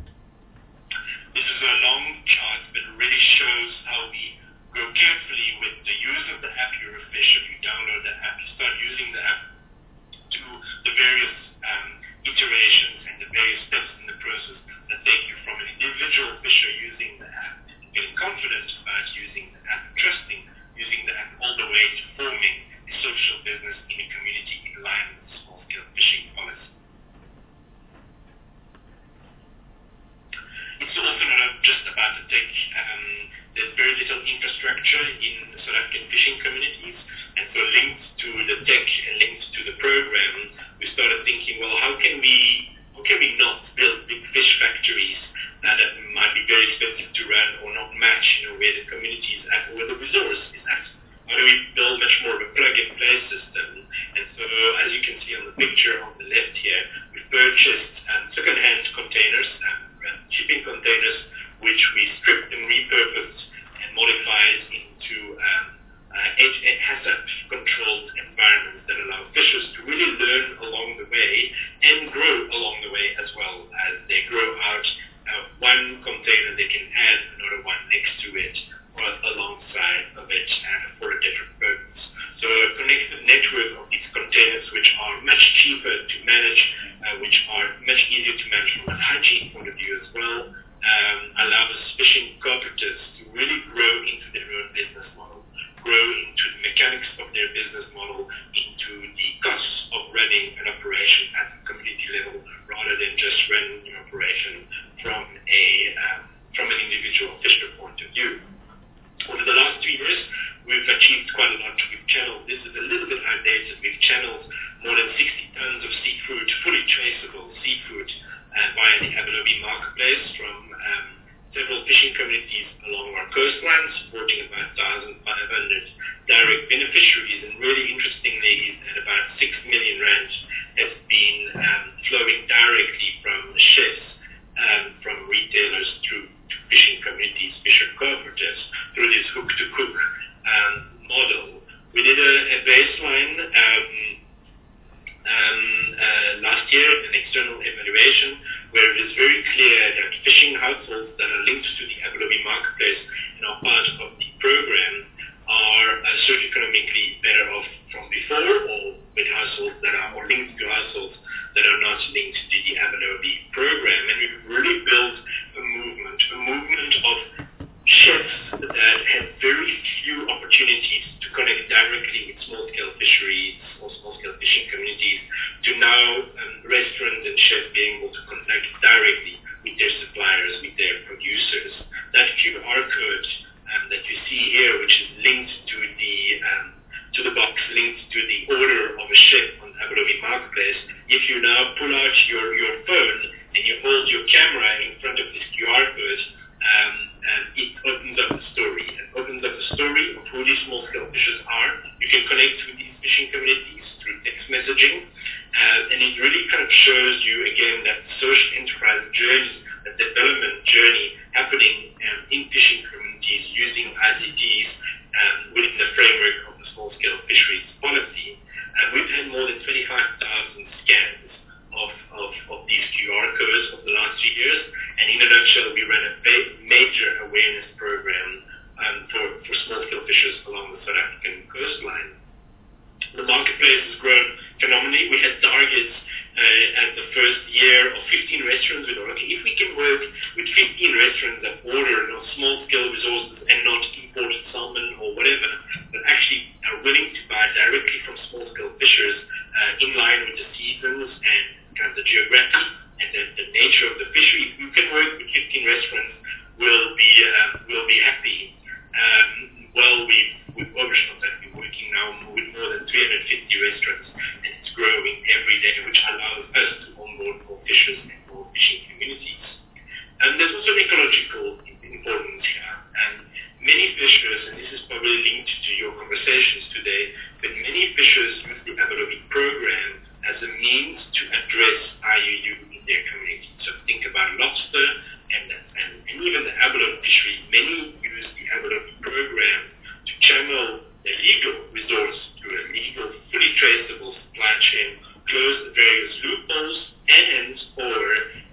This is a long chart, but it really shows how we go carefully with the use of the app. You're a fish. If you download the app, you start using the app to the various iterations and the various steps in the process that take you from an individual fisher using the app, feeling confident about using the app, trusting using the app, all the way to forming a social business in a community in line with the small-scale fishing policy. It's also not just about the tech. There's very little infrastructure in South African fishing communities, and so linked to the tech and linked to the program, we started thinking, well, how can we not build big fish factories that might be very expensive to run or not match, where the community is at, or where the resource is at? How do we build much more of a plug-and-play system? And so, as you can see on the picture on the left here, we've purchased second-hand containers, shipping containers, which we stripped and repurposed and modified into HACCP-controlled environments that allow fishers to really learn along the way and grow along the way, as well as they grow out one container, they can add another one next to it or alongside of it for a different purpose. So a connected network of these containers, which are much cheaper to manage, which are much easier to manage from a hygiene point of view as well, allows fishing cooperatives to really grow into their own business model, grow into the mechanics of their business model, into the costs of running an operation at the community level, rather than just running an operation from an individual fisher point of view. Over the last 2 years, we've achieved quite a lot. We've channeled, this is a little bit outdated, we've channeled more than 60 tons of seafood, fully traceable seafood, via the Abelobi marketplace from several fishing communities along our coastline, supporting about 1,500 direct beneficiaries. And really interestingly is that about 6 million rand has been flowing directly from chefs, from retailers through to fishing communities, fisher cooperatives, through this hook-to-cook model. We did a baseline last year, an external evaluation, where it is very clear that fishing households that are linked to the Abelobi marketplace and are part of the program are socioeconomically better off from before, or with households that are, or linked to households that are not linked to the Abelobi program. And we've really built a movement really kind of shows you again that social enterprise journey, the development journey happening in fishing communities using ICTs within the framework of the small-scale fisheries policy. And we've had more than 25,000 scans of these QR codes over the last 2 years. And in a nutshell, we ran a major awareness program for small-scale fishers along the South African coastline. The marketplace has grown phenomenally. We had targets at the first year of 15 restaurants. We thought, okay, if we can work with 15 restaurants that order small-scale resources and not imported salmon or whatever, but actually are willing to buy directly from small-scale fishers in line with the seasons and kind of the geography and the nature of the fishery, if we can work with 15 restaurants, we'll be happy. We've overshot that. We're working now with more than 350 restaurants, and it's growing every day, which allows us to onboard more fishers and more fishing communities. And there's also an ecological importance here. And many fishers, and this is probably linked to your conversations today, but many fishers use the Abelovic program as a means to address IUU in their community. So think about lobster and even the abalone fishery. Many use the Abelovic program to channel the legal resource to a legal, fully traceable supply chain, close the various loopholes, and or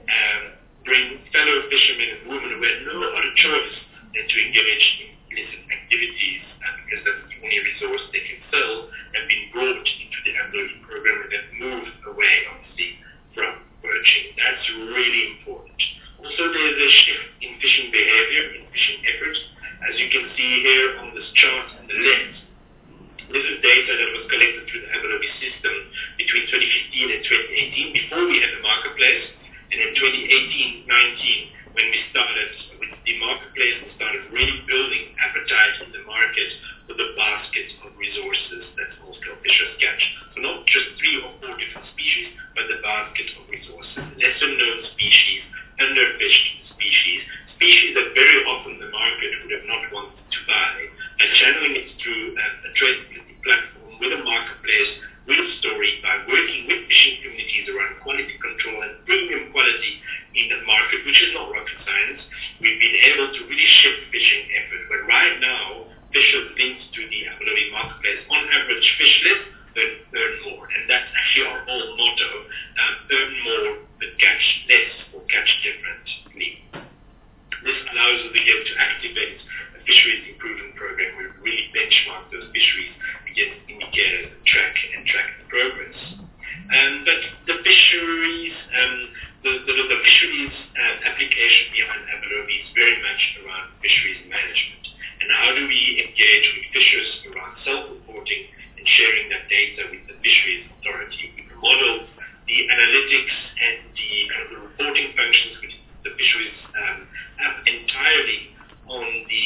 bring fellow fishermen and women who had no other choice than to engage in illicit activities because that's the only resource they can sell, have been brought into the Abelovic program and have moved away, obviously, from poaching. That's really important. Also, there's a shift in fishing behavior, in fishing efforts. As you can see here on this chart on the left, this is data that was collected through the Abelovic system between 2015 and 2018, before we had the marketplace, and in 2018-19, when we started with the marketplace and started really building appetite in the market for the basket of resources that small-scale fishers catch. So not just 3 or 4 different species, but the basket of resources. Lesser-known species, underfished species that very often the market would have not wanted to buy, and channeling it through a traceability platform with a marketplace, with a story, by working with fishing communities around quality control and premium quality in the market, which is not rocket science. We've been able to really shift fishing effort. But right now, fishers linked to the Abelovic marketplace, on average, fish less, but earn more. And that's actually our whole motto, earn more, but catch less or catch differently. This allows us again to activate a fisheries improvement program where we really benchmark those fisheries against indicators and track the progress. But the fisheries, the fisheries application behind Abelovic is very much around fisheries management. And how do we engage with fishers around self-reporting and sharing that data with the fisheries authority? We model the analytics and the reporting functions with the fisheries entirely on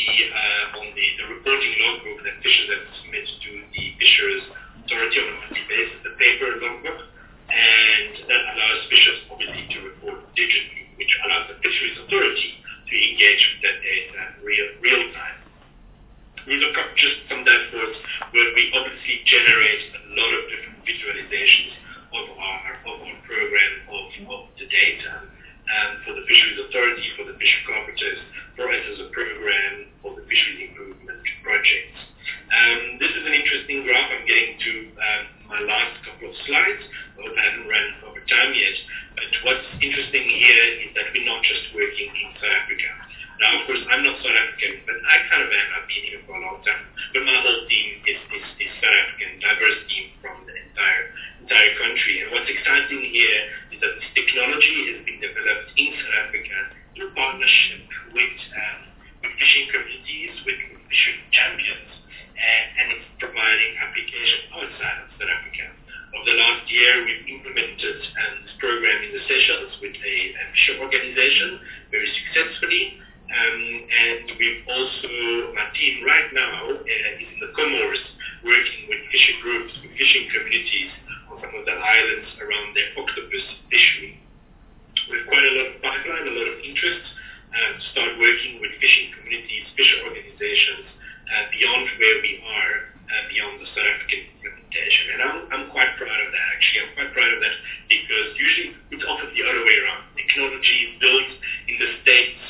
the reporting logbook that fishers have to submit to the fisheries authority on a monthly basis, the paper logbook, and that allows fishers obviously to report digitally, which allows the fisheries authority to engage with that data real time. These are just some dashboards where we obviously generate a lot of different visualizations of our program of the data for the fisheries authority, for the fisher cooperatives, for us as a program for the fisheries improvement projects. This is an interesting graph. I'm getting to my last couple of slides. I hope I haven't run over time yet. But what's interesting here is that we're not just working in South Africa. Now, of course, I'm not South African, but I kind of am. I've been here for a long time. But my whole team is South African, diverse team from the entire country. And what's exciting here is that this technology has been developed in South Africa in partnership with fishing communities, with fishing champions, and it's providing application outside of South Africa. Over the last year, we've implemented this program in the Seychelles with a fisher organization very successfully. And we've also, my team right now is in the Comoros, working with fishing groups, with fishing communities on some of the islands around their octopus fishery. We have quite a lot of pipeline, a lot of interest to start working with fishing communities, fisher organizations beyond where we are, beyond the South African implementation. And I'm quite proud of that, actually. I'm quite proud of that because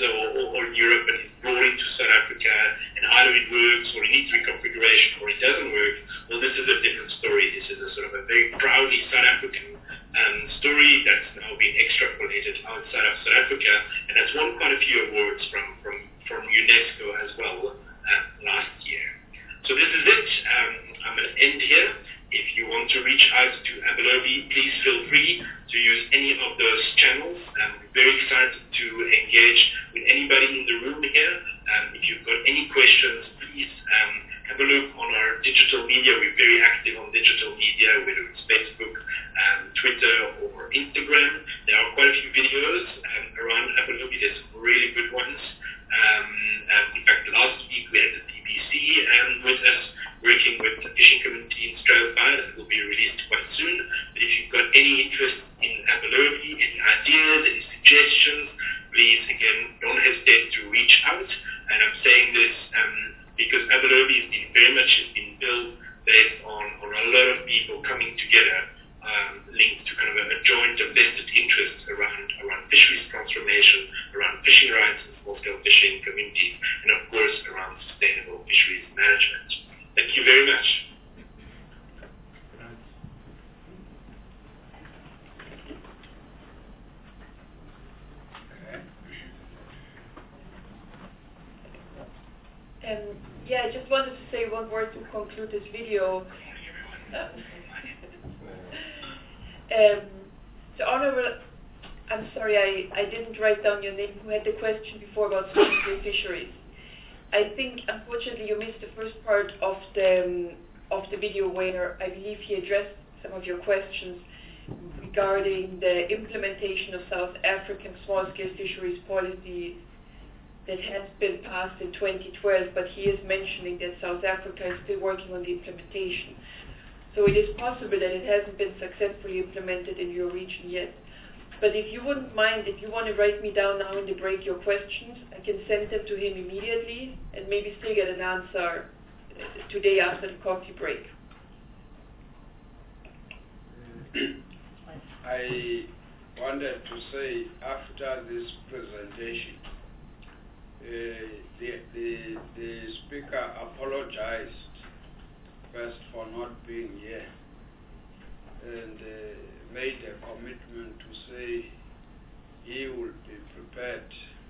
or Europe and it's brought into South Africa and either it works or it needs reconfiguration or it doesn't work, well, this is a different story. This is a sort of a very proudly South African story that's now been extrapolated outside of South Africa, and that's won quite a few awards from UNESCO as well last year. So this is it. I'm going to end here. If you want to reach out to Abelobi, please feel free to use any of those channels. We're very excited to engage with anybody in the room here. If you've got any questions, please have a look on our digital media. We're very active on digital media, whether it's Facebook, Twitter, or Instagram. There are quite a few videos around Abelobi. There's some really good ones. In fact, last week we had the BBC with us, working with the fishing community in Strasbourg. That will be released quite soon. But if you've got any interest in Abelobi, any ideas, any suggestions, please, again, don't hesitate to reach out. And I'm saying this because Abelobi has been very much built based on a lot of people coming together, linked to kind of a joint vested interest around fisheries transformation, around fishing rights and small-scale fishing communities, and of course around sustainable fisheries management. Thank you very much. Yeah, I just wanted to say one word to conclude this video. So Honorable, I'm sorry, I didn't write down your name, who had the question before about small-scale fisheries. I think, unfortunately, you missed the first part of the video where I believe he addressed some of your questions regarding the implementation of South African small-scale fisheries policy that has been passed in 2012, but he is mentioning that South Africa is still working on the implementation. So it is possible that it hasn't been successfully implemented in your region yet. But if you wouldn't mind, if you want to write me down now in the break your questions, I can send them to him immediately and maybe still get an answer today after the coffee break. I wanted to say after this presentation, the speaker apologized first for not being here and made a commitment to say he will be prepared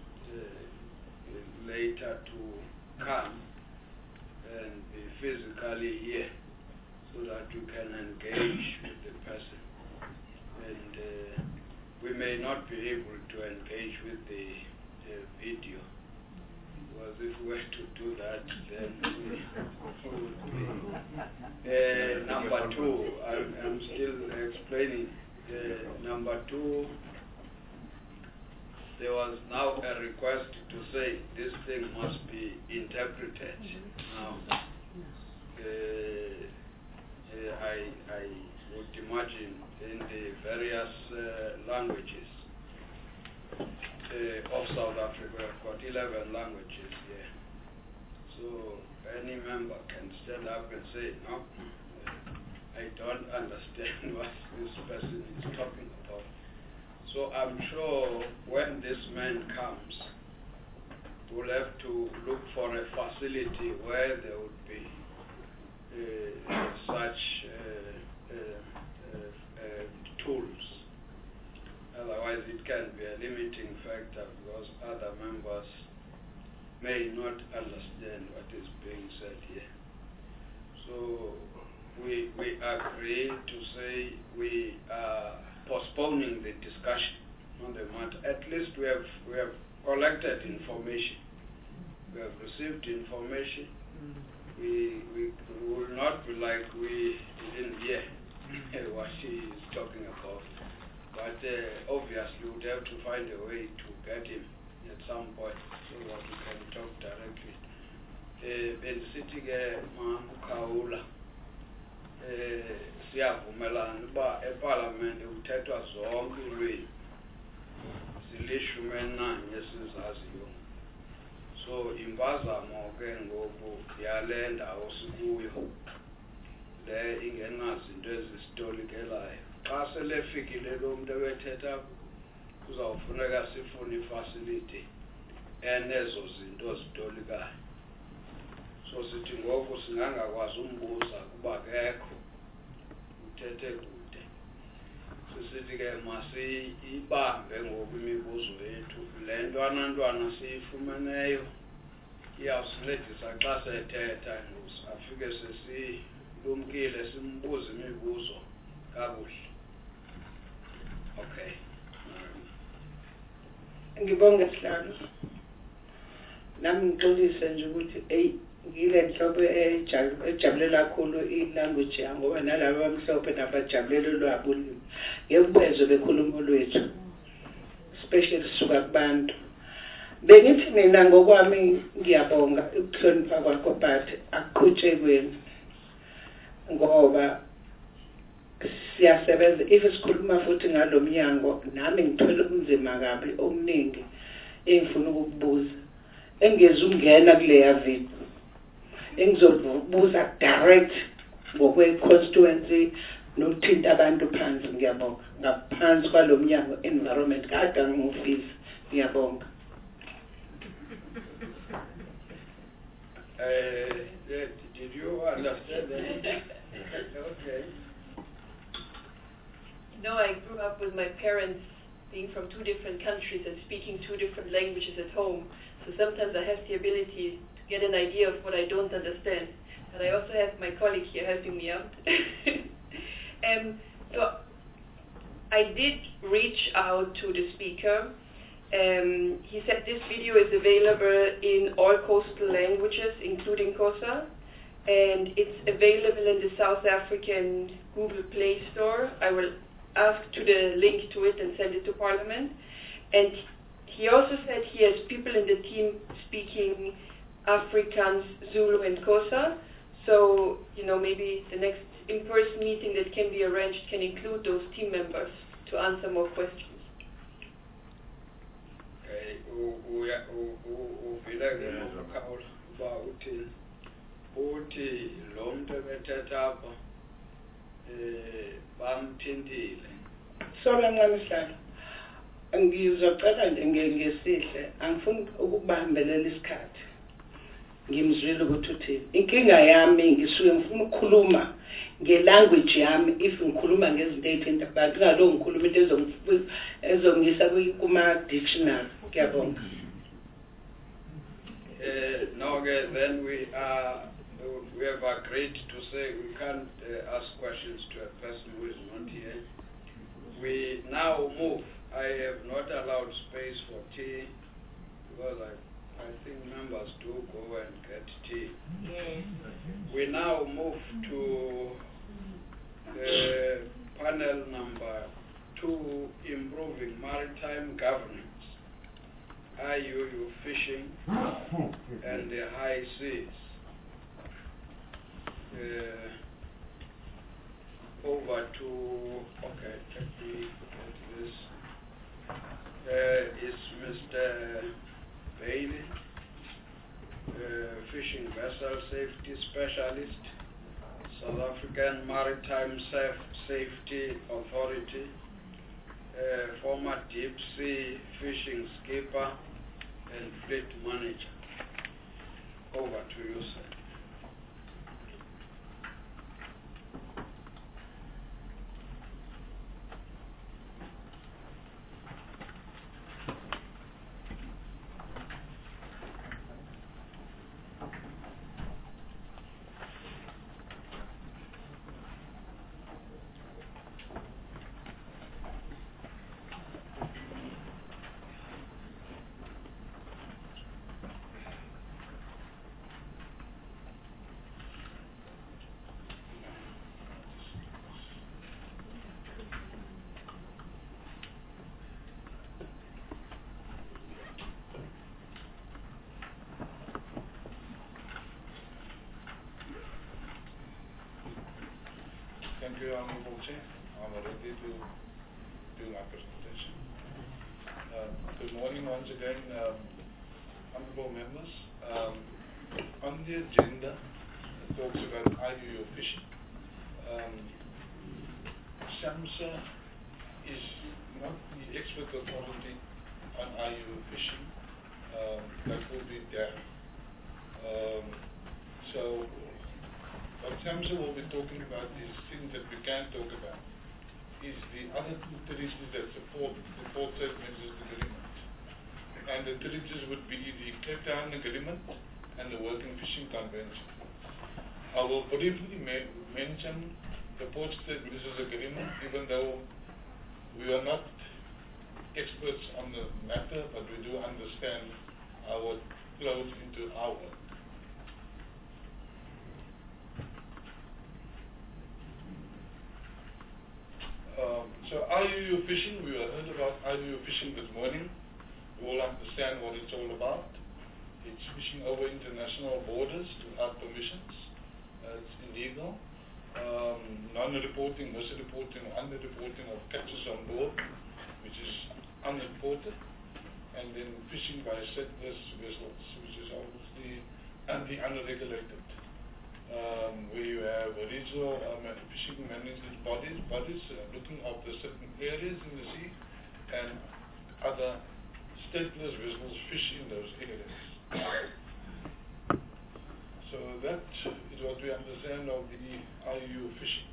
later to come and be physically here so that you can engage with the person. And we may not be able to engage with the video, because if we were to do that, then we would be. Number two, I'm still explaining. Number two, there was now a request to say this thing must be interpreted. Now, I would imagine in the various languages of South Africa, we've got 11 languages here. So any member can stand up and say, no, I don't understand what this person is talking about. So I'm sure when this man comes, we'll have to look for a facility where there would be such tools. Otherwise it can be a limiting factor because other members may not understand what is being said here. So we agree to say we are postponing the discussion on the matter. At least we have collected information. We have received information. We will not be like we didn't hear what he is talking about. But obviously we would have to find a way to get him at some point so that we can talk directly. Bendisithi ke Mkhawula siyavumelana uba eParliament kuthethwa zonke ilwimi zilishumi elinanye esizaziyo. So impazamo ke ngoku yale ndawo sikuyo le ingenazinto ezisitolikelayo. Xa selefikile lo muntu ebethetha kuzawufuneka sifune ifacility enezo zinto zitolikayo. So sithi ngoku singangakwazi umbuza kuba kekho uthethe kude. Sisithi ke masiyibambe ngoku imibuzo yethu. Le ntwana siyifumeneyo iyawusincedisa xa sethetha afike sesilumkile simbuze imibuzo kakuhle. Okay. Ngibonge Sihlalo. Nami ngixolise nje ukuthi ngile nhlobo ejabulela kakhulu ilanguage yami ngoba nalabo abamhlophe nabajabulela lwabo ulimi. Ngekubezwe bekhuluma lwethu. Especially suka kubantu. Bengithi mina ngokwami ngiyabonga ukuhlonipha kwakho but akuqhutshekweni ngoba siyasebenza if sikhuluma futhi ngalomnyango nami ngithola ubunzima kabi okuningi engifuna ukukubuza engeze ungena kuleya video engizobuza direct ngokwe constituency nokuthinta abantu phansi. Ngiyabonga ngaphansi kwalomnyango environment kade ngifisa. Ngiyabonga. Did you understand that? Okay. No, I grew up with my parents being from 2 different countries and speaking 2 different languages at home. So sometimes I have the ability to get an idea of what I don't understand. But I also have my colleague here helping me out. So I did reach out to the speaker. He said this video is available in all coastal languages, including Xhosa, and it's available in the South African Google Play Store. I will ask to the link to it and send it to Parliament. And he also said he has people in the team speaking Afrikaans, Zulu, and Xhosa. So, maybe the next in-person meeting that can be arranged can include those team members to answer more questions. Uthi lo muntu ebethetha apha bamthintile. Sorry mncane Sihlalo. Ngizocela nje ngesihle angifuni ukubambelela isikhathi. Ngimzwile ukuthi uthini. Inkinga yami ngisuke ngifuna ukukhuluma ngelanguage yami if ngikhuluma ngezinto ezithinta abantu ngalo ngikhuluma into ezongisa kuma dictionary. Ngiyabonga. No, then we have agreed to say we can't ask questions to a person who is not here. We now move. I have not allowed space for tea because I think members do go and get tea. Yes. We now move to panel number 2, improving maritime governance. IUU fishing and the high seas. Over to, okay, let me get this. Is Mr. Bailey, Fishing Vessel Safety Specialist, South African Maritime Safety Authority, former deep sea fishing skipper and fleet manager. Over to you, sir. Thank you, Honorable Chair. I'm ready to do my presentation. Good morning once again, honorable members. On the agenda, it talks about IUU fishing. SAMSA is not the expert authority on IUU fishing. will be DAF. So what SAMSA will be talking about is things that we can talk about, is the other two treaties that support the Port Trade Measures Agreement. And the treaties would be the Cape Town Agreement and the Working Fishing Convention. I will briefly mention the Port Trade Measures Agreement, even though we are not experts on the matter, but we do understand how it flows into our work. So IUU fishing, we heard about IUU fishing this morning. We all understand what it's all about. It's fishing over international borders without permissions. It's illegal. Non-reporting, misreporting, or under-reporting of catches on board, which is unreported, and then fishing by stateless vessels, which is obviously unregulated. Where you have regional fishing management bodies looking after certain areas in the sea, and other stateless vessels fish in those areas. So that is what we understand of the IUU fishing.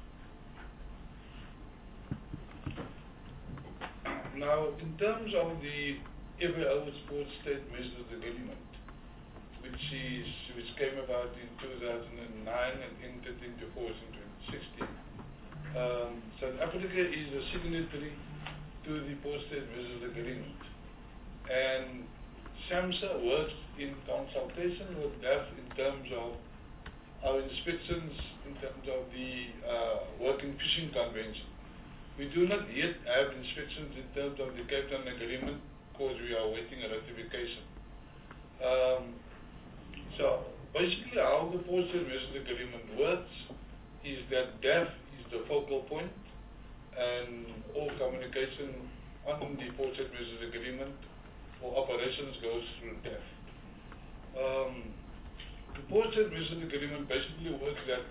Now, in terms of the FAO Port Trade Measures Agreement, which came about in 2009 and entered into force in 2016, South Africa is a signatory to the Port Trade Measures Agreement, and SAMSA works in consultation with DAF in terms of our inspections, in terms of the Working Fishing Convention. We do not yet have inspections in terms of the Cape Town Agreement because we are awaiting a ratification. So basically how the Port Trade Measures Agreement works is that DAF is the focal point, and all communication on the Port Trade Measures Agreement for operations goes through DAF. The Port Trade Measures Agreement basically works that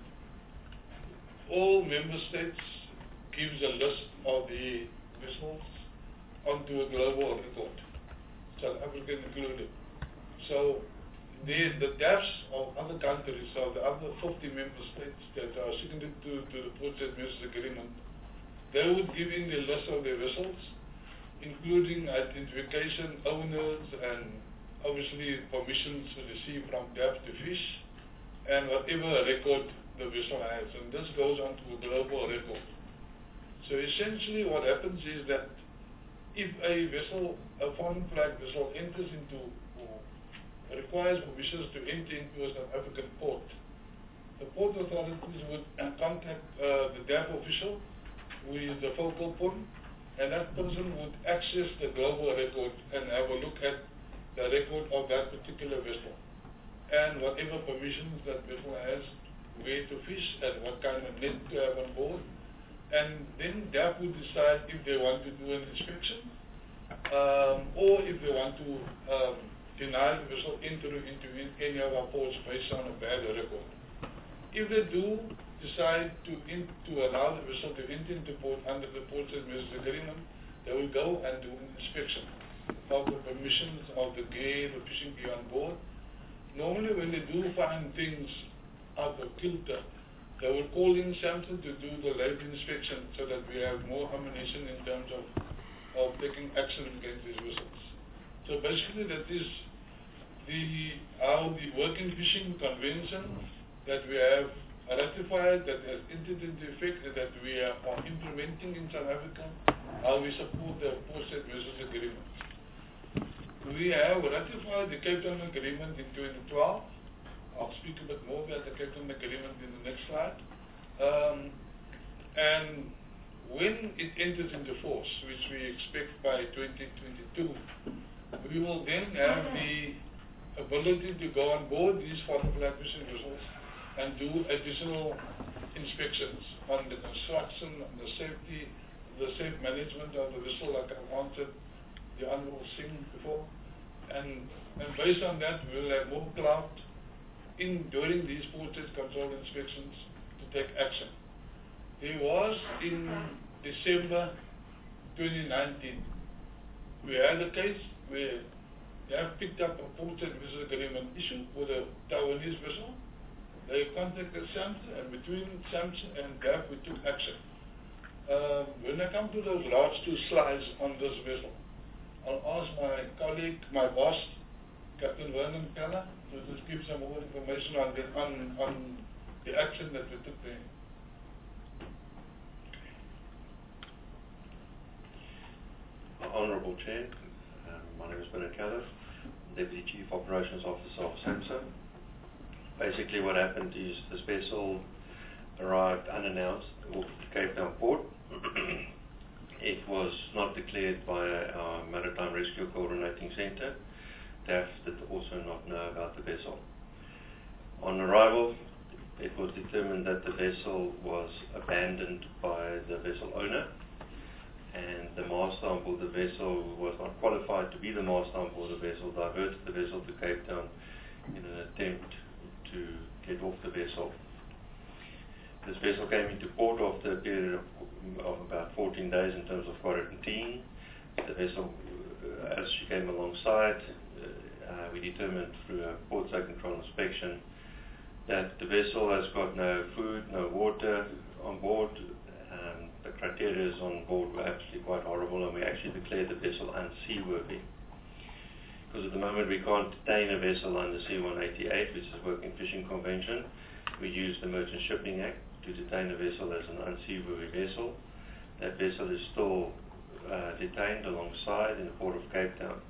all member states gives a list of the vessels onto a global record, South Africa included. So the DAFs of other countries, so the other 50 member states that are signatory to the Port Trade Measures Agreement, they would give in the list of their vessels, including identification, owners, and obviously permissions received from DAF to fish, and whatever record the vessel has, and this goes on to a global record. So essentially what happens is that if a vessel, a foreign flag vessel, enters into or requires permissions to enter into a South African port, the port authorities would contact the DAF official, who is the focal point, and that person would access the global record and have a look at the record of that particular vessel, and whatever permissions that vessel has, where to fish and what kind of net to have on board. And then DAF would decide if they want to do an inspection, or if they want to deny the vessel entry into any of our ports based on a bad record. If they do decide to allow the vessel to enter into port under the Port Trade Measures Agreement, they will go and do an inspection of the permissions of the gear, the fishing gear on board. Normally when they do find things out of kilter, they will call in SAMSA to do the late inspection so that we have more ammunition in terms of taking action against these vessels. So basically that is how the Working Fishing Convention that we have ratified, that has entered into effect, and that we are implementing in South Africa, how we support the Port Trade Measures Agreement. We have ratified the Cape Town Agreement in 2012. I'll speak a bit more about the Cape Town Agreement in the next slide. And when it enters into force, which we expect by 2022, we will then have the ability to go on board these foreign flag fishing vessels and do additional inspections on the construction, on the safety, the safe management of the vessel, like I answered the Honorable Singh before. And based on that, we will have more clout during these port trade control inspections to take action. There was in December 2019, we had a case where they have picked up a Port Trade Measures issue with a Taiwanese vessel. They contacted SAMSA, and between SAMSA and GAF we took action. When I come to those last two slides on this vessel, I'll ask my colleague, my boss, Captain Vernon Keller, to just give some more information on the action that we took there. Honourable Chair, my name is Vernon Keller, Deputy Chief Operations Officer of SAMSA. Basically what happened is this vessel arrived unannounced off the Cape Town port. It was not declared by our Maritime Rescue Coordinating Centre. DAF did also not know about the vessel. On arrival, it was determined that the vessel was abandoned by the vessel owner, and the master on board the vessel, who was not qualified to be the master on board the vessel, diverted the vessel to Cape Town in an attempt to get off the vessel. This vessel came into port after a period of about 14 days in terms of quarantine. The vessel, as she came alongside, we determined through a port site control inspection that the vessel has got no food, no water on board. The criteria on board were actually quite horrible, and we actually declared the vessel unseaworthy. Because at the moment we can't detain a vessel under C-188, which is a Working Fishing Convention. We use the Merchant Shipping Act to detain a vessel as an unseaworthy vessel. That vessel is still detained alongside in the port of Cape Town.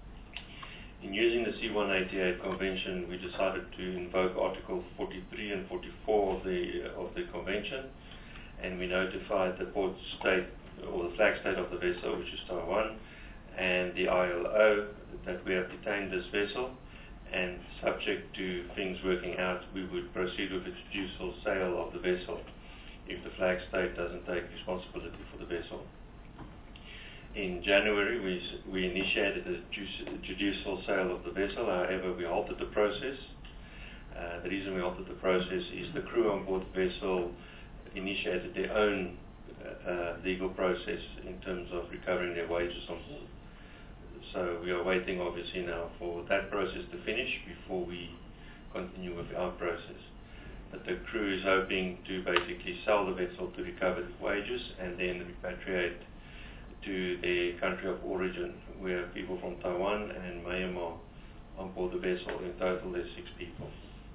In using the C-188 Convention, we decided to invoke Article 43 and 44 of the Convention, and we notified the port state, or the flag state of the vessel, which is Taiwan, and the ILO, that we have detained this vessel, and subject to things working out, we would proceed with the judicial sale of the vessel if the flag state doesn't take responsibility for the vessel. In January, we initiated the judicial sale of the vessel. However, we halted the process. The reason we halted the process is the crew on board the vessel initiated their own legal process in terms of recovering their wages on board. So we are waiting obviously now for that process to finish before we continue with our process. But the crew is hoping to basically sell the vessel to recover the wages and then repatriate to their country of origin. We have people from Taiwan and Myanmar on board the vessel. In total there's 6 people.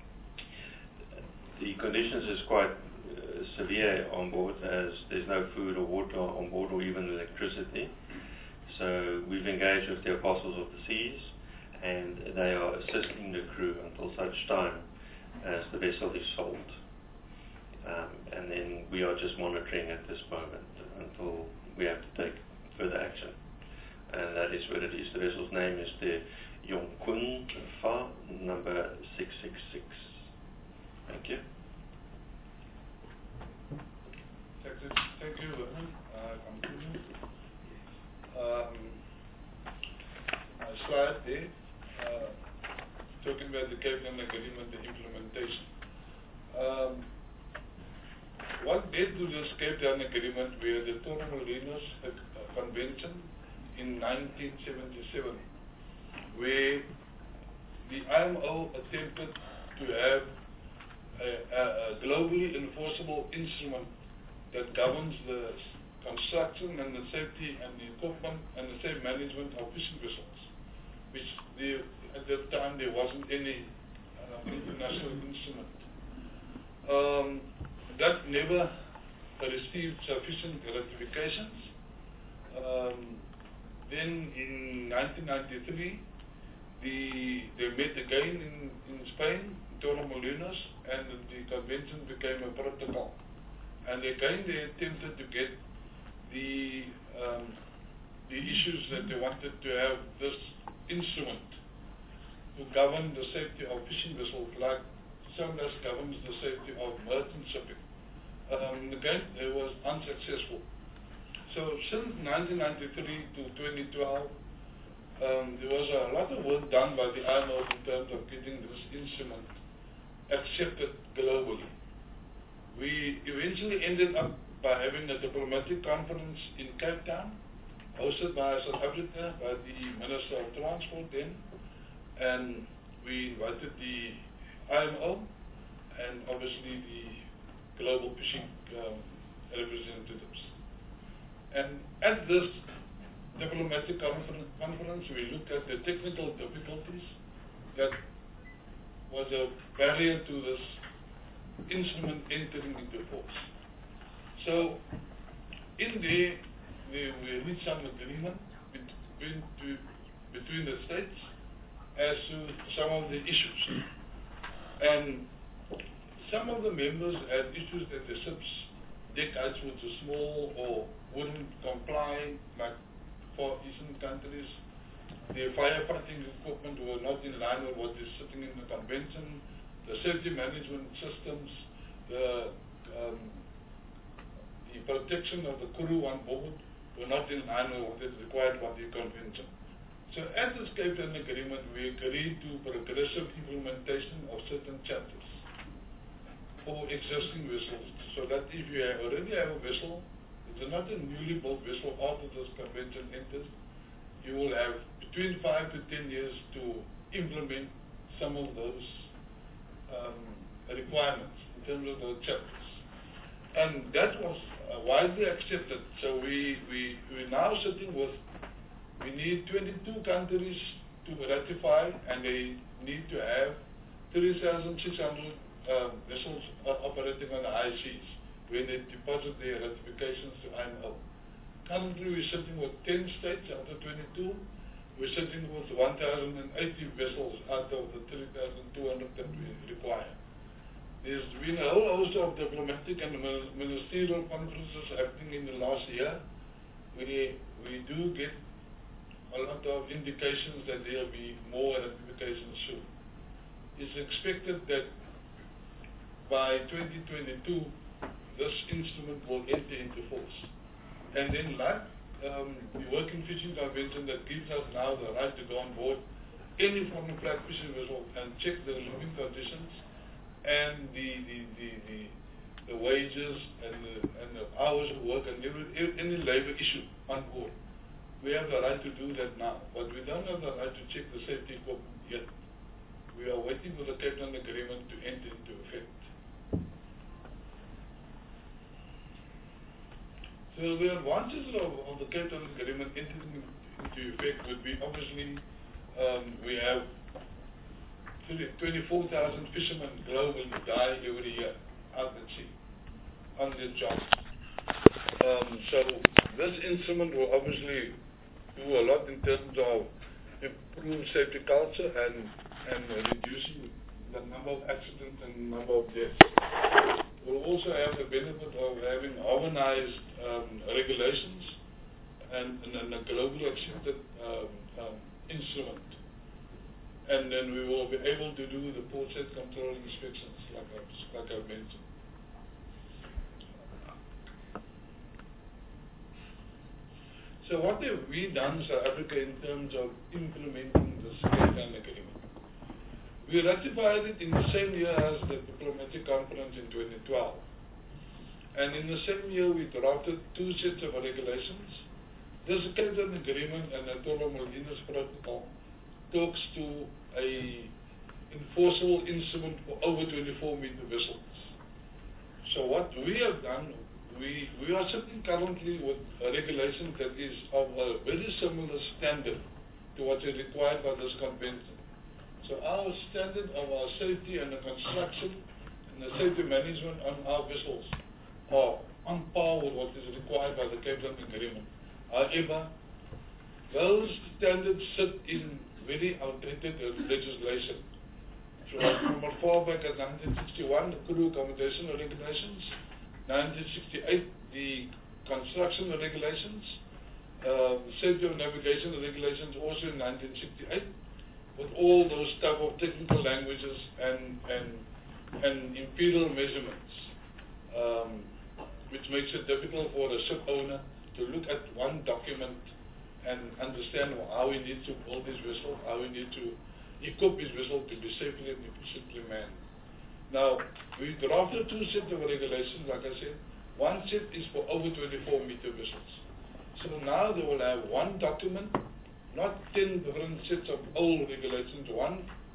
The conditions is quite severe on board, as there's no food or water on board or even electricity. So we've engaged with the Apostles of the Seas, and they are assisting the crew until such time as the vessel is sold. And then we are just monitoring at this moment until we have to take further action. And that is what it is. The vessel's name is the Yongkun Fa number 666. Thank you. Thank you, Vernon. Slide there, talking about the Cape Town Agreement, the implementation. What led to this Cape Town Agreement were the Torremolinos Convention in 1977, where the IMO attempted to have a globally enforceable instrument that governs the construction and the safety and the equipment and the safe management of fishing vessels, which at that time there wasn't any international instrument. That never received sufficient ratifications. Then in 1993, they met again in Spain, Torremolinos, and the convention became a protocol. And again they attempted to get the issues that they wanted to have this instrument to govern the safety of fishing vessels, like SAMRAS governs the safety of merchant shipping. Again, it was unsuccessful. So since 1993 to 2012, there was a lot of work done by the IMO in terms of getting this instrument accepted globally. We eventually ended up by having a diplomatic conference in Cape Town, hosted by South Africa, by the Minister of Transport then, and we invited the IMO and obviously the global fishing representatives. And at this diplomatic conference, we looked at the technical difficulties that was a barrier to this instrument entering into force. So, in there, we reached some agreement between the states as to some of the issues. And some of the members had issues that the ships' deck heights were too small or wouldn't comply, like for Eastern countries. The firefighting equipment were not in line with what is sitting in the convention. The safety management systems, the protection of the crew on board were not in line with what is required by the convention. So at this Cape Town agreement, we agreed to progressive implementation of certain chapters for existing vessels, so that if you already have a vessel, it's not a newly built vessel after this convention enters, you will have between 5 to 10 years to implement some of those requirements in terms of those chapters. And that was widely accepted. So we're now sitting with, we need 22 countries to ratify, and they need to have 3,600 vessels operating on the high seas when they deposit their ratifications to IMO. Currently, we're sitting with 10 states out of 22. We're sitting with 1,080 vessels out of the 3,200 that we require. There's been a whole host of diplomatic and ministerial conferences happening in the last year. We do get a lot of indications that there will be more ratifications soon. It's expected that by 2022, this instrument will enter into force. And then like the Working Fishing Convention that gives us now the right to go on board any foreign flag fishing vessel and check the living conditions and the wages and the hours of work and any labor issue on board. We have the right to do that now, but we don't have the right to check the safety equipment yet. We are waiting for the Cape Town Agreement to enter into effect. So the advantages of the Cape Town Agreement entering into effect would be obviously we have 24,000 fishermen globally die every year out at sea on their jobs. So this instrument will obviously do a lot in terms of improving safety culture and reducing the number of accidents and number of deaths. We'll also have the benefit of having harmonized regulations and a globally accepted instrument. And then we will be able to do the port set control inspections like I've mentioned. So what have we done in South Africa in terms of implementing the Cape Town Agreement? We ratified it in the same year as the diplomatic conference in 2012. And in the same year we drafted 2 sets of regulations. This Cape Town Agreement and the Torres-Malvinas Protocol talks to a enforceable instrument for over 24-meter vessels. So what we have done, we are sitting currently with a regulation that is of a very similar standard to what is required by this convention. So our standard of our safety and the construction and the safety management on our vessels are on par with what is required by the Cape Town Agreement. However, those standards sit in very outdated legislation. From as far back as 1961, the crew accommodation regulations, 1968, the construction regulations, safety of navigation regulations also in 1968, with all those type of technical languages and imperial measurements, which makes it difficult for a ship owner to look at one document and understand how he needs to build his vessel, how he needs to equip his vessel to be safely and efficiently manned. Now, we drafted 2 sets of regulations, like I said. 1 set is for over 24-meter vessels. So now they will have 1 document, not 10 different sets of old regulations, 1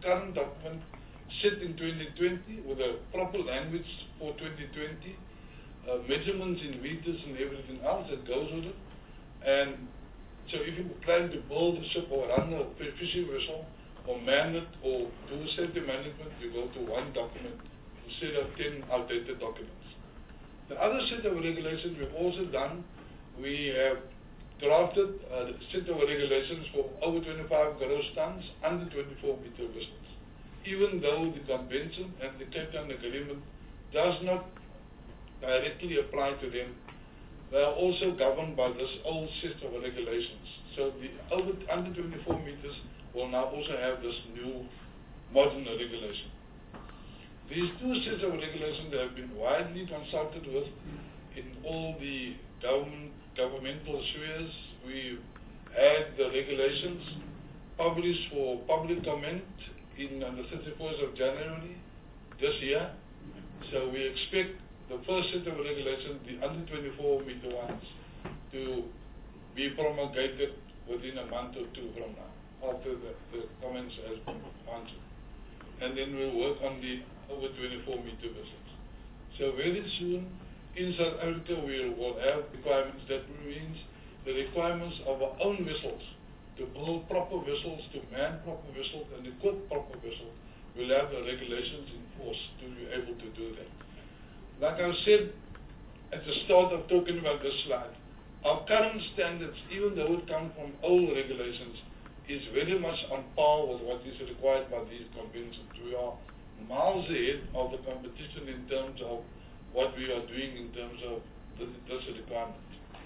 current document set in 2020 with a proper language for 2020, measurements in meters and everything else that goes with it. And so if you plan to build a ship or run a fishing vessel or man it or do safety management, you go to one document instead of 10 outdated documents. The other set of regulations we've also done, we have drafted a set of regulations for over 25 gross tons, under 24 meter vessels. Even though the convention and the Cape Town Agreement does not directly apply to them, they are also governed by this old set of regulations. So the under 24 meters will now also have this new modern regulation. These two sets of regulations have been widely consulted with in all the governmental spheres. We had the regulations published for public comment on the 31st of January this year. So we expect the first set of regulations, the under 24 meter ones, to be promulgated within a month or two from now, after the comments has been answered. And then we'll work on the over 24 meter vessels. So very soon in South Africa we will have requirements. That means the requirements of our own vessels to build proper vessels, to man proper vessels and equip proper vessels. We'll have the regulations in force to be able to do that. Like I said at the start of talking about this slide, our current standards, even though it comes from old regulations, is very much on par with what is required by these conventions. We are miles ahead of the competition in terms of what we are doing in terms of this requirement.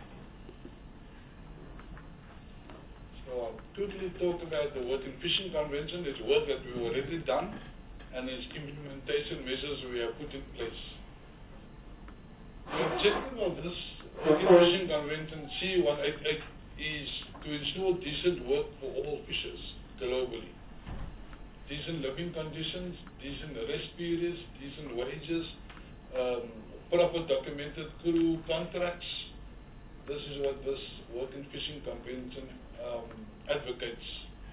So I'll quickly talk about the Working Fishing Convention. It's work that we've already done, and its implementation measures we have put in place. The objective of this Working Fishing Convention C188 is to ensure decent work for all fishers globally. Decent living conditions, decent rest periods, decent wages, proper documented crew contracts. This is what this Working Fishing Convention advocates.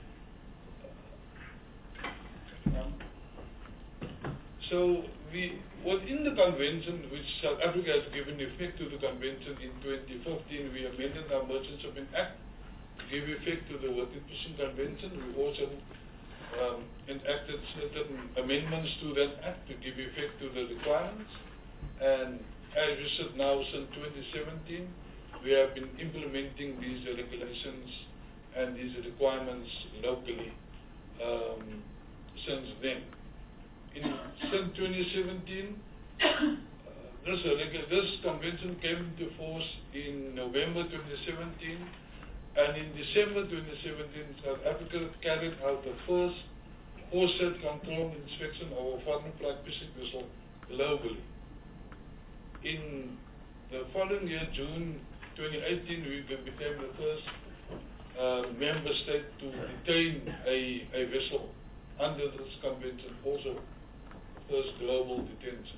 So within the convention, which South Africa has given effect to the convention in 2015, we amended our Merchant Shipping Act to give effect to the Working Fishing Convention. We also enacted certain amendments to that act to give effect to the requirements. And as we said now, since 2017, we have been implementing these regulations and these requirements locally since then. Since 2017, this convention came into force in November 2017, and in December 2017, South Africa carried out the first offset control inspection of a foreign flag fishing vessel globally. In the following year, June 2018, we became the first member state to detain a vessel under this convention, also first global detention.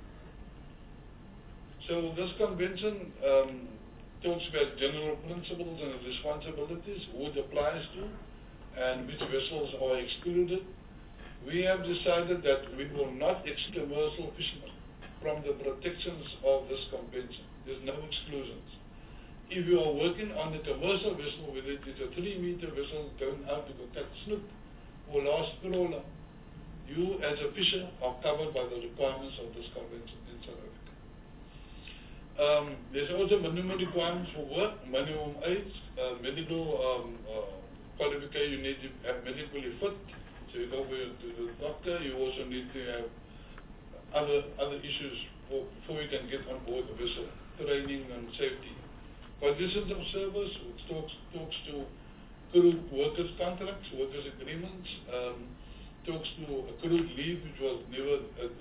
So this convention talks about general principles and responsibilities, who it applies to, and which vessels are excluded. We have decided that we will not exclude commercial fishermen from the protections of this convention. There's no exclusions. If you are working on a commercial vessel, whether it is a 3-meter vessel going out to go catch snook or last trawler, you as a fisher are covered by the requirements of this convention in South Africa. There's also minimum requirements for work, minimum age, medical qualification. You need to have medically fit. So you go to the doctor. You also need to have other issues before you can get on board the vessel, training and safety. Conditions of service, which talks to crew workers' contracts, workers' agreements, talks to accrued leave, which was never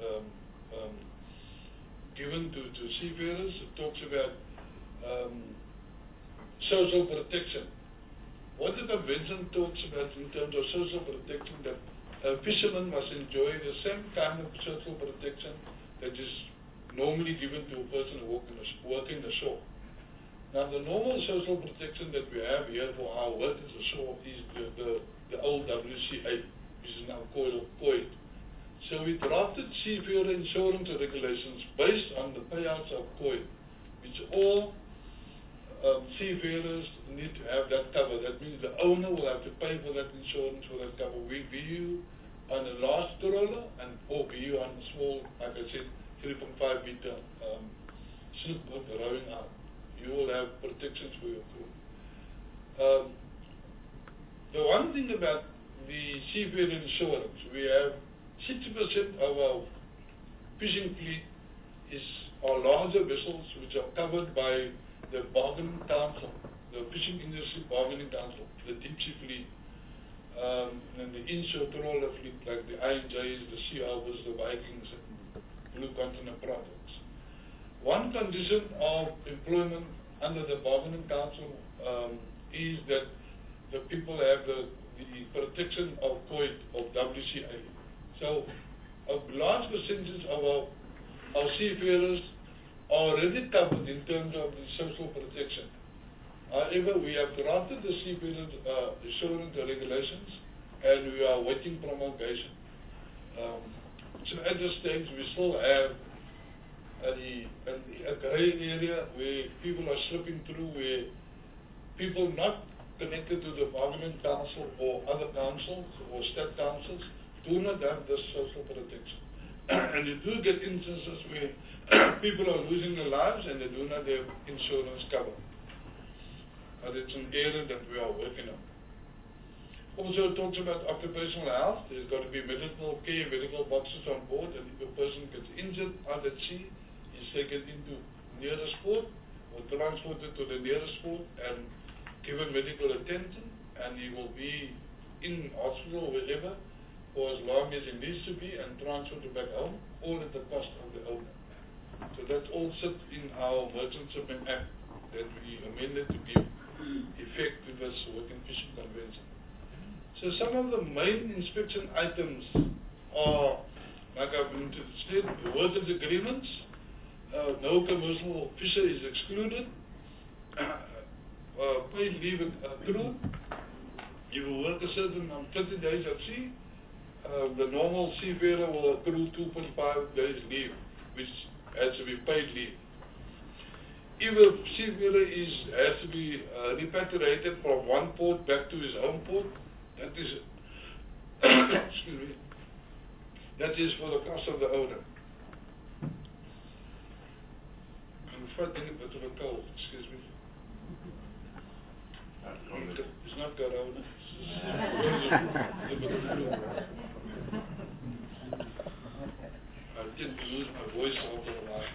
given to seafarers. It talks about social protection. What the convention talks about in terms of social protection, that a fisherman must enjoy the same kind of social protection that is normally given to a person working the shore. Now, the normal social protection that we have here for our workers ashore is the old WCA which is now called COID. So we drafted seafarer insurance regulations based on the payouts of COID, which all seafarers need to have that cover. That means the owner will have to pay for that insurance for that cover. We view on a large trawler or view on a small, like I said, 3.5 meter slip boat rowing out. You will have protections for your crew. The one thing about the seafarer insurance, we have 60% of our fishing fleet are larger vessels which are covered by the bargaining council, the fishing industry bargaining council, the deep sea fleet, and the inshore trawler fleet like the INJs, the Sea Harbors, the Vikings, and Blue Continent projects. One condition of employment under the bargaining council is that the people have the protection of COID, of WCA. So a large percentage of our seafarers are already covered in terms of the social protection. However, we have drafted the seafarers insurance regulations and we are waiting promulgation. So at this stage we still have a grey area where people are slipping through, where people not connected to the bargaining council or other councils or state councils do not have this social protection. And you do get instances where people are losing their lives and they do not have insurance cover. But it's an area that we are working on. Also, it talks about occupational health. There's got to be medical care, medical boxes on board, and if a person gets injured out at sea, he's taken into nearest port or transported to the nearest port and given medical attention, and he will be in hospital or wherever for as long as he needs to be and transferred back home, all at the cost of the owner. So that's all set in our Merchant Shipping Act that we amended to give effect to this Working Fishing Convention. So some of the main inspection items are, like I've said, the workers' agreements, no commercial fisher is excluded, paid leave accrued. If you work a certain 30 days at sea, the normal seafarer will accrue 2.5 days leave, which has to be paid leave. If a seafarer has to be repatriated from one port back to his home port, that is, excuse me, that is for the cost of the owner. I'm fighting a bit of a cold, excuse me. It's not corona. I didn't lose my voice over the line.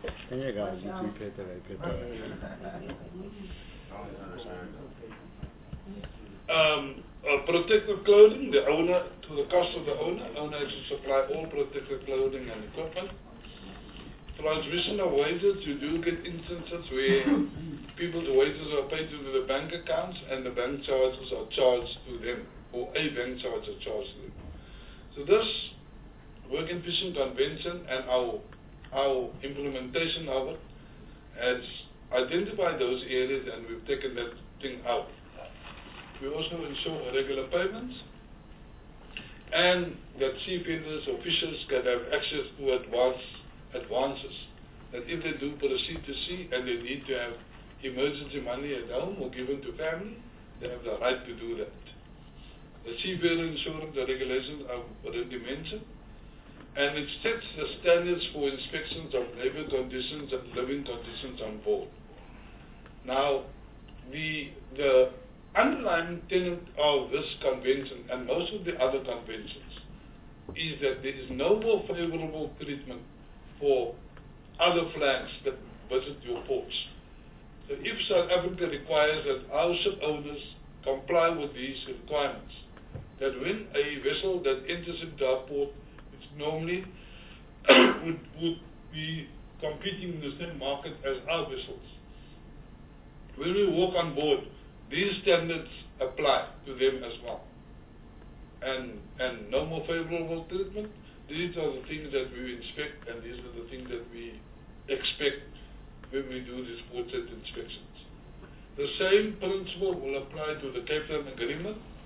Protective clothing, the owner, to the cost of the owner. Owner has to supply all protective clothing and equipment. Transmission of wages, you do get instances where people's wages are paid to the bank accounts and the bank charges are charged to them, or a bank charge is charged to them. So this Working Fishing Convention and our implementation of it has identified those areas and we've taken that thing out. We also ensure regular payments and that seafarers or fishers can have access to advances. That if they do proceed to sea and they need to have emergency money at home or given to family, they have the right to do that. The seafarer insurance, the regulations I've already mentioned, and it sets the standards for inspections of labor conditions and living conditions on board. Now, the underlying tenet of this convention and most of the other conventions is that there is no more favorable treatment for other flags that visit your ports. So if South Africa requires that our ship owners comply with these requirements, that when a vessel that enters into our port, which normally would be competing in the same market as our vessels, when we walk on board, these standards apply to them as well. And no more favorable treatment. These are the things that we inspect, and these are the things that we expect when we do these port set inspections. The same principle will apply to the Cape Town Agreement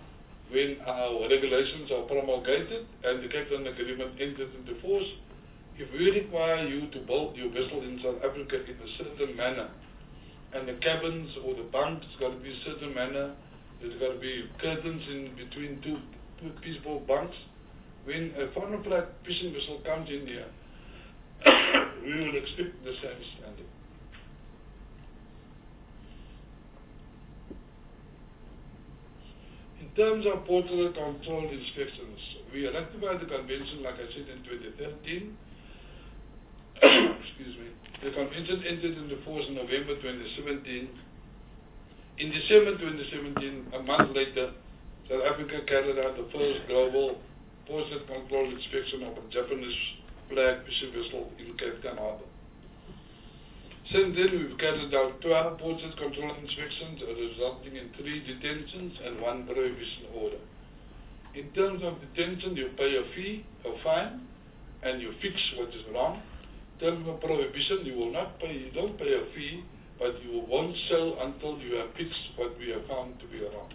when our regulations are promulgated and the Cape Town Agreement enters into force, if we require you to build your vessel in South Africa in a certain manner, and the cabins or the bunks got to be a certain manner, there's got to be curtains in between two peaceful bunks. When a foreign flag fishing vessel comes in here, we will expect the same standard. In terms of portal control inspections, we ratified the convention, like I said, in 2013. Excuse me. The convention entered into force in November 2017. In December 2017, a month later, South Africa carried out the first global portal control inspection of a Japanese flag fishing vessel in Cape Town Harbour. Since then, we've carried out 12 portal control inspections, resulting in 3 detentions and 1 prohibition order. In terms of detention, you pay a fee, a fine, and you fix what is wrong. In terms of prohibition, you will not pay, you don't pay a fee, but you won't sell until you have fixed what we have found to be wrong.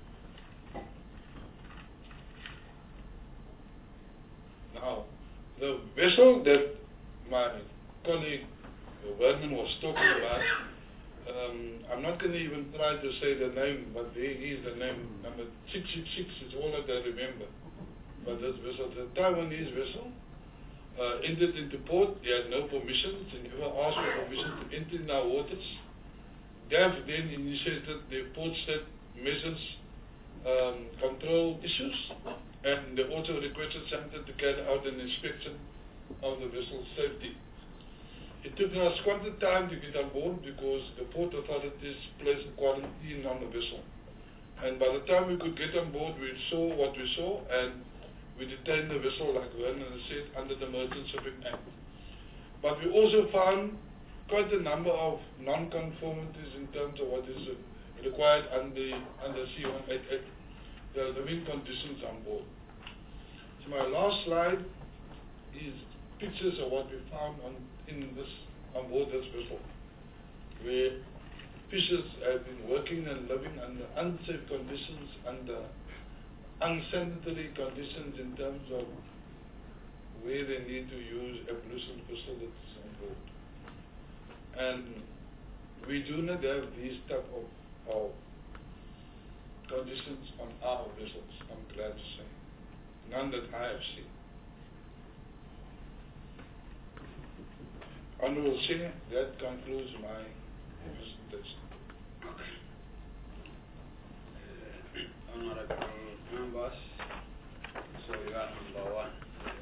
Now, the vessel that my colleague Vernon was talking about, I'm not going to even try to say the name, but there is the name, number 666 is all that I remember. But this vessel, the Taiwanese vessel, entered into port. He had no permissions, and never asked for permission to enter in our waters. DAF then initiated the port state measures control issues, and they also requested SAMTA to carry out an inspection of the vessel's safety. It took us quite a time to get on board because the port authorities placed a quarantine on the vessel. And by the time we could get on board, we saw what we saw, and we detained the vessel, like Vernon said, under the Merchant Shipping Act. But we also found quite a number of non-conformities in terms of what is required under C-188, the living conditions on board. So my last slide is pictures of what we found on board this vessel, where fishers have been working and living under unsafe conditions, under unsanitary conditions in terms of where they need to use ablution facilities on board. And we do not have these type of conditions on our vessels, I'm glad to say. None that I have seen. Honorable Chair, that concludes my presentation. Okay. Honorable members, so we are number 1.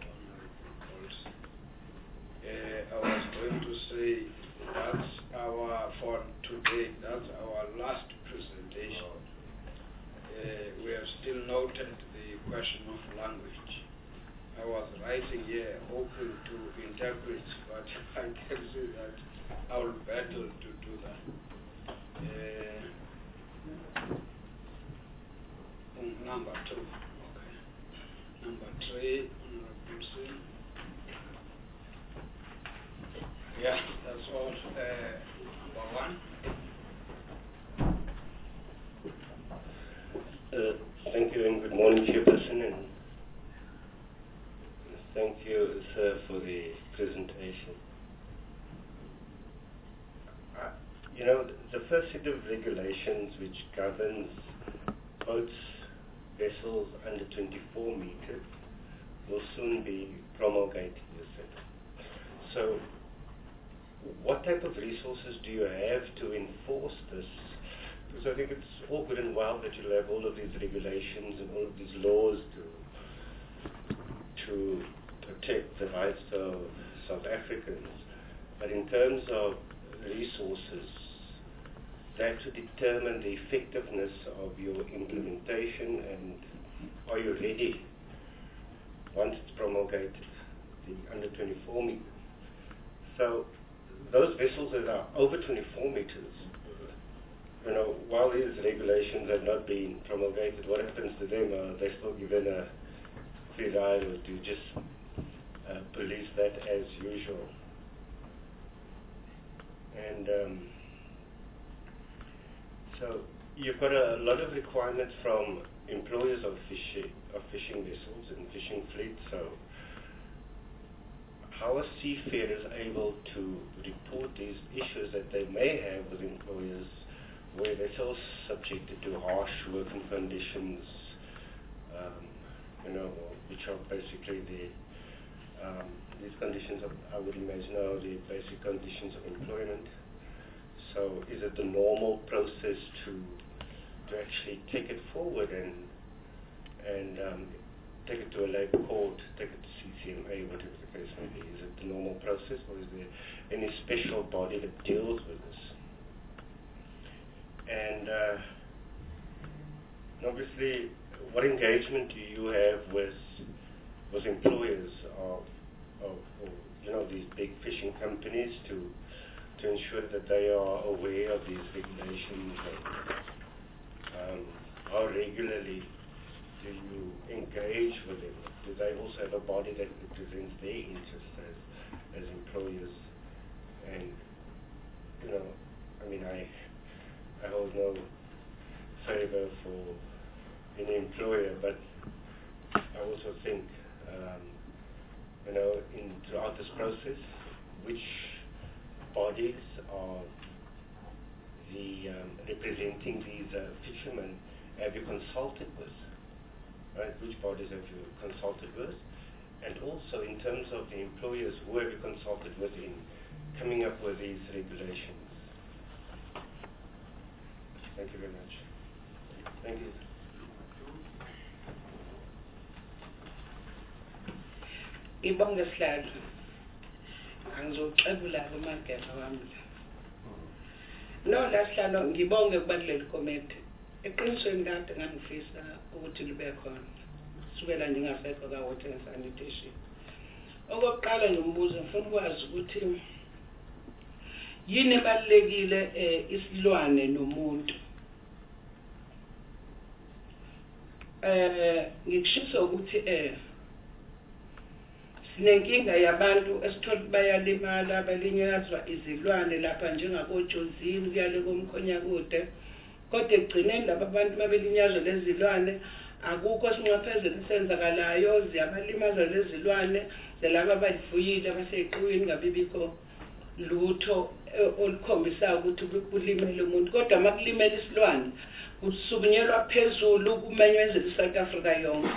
I was going to say that's for today, that's our last presentation. We have still noted the question of language. I was writing here hoping to interpret, but I can say that I will battle to do that. Number 2. Okay. Number 3, Honorable Singh. Yeah, that's all. Number 1. Thank you and good morning, Chairperson, and thank you, sir, for the presentation. You know, the first set of regulations which governs boats, vessels under 24 meters will soon be promulgated, you said. So, what type of resources do you have to enforce this? Because I think it's all good and well that you'll have all of these regulations and all of these laws to protect the rights of South Africans. But in terms of resources, that to determine the effectiveness of your implementation, and are you ready once it's promulgated, the under 24 meters. So those vessels that are over 24 meters, you know, while these regulations have not been promulgated, what happens to them? Are they still given a free ride, or do you just police that as usual? And so you've got a lot of requirements from employers of fishing vessels and fishing fleets. So how are seafarers able to report these issues that they may have with employers where vessels subjected to harsh working conditions, which are basically these conditions I would imagine are the basic conditions of employment. So is it the normal process to actually take it forward and take it to a labour court, take it to CCMA, whatever the case may be? Is it the normal process, or is there any special body that deals with this? And obviously, what engagement do you have with employers of these big fishing companies to ensure that they are aware of these regulations? And, how regularly do you engage with them? Do they also have a body that represents their interests as employers? And I hold no favor for any employer, but I also think throughout this process, which bodies are representing these fishermen have you consulted with? Right? Which bodies have you consulted with? And also in terms of the employers, who have you consulted with in coming up with these regulations? Thank you very much. Thank you. Ngibonge Sihlalo. Angizocebula kumageza wami la. No la Sihlalo ngibonge kubaluleka komiti. Eqinisweni kade ngangifisa ukuthi libe khona. Sukela ngingasekho ka water and sanitation. Okokuqala ngimbuza ngifuna ukwazi ukuthi yini ebalekile isilwane nomuntu. Ngikushisa ukuthi sinenkinga yabantu esithola bayalimala balinyazwa izilwane lapha njengakojozini kuyale komkhonyakude, kodwa ekugcineni laba bantu babelinyazwa lezi zilwane akukho sinxephezelo senzakalayo, ziyabalimaza lezi zilwane laba abalifuyile baseqhwini ngabibikho lutho olukhombisa ukuthi kulimele umuntu, kodwa makulimela isilwane kusukunyelwa phezulu kumenyezela iSouth Africa yonke.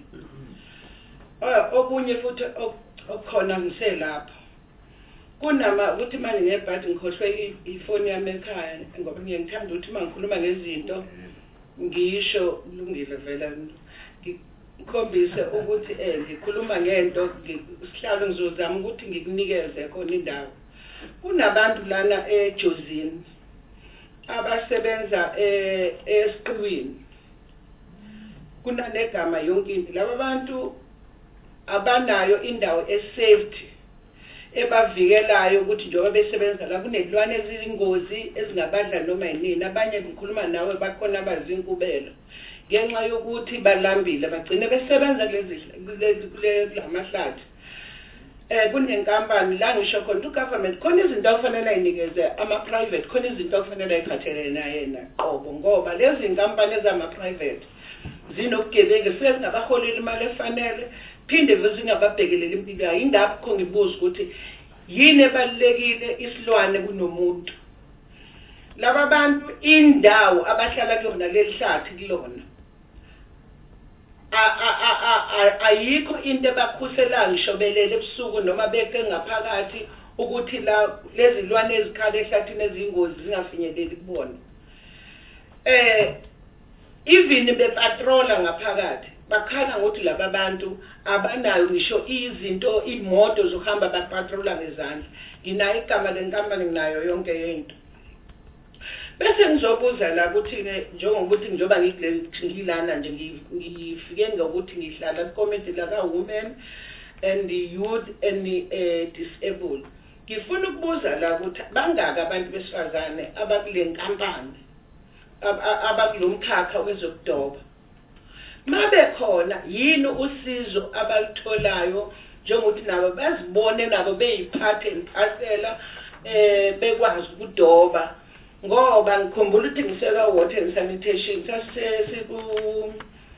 Okunye futhi okukhona ngiselapha kunama ukuthi manje ngebhadi ngikhohlwe ifoni yami ekhaya ngoba ngiyangithanda ukuthi mangikhuluma ngezinto ngisho kulungile vela ngikhombise ukuthi ngikhuluma ngento Sihlalo ngizozama ukuthi ngikunikeze khona indawo. Kunabantu lana eJozini abasebenza esiqwini, kunanegama yonke into. Laba bantu abanayo indawo esafety ebavikelayo ukuthi njengoba besebenza la kunezilwane eziyingozi ezingabadla noma yini. Abanye ngikhuluma nawe bakhona abazinkubelo ngenxa yokuthi balambile bagcine besebenza kule mahlathi. Kunenkampani la ngisho khona ugovernment khona izinto okufanele ayinikeze ama private, khona izinto okufanele ayiphathele naye qobo, ngoba lezi inkampani ezama private zinokugebenga sezingabaholela imali efanele phinde zingababhekeleli impilo yayo. Indaba kho ngibuza ukuthi yini ebalekile isilwane kunomuntu. Laba bantu indawo abahlala kuyona lelihlathi kulona ayikho into ebakhusela ngisho belele ebusuku noma beke ngaphakathi ukuthi lezi zilwane ezikhala ehlathini eziyingozi zingafinyeleli kubona. Even bepatrola ngaphakathi bakhala ngokuthi laba bantu abanayo ngisho izinto imoto zohamba bapatrola ngezandla. Nginayo igama lenkampani nginayo yonke into. Bese ngizobuza la ukuthi njengokuthi njoba ngilana nje ngifike ngokuthi ngihlala committee la ka women and the youth and the disabled. Ngifuna ukubuza la ukuthi bangaka abantu besifazane abakule nkampani abakulomkhakha wezokudoba. Mabe khona yini usizo abalitholayo njengokuthi nabo bazibone nabo beyiphathe impasela bekwazi ukudoba, ngoba ngikhumbula ukuthi ngiseka water and sanitation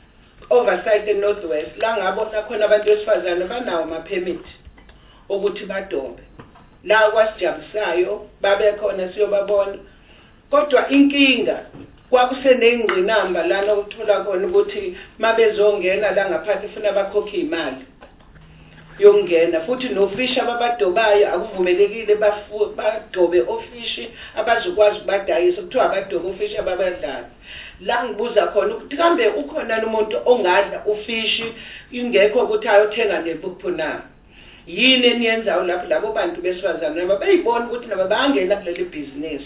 oversight eNorthwest la ngabona khona abantu besifazane banawo ama permit ukuthi badobe la kwasijabusayo babe khona siyobabona kodwa inkinga kwakusenengqinamba lana ukuthola khona ukuthi mabezongena la ngaphansi ufuna bakhokhe imali yongena futhi nofisha ababadobayo akuvumelekile badobe ofishi abazokwazi ukubadayisa kuthiwa abadobe ofishi ababadlala la ngibuza khona ukuthi kambe ukhona umuntu ongadla ufishi ingekho ukuthi ayothenga nepuphu na yini eniyenzayo lapho labo bantu besifazane bayibona ukuthi nabo bangena kuleli business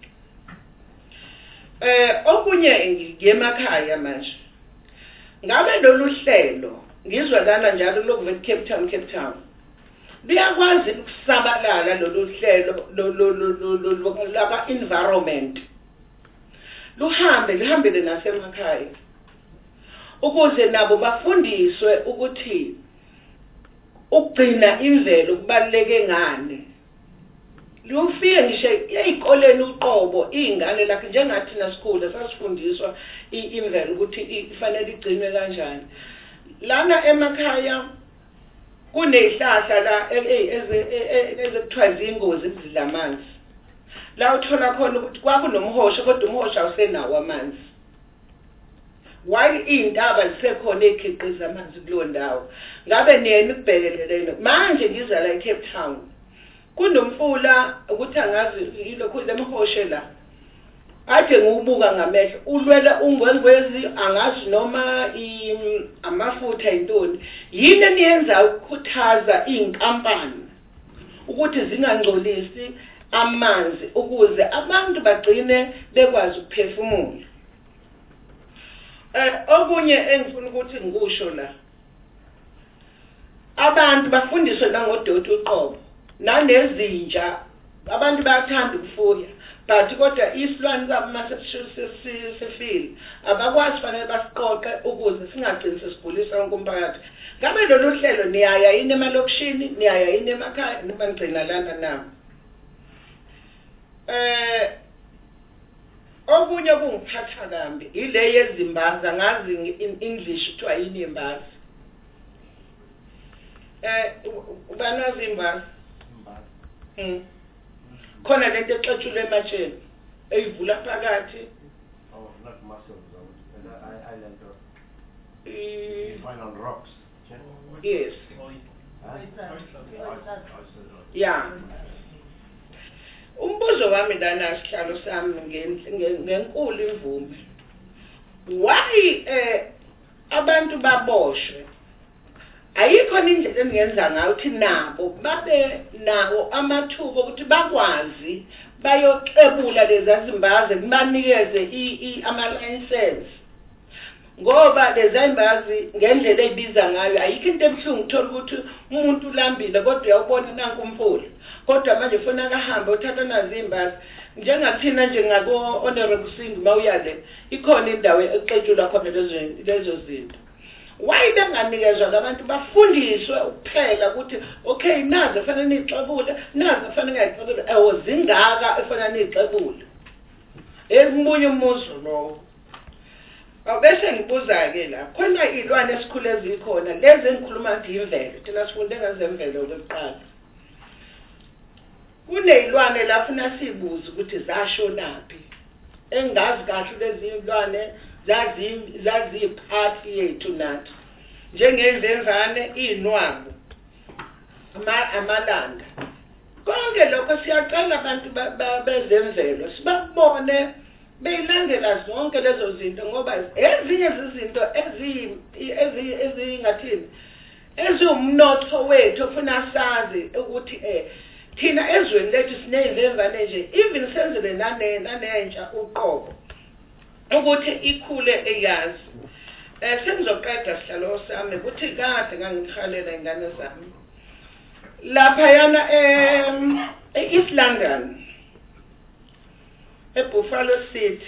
okunye ngiyemakhaya manje ngabe lolu hlelo ngizwa lana njalo lokuve Cape Town liyakwazi ukusabalala lolu hlelo laba environment lihambele nasemakhaya ukuze nabo bafundiswe ukuthi ukugcina imvelo kubaluleke ngani lufike ngisho ezikoleni uqobo izingane lakhe njengathi nasikhula sasifundiswa imvelo ukuthi ifanele igcinwe kanjani lana emakhaya kunezihlahla la ezekuthiwa izingozi ezidla amanzi la uthola khona ukuthi kwakunomhosha kodwa umhosha awusenawo amanzi while intaba zisekhona ezikhiqiza amanzi kuleyo ndawo ngabe niyena ukubhekelelene manje ngiza la eCape Town kunomfula ukuthi angazi ilokhu lemhoshe la ade ngibuka ngamehlo ulwela ungwengwezi angazi noma amafutha intoni yini eniyenza ukukhuthaza izinkampani ukuthi zingangcolisi amanzi ukuze abantu bagcine bekwazi ukuphefumula okunye engifuna ukuthi ngikusho la abantu bafundiswe nangodoti uqobo nanezinja abantu bayathanda ukufuya but kodwa isilwane zabo masesifile abakwazi fanele basiqoqe ukuze singagcini sesigulisa wonke umphakathi ngabe lolu hlelo niyaya yini emalokishini niyaya yini emakhaya noma ngigcina lana nami okunye kungiphatha kambi ile yezimbaza ngazi in English kuthiwa yini imbaza ubanazi imbaza khona lento exetshulwe ematsheni eyivula phakathi not muscles island on rocks yes yeah umbuzo wami lana sihlalo sami ngenkulu imvume why abantu baboshwe ayikho indlela engenza ngayo ukuthi nabo babe nawo amathuba ukuthi bakwazi bayoqebula lezi zimbazi kubanikeze ama license ngoba lezi zimbazi ngendlela ebiza ngayo ayikho into ebuhlungu uthola ukuthi umuntu ulambile kodwa uyabona nanku umfula kodwa manje ufuna akahambe uthatha nazi imbazi njengathina nje ngako honorable Sindi mawuyale ikhona indawo exetshulwa khona lezo zinto why benganikezwa abantu bafundiswe ukuphela ukuthi okay nazo fanele nixabule nazo fanele ngayixabule zingaka efanele nixabule emunye umuzo lo awubese ngibuza ke la khona ilwane esikhule ezikhona lezi engikhuluma nje imvelo thina sifunde ngazemvelo lokuqala kunezilwane lapho nasibuza ukuthi zashonaphi engazi kahle lezi ilwane zazi iphathi yethu nathi njengemvemvane inwabu amalanda konke lokho siyacela abantu bezemvelo sibabone beyilandela zonke lezo zinto ngoba ezinye izinto ezingathini ezumnotho wethu ofuna sazi ukuthi thina ezweni lethu sinezemvane nje even senzele nanentsha uqobo ukuthi ikhule eyazi sengizoqeda sihlalo sami ukuthi kade ngangikhalela ingane zami lapha yana eEast London eBuffalo City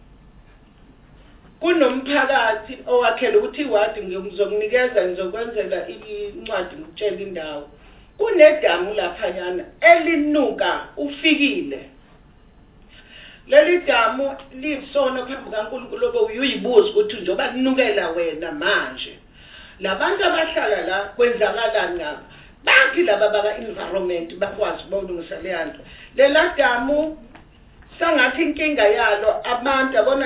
kunomphakathi owakhela ukuthi iwadi ngizokunikeza ngizokwenzela incwadi ngitshela indawo kunedamu lapha yana elinuka ufikile leli damu lisona phambi kaNkulunkulu obe uyibuza ukuthi njoba kunukela wena manje labantu abahlala la kwenzakalani ngabo bathi laba baka environment bakwazi ukulungisa le nto lela damu sangathi inkinga yalo abantu abona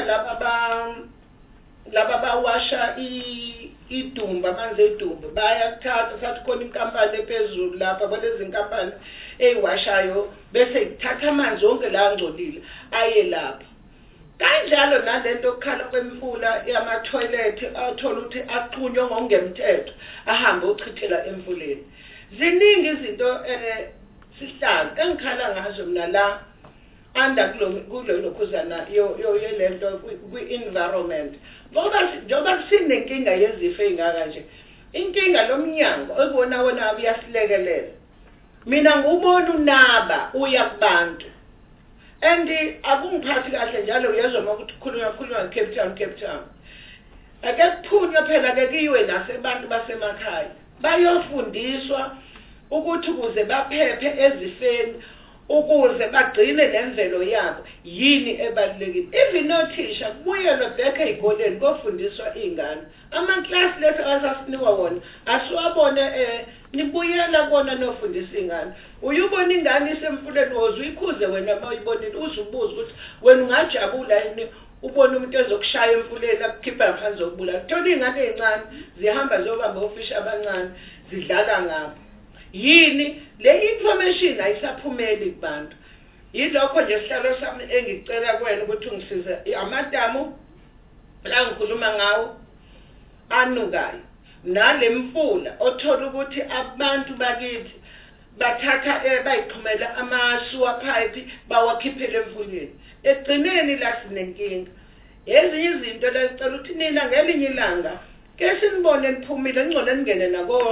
laba bawasha idumba amanzi edumba bayakuthatha sathi khona inkampani ephezulu lapha balezi inkampani eyiwashayo bese ithatha amanzi wonke la angcolile aye lapha kanjalo nalento okukhala kwemfula yama-toilet athola ukuthi aqunywe ngokungemthetho ahambe ochithela emfuleni ziningi izinto sihlanu engikhala ngazo mina la anda kulo lokhuzana lento kwi-environment ngoba sinenkinga yezifo ey'ngaka nje inkinga lomnyango ekubona wona uyasilekelela mina ngubona unaba uya kubantu and akungiphathi kahle njalo uyezwa ukuthi khulunywa Cape Town ake kuphunywe phela ke kiwe nasebantu basemakhaya bayofundiswa ukuthi ukuze baphephe ezifeni ukuze bagcine nemvelo yabo yini ebalulekile even nothisha kubuyelwe back ezikoleni kofundiswa izingane ama-class lethu asasinikwa wona asiwabone nibuyela kona nofundisa izingane uyubona ingane isemfuleni uzuyikhuze wena mawuyibonile uzubuza ukuthi wena ungajabula yini ubona umuntu ezokushaya emfuleni akukhipha ngaphansi zokubulala thola izingane ezincane zihamba ziyobamba ofishi abancane zidlala ngabo yini le information ayisaphumeli kubantu yilokho nje sihlalo sami engicela kuwena ukuthi ungisize amadamu la ngikhuluma ngawo anukayo nale mfula othola ukuthi abantu bakithi bathatha bayixhumela ama-sewer pipe bawakhiphele emfuleni egcineni la sinenkinga ezinye izinto la ngicela ukuthi nina ngelinye ilanga ke sinibone niphumile ngcono ningene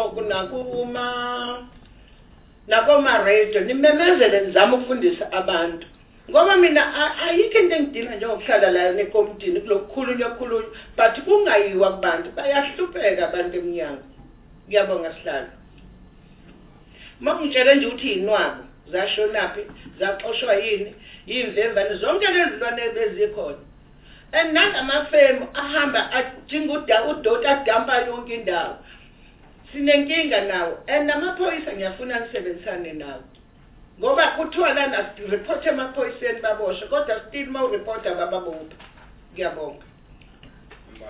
nakoma-radio nimemezele nizama ukufundisa abantu ngoba mina ayikho into engidinga njengokuhlala la nekomitini kulokukhulunywa but kungayiwa kubantu bayahlupheka abantu emnyango ngiyabonga sihlalo makungitshele nje ukuthi yinwabo zashonaphi zaxoshwa yini yimvemvane zonke lezi lwane bezikhona and nangamafemu ahamba adinga udoti adampa yonke indawo sinenkinga nawo and namaphoyisa ngiyafuna nisebenzisane nawo ngoba kuthiwa lana report emaphoyiseni baboshe kodwa still uma ureport abababopha ngiyabonga number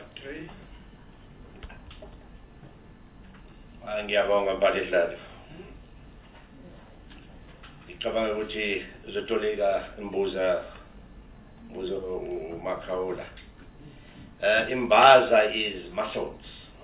3 ngiyabonga mphathihlalo ngicabanga ukuthi uzotoleka imbuzo uMakhawula imbaza is muscles,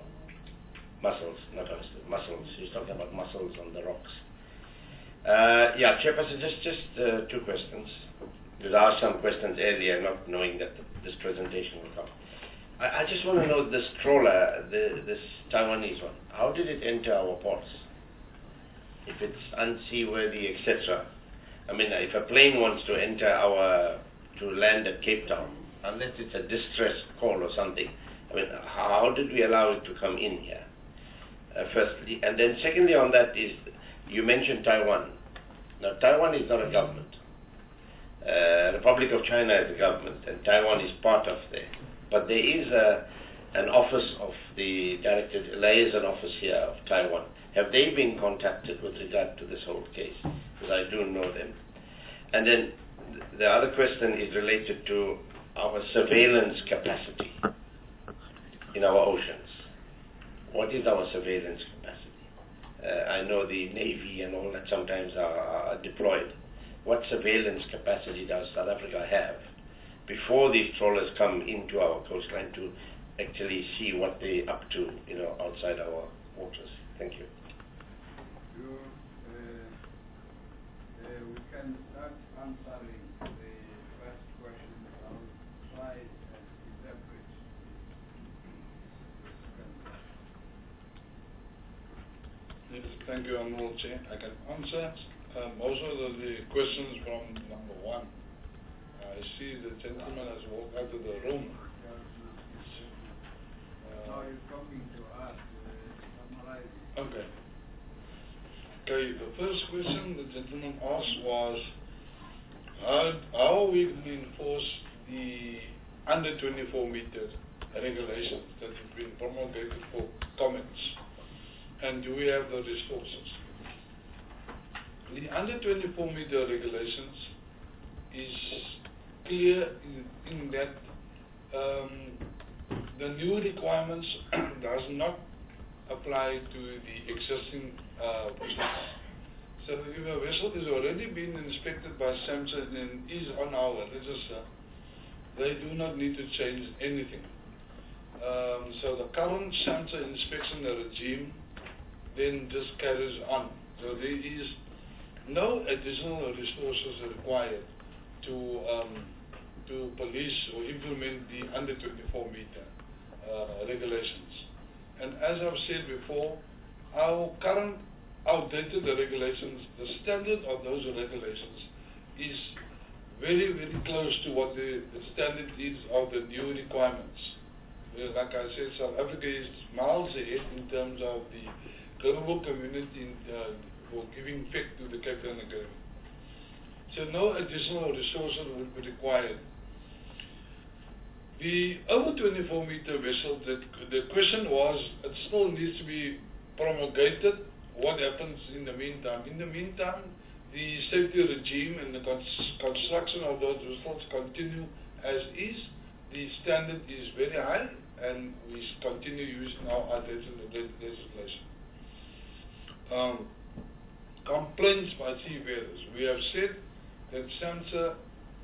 not muscles. He's talking about muscles on the rocks. Yeah, Chairperson, just 2 questions. You asked some questions earlier, not knowing that this presentation will come. I just want to know this trawler, this Taiwanese one. How did it enter our ports? If it's unseaworthy, etc. I mean, if a plane wants to enter to land at Cape Town, unless it's a distress call or something, I mean, how did we allow it to come in here? Firstly, and then secondly on that is, you mentioned Taiwan. Now, Taiwan is not a government. Republic of China is a government, and Taiwan is part of there. But there is an office of the Director Liaison Office here of Taiwan. Have they been contacted with regard to this whole case? Because I do know them. And then the other question is related to our surveillance capacity in our oceans. What is our surveillance capacity? I know the Navy and all that sometimes are deployed. What surveillance capacity does South Africa have before these trawlers come into our coastline to actually see what they're up to, outside our waters? Thank you. We can start answering the first question. I'll try and elaborate the second question. Yes, thank you, Honorable Chair. I can answer most of the questions from number 1. I see the gentleman has walked out of the room. Now he's talking to us, summarizing. Okay. Okay, the first question the gentleman asked was how we can enforce the under 24 meters regulations that have been promulgated for comments, and do we have the resources? The under 24 meter regulations is clear in that the new requirements does not apply to the existing vessels. So if a vessel has already been inspected by SAMHSA and is on our register, they do not need to change anything. So the current SAMHSA inspection regime then just carries on. So there is no additional resources required to police or implement the under 24 meter regulations. And as I've said before, our current outdated regulations, the standard of those regulations is very, very close to what the standard is of the new requirements. Like I said, South Africa is miles ahead in terms of the global community for giving effect to the Cape Town Agreement. So no additional resources will be required. The over 24 meter vessel, the question was, it still needs to be promulgated. What happens in the meantime? In the meantime, the safety regime and the construction of those vessels continue as is. The standard is very high, and we continue using our legislation. Complaints by seafarers. We have said that SAMHSA,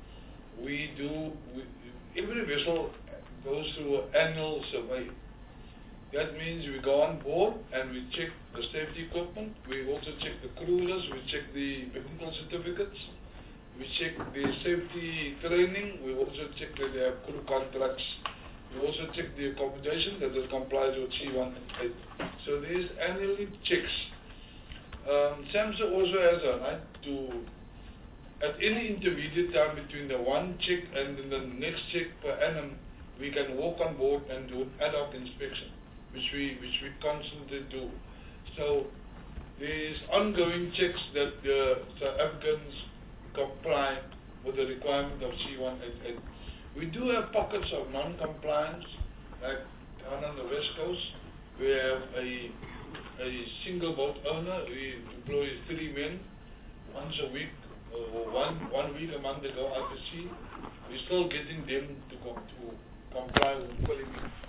every vessel goes through an annual survey. That means we go on board and we check the safety equipment. We also check the cruisers. We check the medical certificates. We check the safety training. We also check that they have crew contracts. We also check the accommodation that it complies with C188. So there is annually checks. SAMHSA also has a right to, at any intermediate time between the one check and the next check per annum, we can walk on board and do an ad hoc inspection, which we constantly do. So there is ongoing checks that the South Africans comply with the requirement of C188. We do have pockets of non-compliance, like down on the West Coast. We have a single boat owner. We employ 3 men once a week, or one week a month ago out to sea. We're still getting them to comply with fully.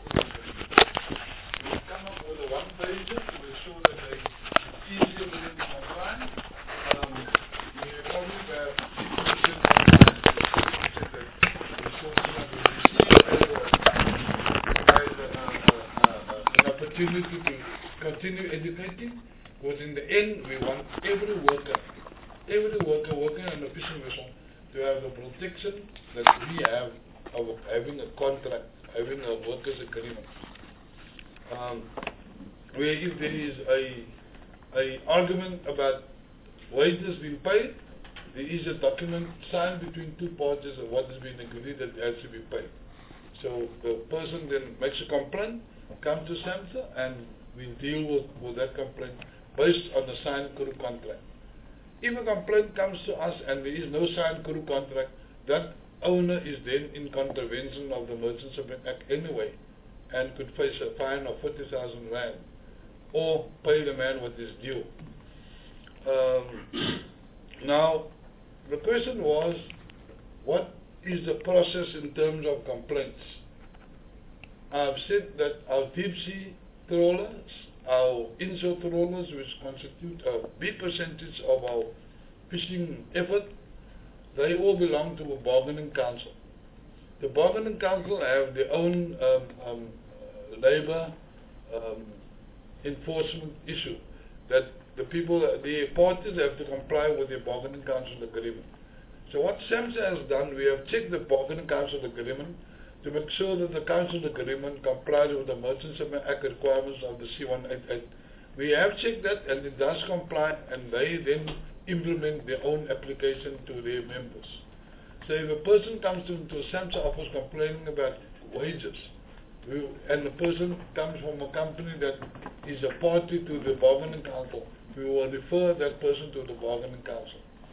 We've come up with a one-pager to make sure that they easier for them to comply. We probably have 50% an opportunity to continue educating, because in the end we want every worker working on a fishing vessel to have the protection that we have of having a contract, having a workers' agreement. Where if there is a argument about wages being paid, there is a document signed between two parties of what has been agreed that has to be paid. So the person then makes a complaint, comes to SAMHSA, and we deal with that complaint based on the signed crew contract. If a complaint comes to us and there is no signed crew contract, that owner is then in contravention of the Merchant Shipping Act anyway, and could face a fine of 50,000 rand, or pay the man what is due. Now, the question was, what is the process in terms of complaints? I've said that our deep sea trawlers, our inshore trawlers, which constitute a big percentage of our fishing effort, they all belong to a bargaining council. The bargaining council have their own labor enforcement issue, that the parties have to comply with the bargaining council agreement. So what SAMHSA has done, we have checked the bargaining council agreement to make sure that the council agreement complies with the Merchant Shipping Act requirements of the C188. We have checked that, and it does comply, and they then implement their own application to their members. So if a person comes to a SAMHSA office complaining about wages, and the person comes from a company that is a party to the bargaining council, we will refer that person to the bargaining council.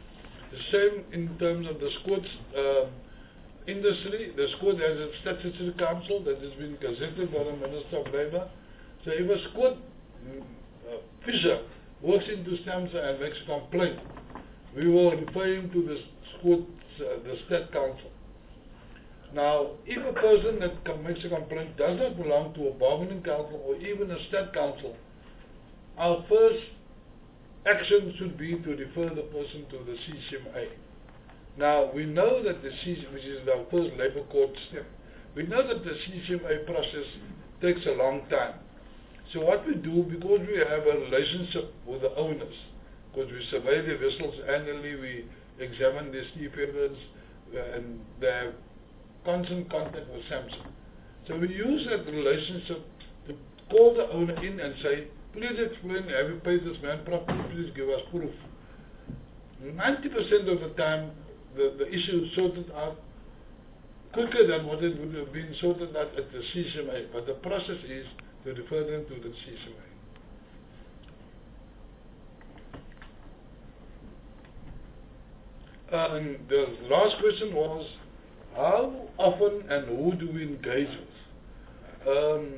The same in terms of the squid industry. The squid has a statutory council that has been gazetted by the Minister of Labour. So if a squid fisher walks into SAMSA and makes a complaint, we will refer him to the State Council. Now, if a person that makes a complaint does not belong to a bargaining council or even a State Council, our first action should be to refer the person to the CCMA. Now, we know that the CCMA, which is our first labour court step, we know that the CCMA process takes a long time. So what we do, because we have a relationship with the owners, because we survey the vessels annually, we examine their seafarers, and they have constant contact with SAMSA. So we use that relationship to call the owner in and say, please explain, have you paid this man properly, please give us proof. 90% of the time, the issue is sorted out quicker than what it would have been sorted out at the CCMA, but the process is to refer them to the CCMA. And the last question was, how often and who do we engage with?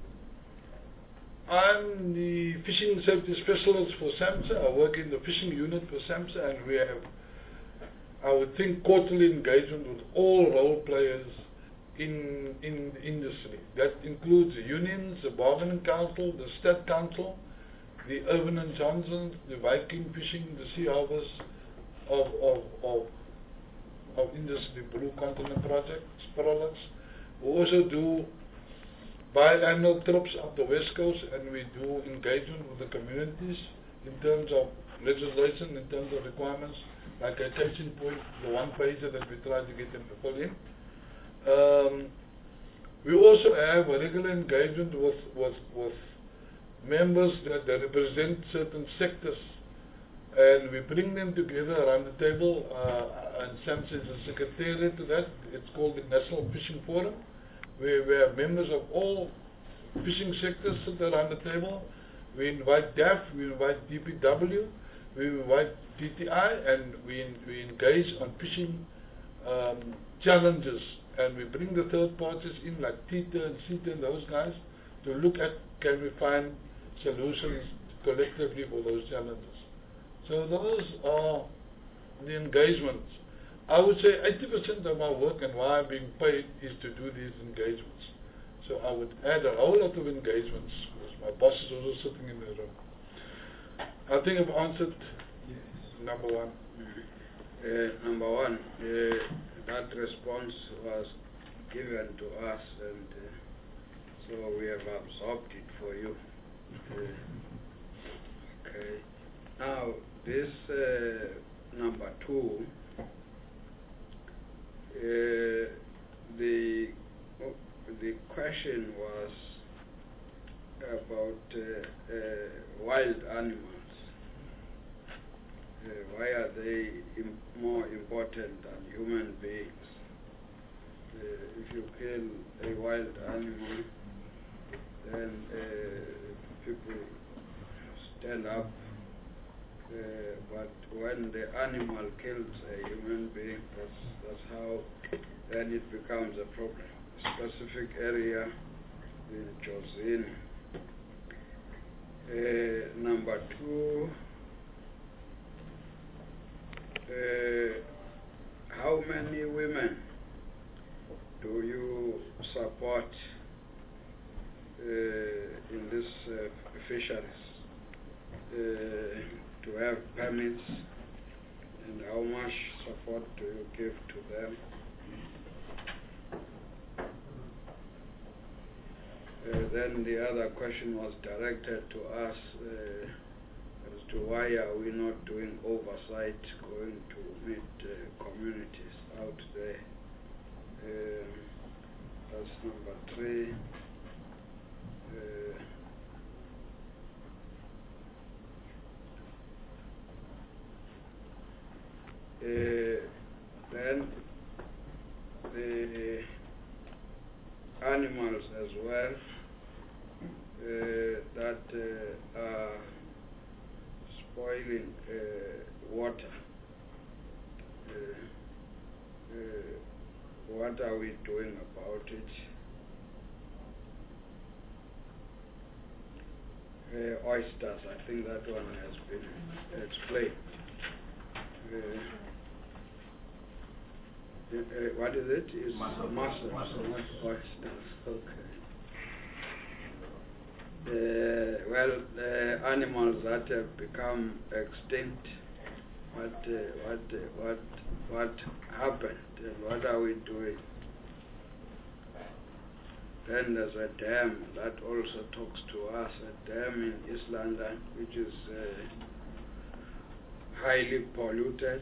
I'm the fishing safety specialist for SAMSA. I work in the fishing unit for SAMSA, and we have, I would think, quarterly engagement with all role players in the industry. That includes the unions, the bargaining council, the State Council, the Irvin and Johnson, the Viking Fishing, the Sea Harvest of industry, Blue Continent products. We also do biannual trips up the West Coast, and we do engagement with the communities in terms of legislation, in terms of requirements, like a case in point, the one pager that we try to get them to fill in. We also have a regular engagement with members that represent certain sectors, and we bring them together around the table, and SAMSA is a secretariat to that. It's called the National Fishing Forum, where we have members of all fishing sectors sit around the table. We invite DAF, we invite DPW, we invite TTI, and we engage on fishing challenges, and we bring the third parties in, like TITA and CITA and those guys, to look at, can we find solutions collectively for those challenges. So those are the engagements. I would say 80% of my work and why I'm being paid is to do these engagements. So I would add a whole lot of engagements, because my boss is also sitting in the room. I think I've answered number one. Number one, that response was given to us, and so we have absorbed it for you. Okay. Now, this number two, the question was about wild animals. Why are they more important than human beings? If you kill a wild animal, then people stand up. But when the animal kills a human being, that's how then it becomes a problem. A specific area in Jozini. Number two, how many women do you support in this fisheries to have permits, and how much support do you give to them? Then the other question was directed to us as to why are we not doing oversight, going to meet communities out there. That's number three. Then the animals as well that are spoiling water. what are we doing about it? Oysters, I think that one has been explained. What is it? It's mussels, not oysters. Okay. Well, animals that have become extinct. What happened and what are we doing? Then there's a dam that also talks to us, a dam in East London, which is highly polluted.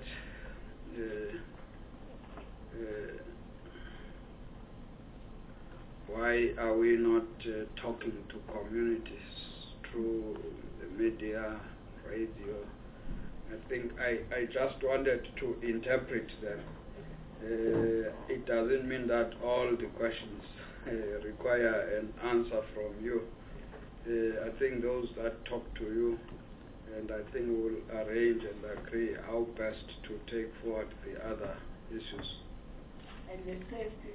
Why are we not talking to communities through the media, radio? I think I just wanted to interpret them. It doesn't mean that all the questions require an answer from you. I think those that talk to you, and I think we'll arrange and agree how best to take forward the other issues. And the safety,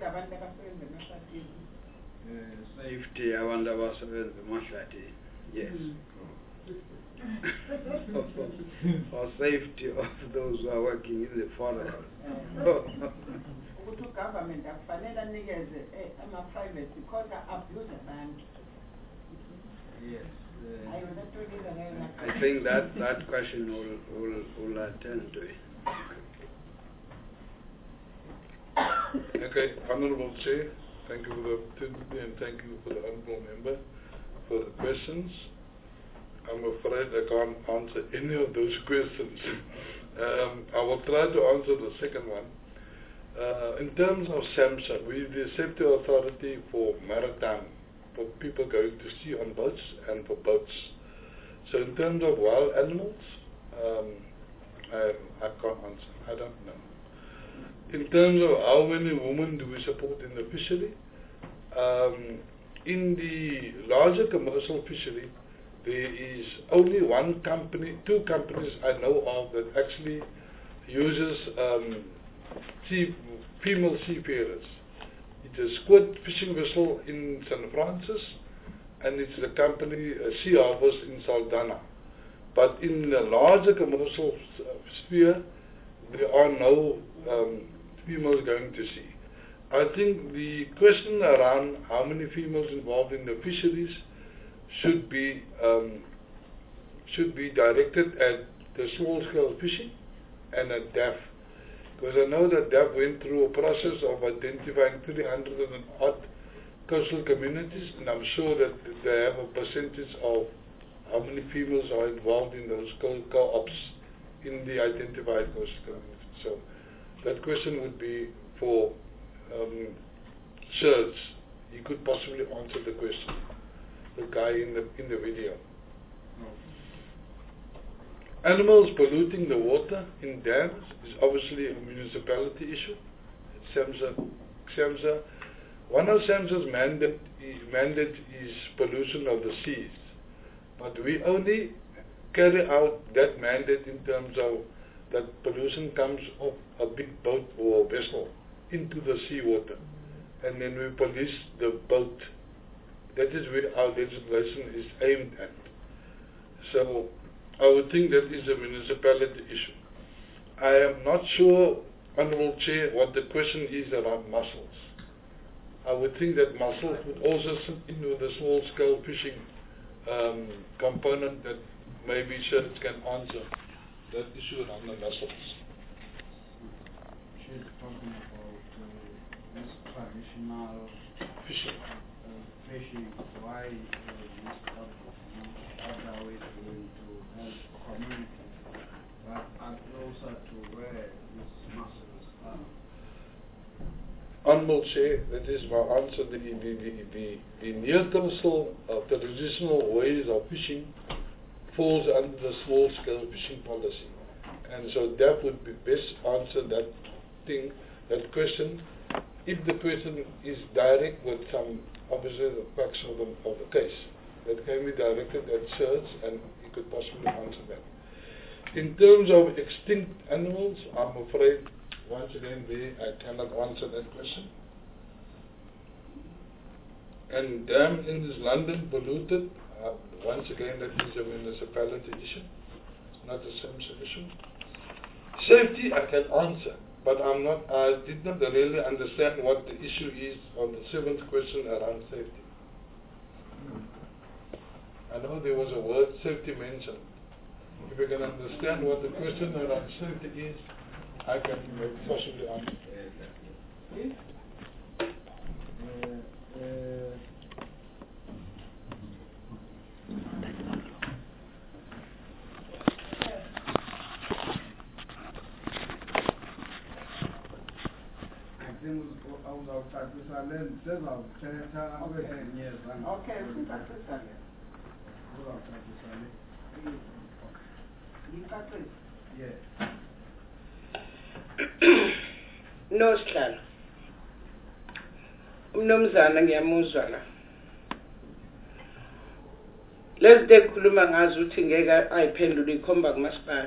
Safety, abantu abasebenza emahlathini. Yes. For safety of those who are working in the forest. ukuthi government akufanele anikeze ama-private because abuse abantu. Yes. I think that question will attend to it. Okay, Honorable Chair, thank you for the opportunity and thank you for the Honorable Member for the questions. I'm afraid I can't answer any of those questions. I will try to answer the second one. In terms of SAMSA, we're the safety authority for maritime, for people going to sea on boats and for boats. So in terms of wild animals, I can't answer. I don't know. In terms of how many women do we support in the fishery, in the larger commercial fishery, there is only one company, two companies I know of that actually uses female seafarers. It's a squid fishing vessel in St. Francis, and it's the company Sea Harvest in Saldanha. But in the larger commercial sphere, there are no females going to sea. I think the question around how many females involved in the fisheries should be directed at the small-scale fishing and at DAF. Because I know that DAF went through a process of identifying 300 and odd coastal communities, and I'm sure that they have a percentage of how many females are involved in those co-ops in the identified coastal communities. So that question would be for Serge. He could possibly answer the question. The guy in the video. Animals polluting the water in dams is obviously a municipality issue. SAMSA, one of SAMSA's mandate is pollution of the seas, but we only carry out that mandate in terms of that pollution comes off a big boat or vessel into the seawater, and then we police the boat. That is where our legislation is aimed at. So I would think that is a municipality issue. I am not sure, Honourable Chair, what the question is around mussels. I would think that mussels would also sit in with the small-scale fishing component that maybe Serge can answer that issue around the mussels. She's talking about this traditional fishing. Fishing, why what are we doing to help communities that are closer to where these mussels are? Honourable Chair, that is my answer. The near-coastal traditional ways of fishing falls under the small-scale fishing policy, and so that would be best answer that question. If the question is direct with some obviously the facts of the case, that can be directed at Serge and he could possibly answer that. In terms of extinct animals, I'm afraid, once again, I cannot answer that question. And dam in London polluted, once again, that is a municipality issue, not a SAMSA issue. Safety, I can answer, but I did not really understand what the issue is on the 7th question around safety. I know there was a word safety mentioned. If you can understand what the question around safety is, I can possibly answer. No, Sihlalo. Umnumzana ngiyamuzwa la. Lezi ekhuluma ngazo uthi ngeke ayiphendule ikhomba kumasipala.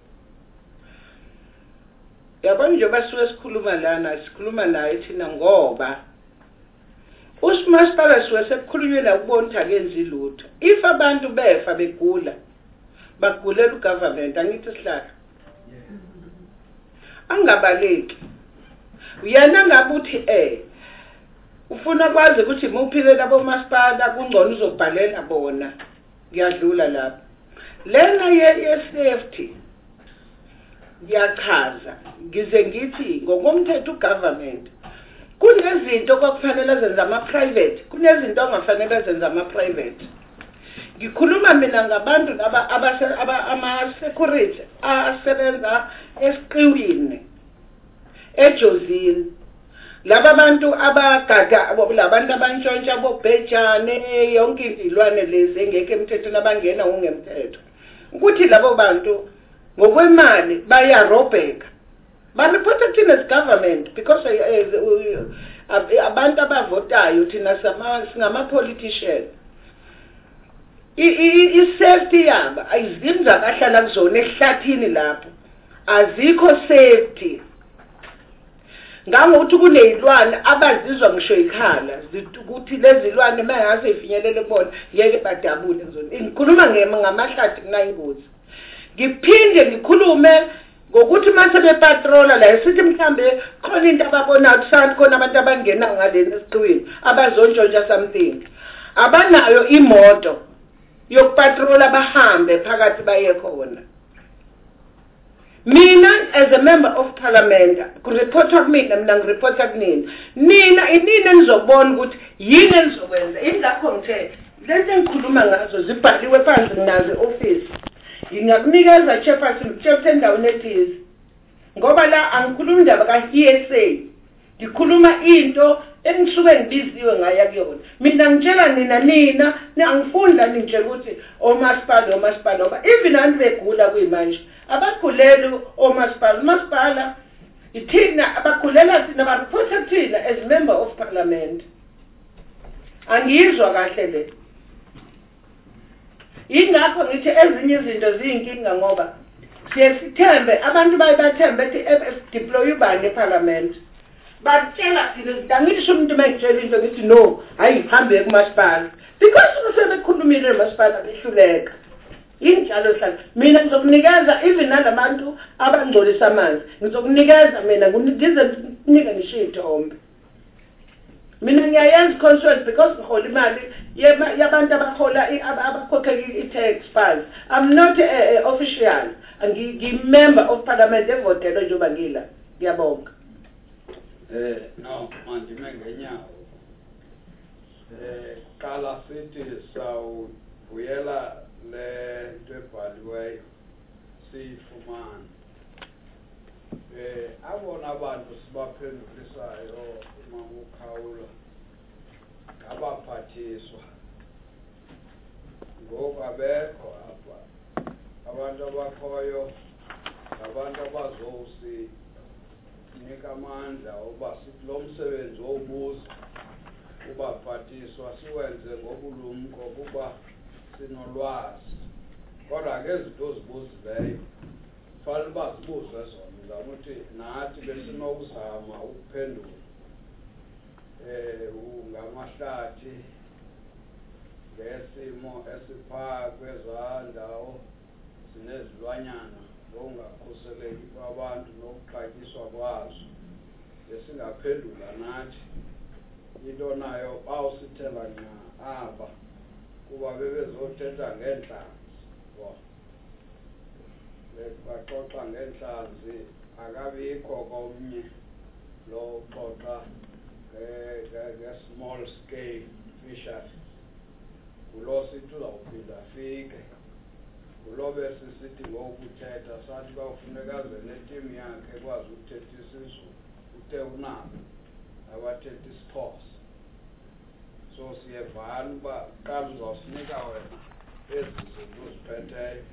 Yabona nje basuke sikhuluma lana sikhuluma naye thina ngoba usimasipala suke sekukhulunywe la kubona ukuthi akenzi lutho. If abantu befa begula bagulela ugovernment angithi Sihlalo. Angabaleki. Uyana ngabe uthi ufuna kwazi ukuthi muphile labo masipala kungcono uzobhalela bona. Ngiyadlula lapha. Lena ye safety ngiyachaza ngize ngithi ngokomthetho ugovernment kunezinto okufanele zenza ama-private kunezinto ongafanele zenza ama-private. Ngikhuluma mina ngabantu ama-security asebenza esiqiwini ejozini. Laba bantu abagada labantu abantshontsha bobhejane yonke izilwane lezi engeke emthethweni abangena ungemthetho. Ukuthi labo bantu ngokwemali bayarobheka. Ba-reported thina as government because abantu abavotayo thina singama-politician. I-safety yabo ayizimza kahlala kuzona ehlathini lapho. Azikho safety. Ngangokuthi kunezilwane abazizwa ngisho ikhala ukuthi lezi zilwane mayaze ifinyelele kubona yeke badabule kuzona. Ngikhuluma ngamahlathi kunayingozi. Ngiphinde ngikhulume ngokuthi mase bepatrola la sithi mhlambe khona into ababonayo ukuthi khona abantu abangena ngalena esiqiwini abazontshontsha something. Abanayo imoto yokupatrola bahambe phakathi baye khona. Mina as a member of parliament kureporta kumina mina ngireporta kunina nina nizobona ukuthi yini enizokwenza ingakho ngithe lezi engikhuluma ngazo zibhaliwe phansi nazo office ngingakunikeza chairperson endaweni ethize ngoba la angikhulumi indaba ka-ESA ngikhuluma into engisuke ngibiziwe ngaya kuyona. Mina ngitshela nina angifunda nitshela ukuthi omasipala ngoba even abantu begula kuyimanje abaguleli omasipala ithina abagulela thina baripotha thina as member of parliament. Angizwa kahle le. Ingakho ngithi ezinye izinto ziyinkinga ngoba sithembe abantu bathembe ukuthi deploy ubani eparliament. Batshela thina angisho umuntu mangitshela into ngithi no hayi hambe kumasipala because sebekhulumile emasipala behluleka. Injalo Sihlalo mina ngizokunikeza even nalabantu abangcolisa amanzi ngizokunikeza mina ngize nginika nishithombe. Mina ngiyayenza consult because ngihola imali yabantu abahola abakhokhela i-tax files. I'm not a official. Ngi-member of parliament evotelwe njengoba ngila. Ngiyabonga. No, mandime ngenyawo. Qala sithi sawubuyela le nto ebhaliweyo siyifumana. Abona abantu sibaphendulisayo uma ukhawula ngabaphathiswa ngoku abekho apha abantu abakhoyo abantu abazowusinika amandla uba sithi lo msebenzi wobuza ubaphathiswa siwenze ngobulumko kuba sinolwazi kodwa ke izinto zibuzileyo fanele uba zibuze zona ngizama ukuthi nathi besinokuzama ukuphendula ngamahlathi ngesimo esiphaa kwezaa ndawo zinezilwanyana nokungakhuseleki kwabantu nokuxatyiswa kwazo besingaphendula nathi into nayo bawusithela nca apha kuba bebezothetha ngeentlanzi baxoxa ngeentlanzi akabikho komnye lo xoxa nge-small scale fisheries ngulo sithi uzawuphinda afike ngulo besisithi ngokuthetha sathi bawufuneka aze netimu yakhe ekwazi ukuthetha isiZulu uthe unabo abathetha isiXhosa so siyevana uba qala uzawusinika wena ezi zinto uziphetheyo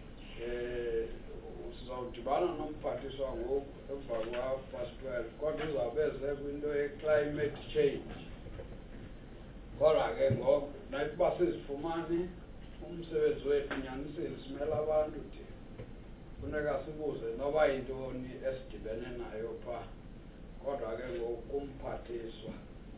sizawudibana nomphathiswa ngoku emva kwa-12 kodwa uzawube eze kwinto ye-climate change kodwa ke ngoku nathi uba sizifumane umsebenzi wethu nyanisile simele abantu thina funeka sibuze noba yintoni esidibene nayo phaa kodwa ke ngoku kumphathiswa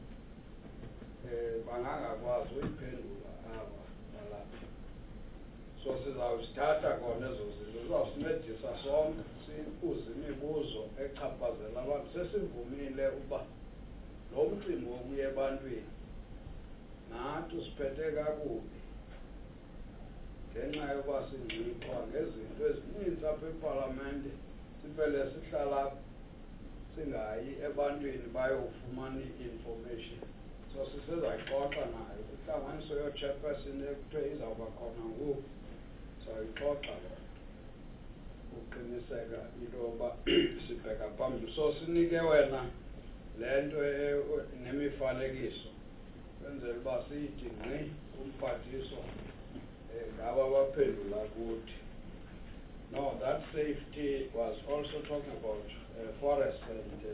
bangangakwazi uyiphendula aba balapha so sizawuzithatha kona ezo zinto zizawusincedisa sonke sibuze imibuzo echaphazela abantu sesivumile uba lo mcimbi wokuya ebantwini nathi usiphethe kakubi ngenxa yoba singxixwa ngezinto ezininzi apha epalamente sivele sihlala singayi ebantwini bayofumana i-information so sisezaxoxa nayo kwintlanganiso yoo-chairperson ekuthiwe izawuba khona ngoku sawuyixoxa loo nto uqiniseka into yoba sibheka phambili so sinike wena le nto nemifanekiso kwenzela uba siyithi ngqi kumphathiswa ngaba baphendula kuthi no that safety was also talking about forest and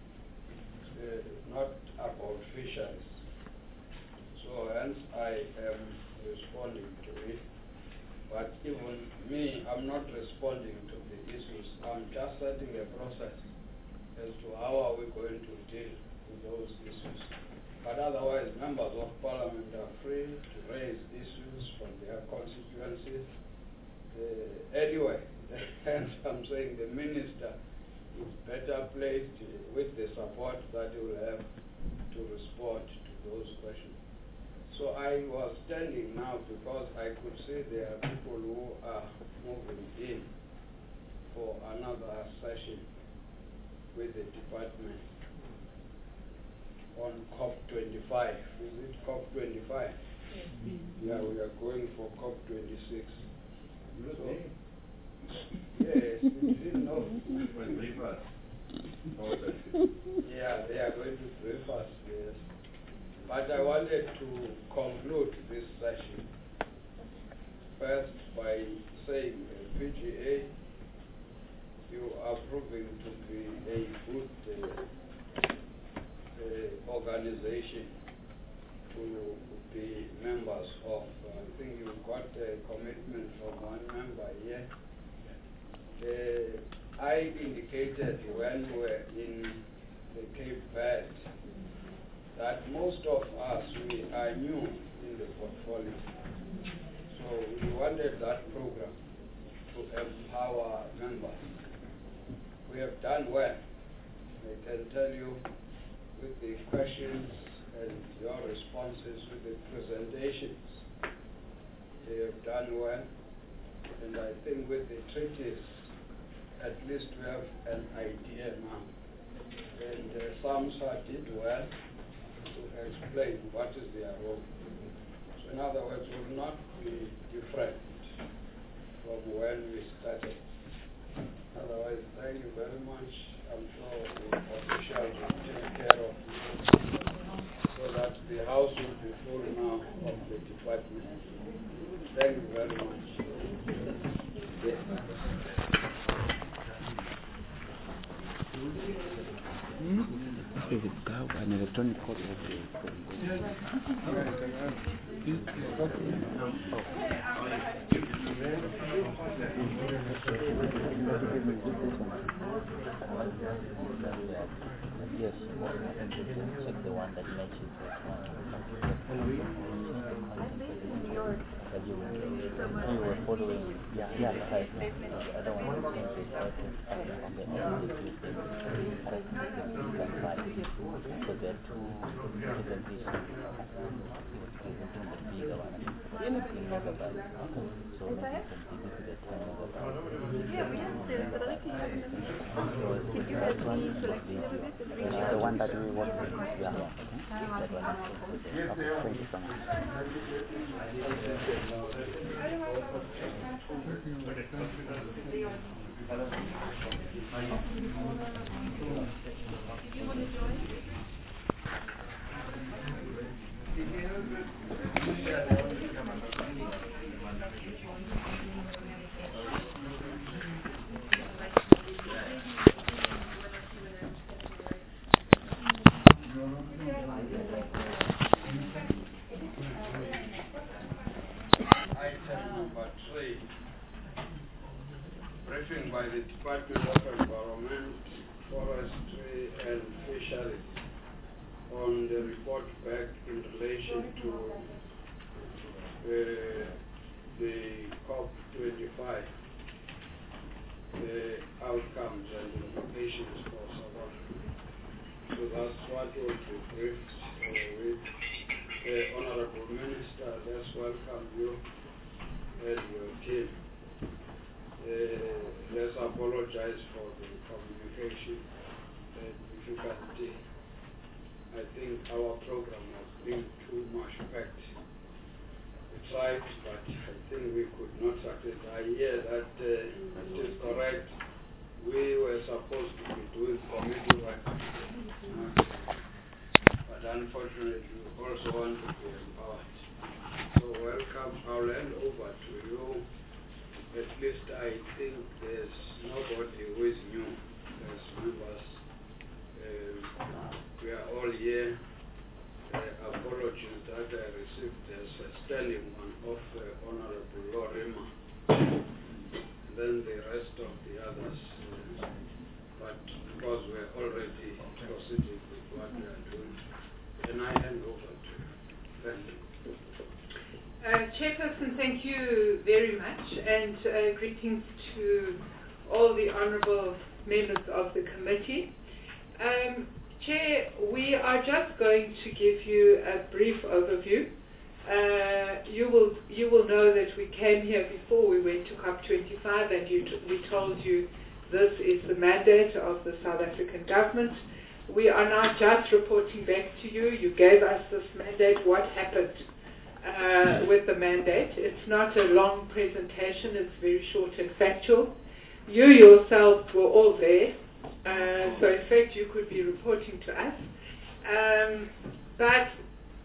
not about fisheries so hence I am responding to it but even me I'm not responding to the issues I'm just setting a process as to how are we going to deal with those issues but otherwise members of parliament are free to raise issues from their constituencies anyway hence I'm saying the minister is better placed with the support that he will have to respond to those questions. So I was standing now because I could see there are people who are moving in for another session with the department on COP25. Is it COP25? Yes. Yeah, we are going for COP26. So, yes, we didn't know. Yeah, they are going to brief us, yes. But I wanted to conclude this session first by saying PGA, you are proving to be a good organization to be members of. I think you got a commitment from one member here. I indicated when we were in the Cape Verde that most of us, we are new in the portfolio. So we wanted that program to empower members. We have done well. I can tell you with the questions and your responses, with the presentations, they have done well. And I think with the treaties, at least we have an idea now. And SAMSA did well to explain what is their role. So in other words, we will not be different from when we started. Otherwise, thank you very much. I'm sure the officials will take care of it so that the house will be full now of the department. Thank you very much. An electronic copy of the Yes, check the one that matches that you were following. Yeah, right. I don't want to change it. I think on the so there are two presentations. He was presenting the bigger one in megabytes. So maybe you can give it to the 10 megabytes. The one that we want to use, yeah. That one is okay, thank you so much. Briefing by the Department of Environment, Forestry and Fisheries on the report back in relation to the COP25, the outcomes and implications for South Africa. So that's what we'll be briefed with. Honorable Minister, let's welcome you and your team. Let's apologize for the communication and difficulty. I think our program has been too much packed. We tried, but I think we could not succeed. I hear that it is correct. We were supposed to be doing committee work. But unfortunately, we also want to be empowered. So welcome. I'll hand over to you. At least I think there's nobody who is new as members. We are all here. Apologies that I received as a standing one of Honorable Lorima. Then the rest of the others. But because we're already proceeding with what we are doing, then I hand over to you. Thank you. Chairperson, thank you very much, and greetings to all the honourable members of the committee. Chair, we are just going to give you a brief overview. You will know that we came here before we went to COP25, and we told you this is the mandate of the South African government. We are now just reporting back to you. You gave us this mandate. What happened with the mandate? It's not a long presentation. It's very short and factual. You yourselves were all there. So in fact you could be reporting to us. But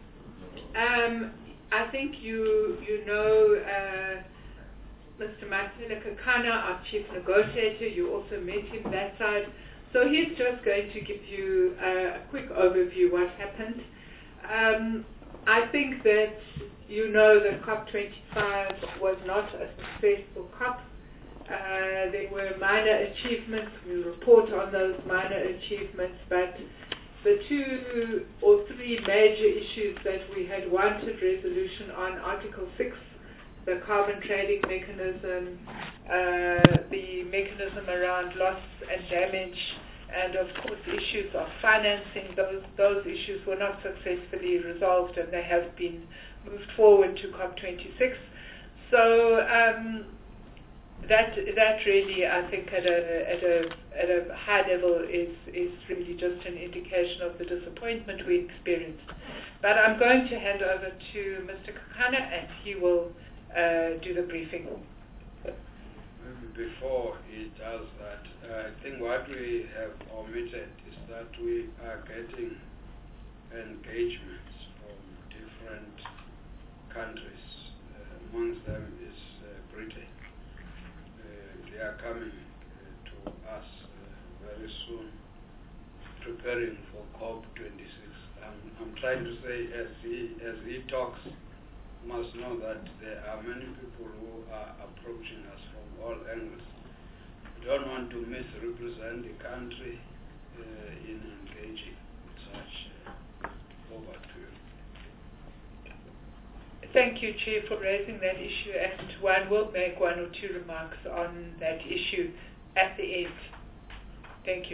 I think you know Mr. Marcelo Kakana, our chief negotiator. You also met him that side. So he's just going to give you a quick overview what happened. I think that you know that COP25 was not a successful COP. There were minor achievements. We report on those minor achievements, but the 2 or 3 major issues that we had wanted resolution on, Article 6, the carbon trading mechanism, the mechanism around loss and damage, and of course issues of financing, those issues were not successfully resolved, and they have been moved forward to COP26. So that really, I think, at a high level is really just an indication of the disappointment we experienced. But I'm going to hand over to Mr. Kakana, and he will do the briefing. Before he does that, I think what we have omitted is that we are getting engagements from different countries. Amongst them is Britain. They are coming to us very soon, preparing for COP26. I'm trying to say, as he talks, must know that there are many people who are approaching us from all angles. don't want to misrepresent the country in engaging with such over to you. Thank you, Chair, for raising that issue, and one will make one or two remarks on that issue at the end. Thank you.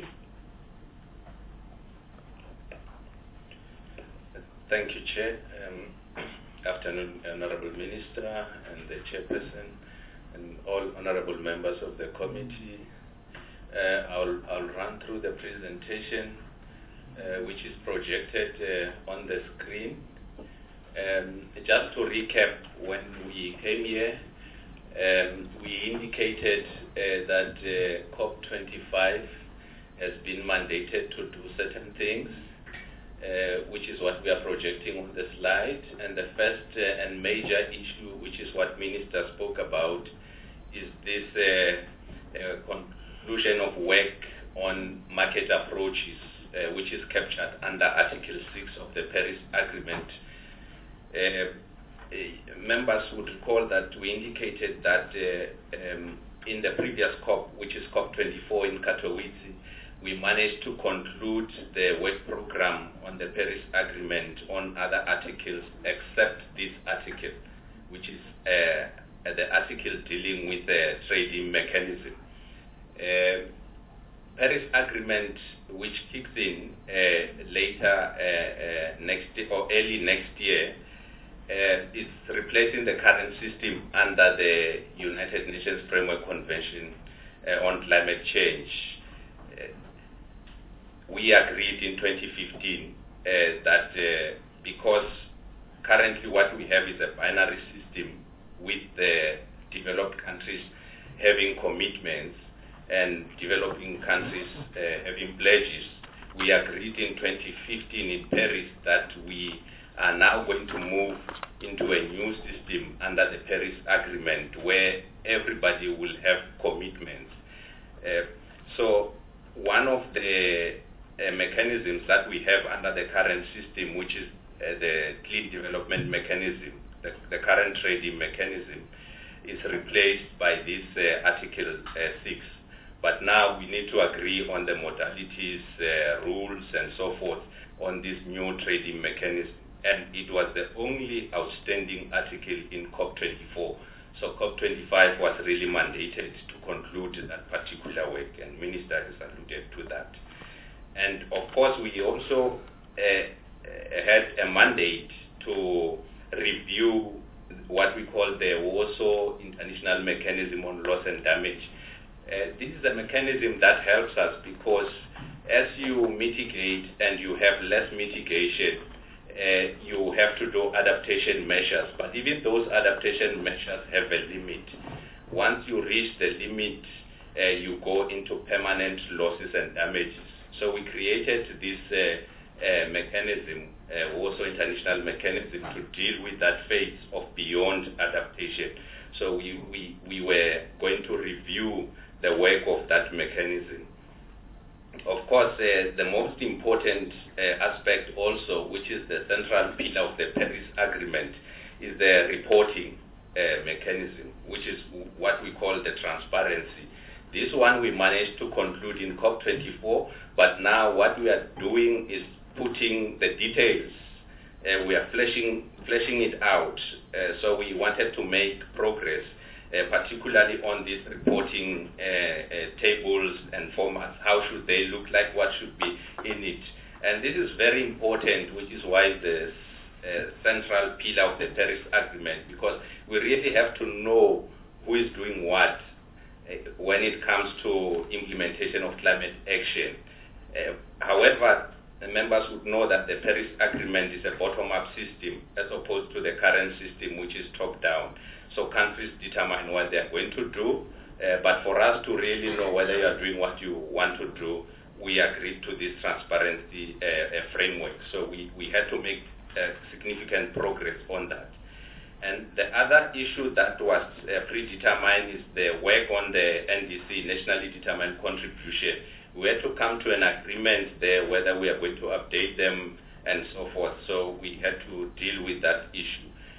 Thank you, Chair. Afternoon, Honorable Minister and the Chairperson and all honorable members of the committee. I'll run through the presentation which is projected on the screen. Just to recap, when we came here, we indicated that COP25 has been mandated to do certain things, which is what we are projecting on the slide. And the first and major issue, which is what Minister spoke about, is this conclusion of work on market approaches, which is captured under Article 6 of the Paris Agreement. Members would recall that we indicated that in the previous COP, which is COP24 in Katowice, we managed to conclude the work program on the Paris Agreement on other articles except this article, which is the article dealing with the trading mechanism. Paris Agreement, which kicks in later next year or early next year, is replacing the current system under the United Nations Framework Convention on Climate Change. We agreed in 2015 that because currently what we have is a binary system with the developed countries having commitments and developing countries having pledges, we agreed in 2015 in Paris that we are now going to move into a new system under the Paris Agreement where everybody will have commitments. So one of the mechanisms that we have under the current system, which is the Clean Development Mechanism, the current trading mechanism, is replaced by this Article 6. But now we need to agree on the modalities, rules, and so forth on this new trading mechanism. And it was the only outstanding article in COP24. So COP25 was really mandated to conclude that particular work, and Minister has alluded to that. And of course, we also had a mandate to review what we call the Warsaw International Mechanism on Loss and Damage. This is a mechanism that helps us because as you mitigate and you have less mitigation, you have to do adaptation measures. But even those adaptation measures have a limit. Once you reach the limit, you go into permanent losses and damages. So we created this mechanism, also international mechanism, to deal with that phase of beyond adaptation. So we were going to review the work of that mechanism. Of course, the most important aspect also, which is the central pillar of the Paris Agreement, is the reporting mechanism, which is what we call the transparency. This one we managed to conclude in COP24, but now what we are doing is putting the details. We are fleshing it out. So we wanted to make progress, particularly on these reporting tables and formats. How should they look like? What should be in it? And this is very important, which is why the central pillar of the Paris Agreement, because we really have to know who is doing what when it comes to implementation of climate action. However, the members would know that the Paris Agreement is a bottom-up system as opposed to the current system, which is top-down. So countries determine what they are going to do, but for us to really know whether you are doing what you want to do, we agreed to this transparency framework. So we had to make significant progress on that. And the other issue that was predetermined is the work on the NDC, Nationally Determined Contribution. We had to come to an agreement there whether we are going to update them and so forth. So we had to deal with that issue.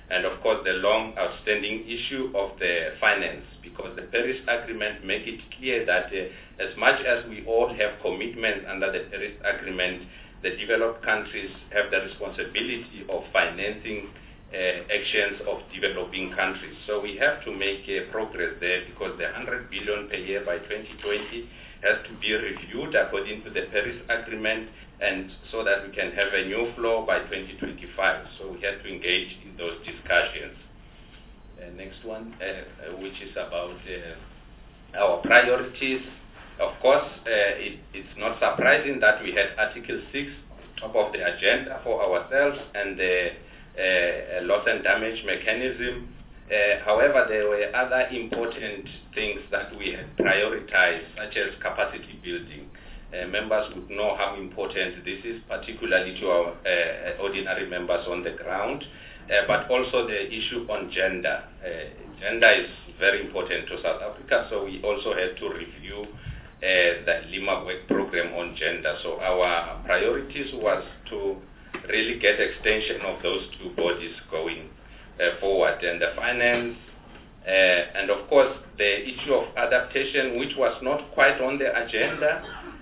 and of course the long outstanding issue of the finance, because the Paris Agreement make it clear that as much as we all have commitments under the Paris Agreement, the developed countries have the responsibility of financing actions of developing countries. So we have to make progress there, because the 100 billion per year by 2020 has to be reviewed according to the Paris Agreement, and so that we can have a new flow by 2025. So we have to engage in those discussions. Next one, which is about our priorities. Of course, it's not surprising that we had Article 6 top of the agenda for ourselves, and the loss and damage mechanism. However, there were other important things that we had prioritized, such as capacity building. Members would know how important this is, particularly to our ordinary members on the ground, but also the issue on gender. Gender is very important to South Africa, so we also had to review the Lima Work Program on gender. So our priorities was to really get extension of those two bodies going forward, and the finance, and of course the issue of adaptation, which was not quite on the agenda.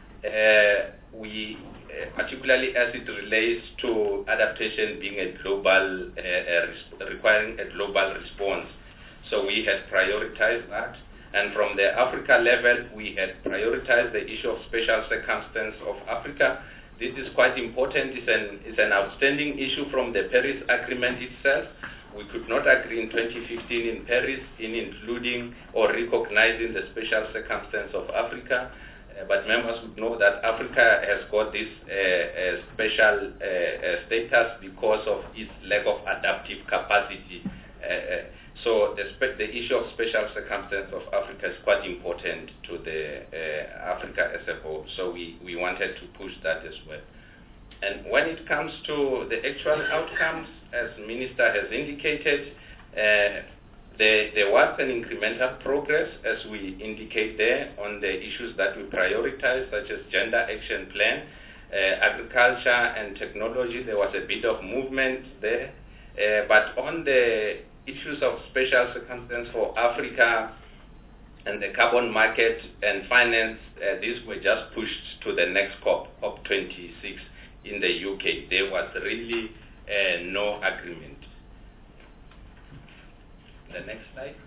We particularly as it relates to adaptation being a global, requiring a global response. So we had prioritized that. And from the Africa level, we had prioritized the issue of special circumstance of Africa. This is quite important. It's an outstanding issue from the Paris Agreement itself. We could not agree in 2015 in Paris in including or recognizing the special circumstance of Africa. But members would know that Africa has got this special status because of its lack of adaptive capacity. So the issue of special circumstance of Africa is quite important to the Africa as a whole. So we wanted to push that as well. And when it comes to the actual outcomes, as Minister has indicated, there was an incremental progress, as we indicate there, on the issues that we prioritize, such as gender action plan, agriculture and technology. There was a bit of movement there. But on the issues of special circumstance for Africa and the carbon market and finance, these were just pushed to the next COP, COP26 in the UK. There was really no agreement. The next slide.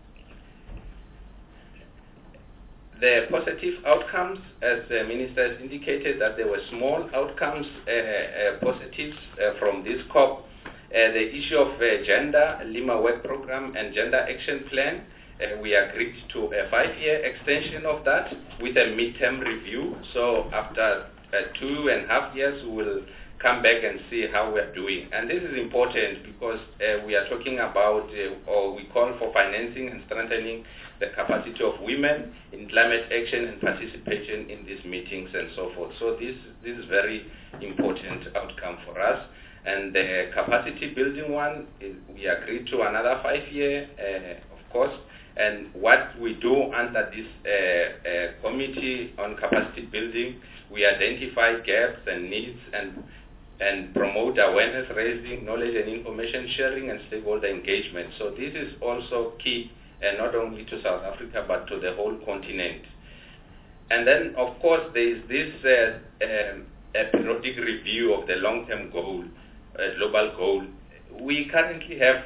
The positive outcomes, as the Minister has indicated, that there were small outcomes, positives from this COP. The issue of gender, Lima Work Program and Gender Action Plan, we agreed to a 5-year extension of that with a midterm review. So after 2.5 years, we will come back and see how we're doing. And this is important because we are talking about, or we call for financing and strengthening the capacity of women in climate action and participation in these meetings and so forth. So this is very important outcome for us. And the capacity building one, we agreed to another 5-year, of course. And what we do under this committee on capacity building, we identify gaps and needs and promote awareness raising, knowledge and information sharing, and stakeholder engagement. So this is also key, not only to South Africa, but to the whole continent. And then, of course, there is this periodic review of the long-term goal, global goal. We currently have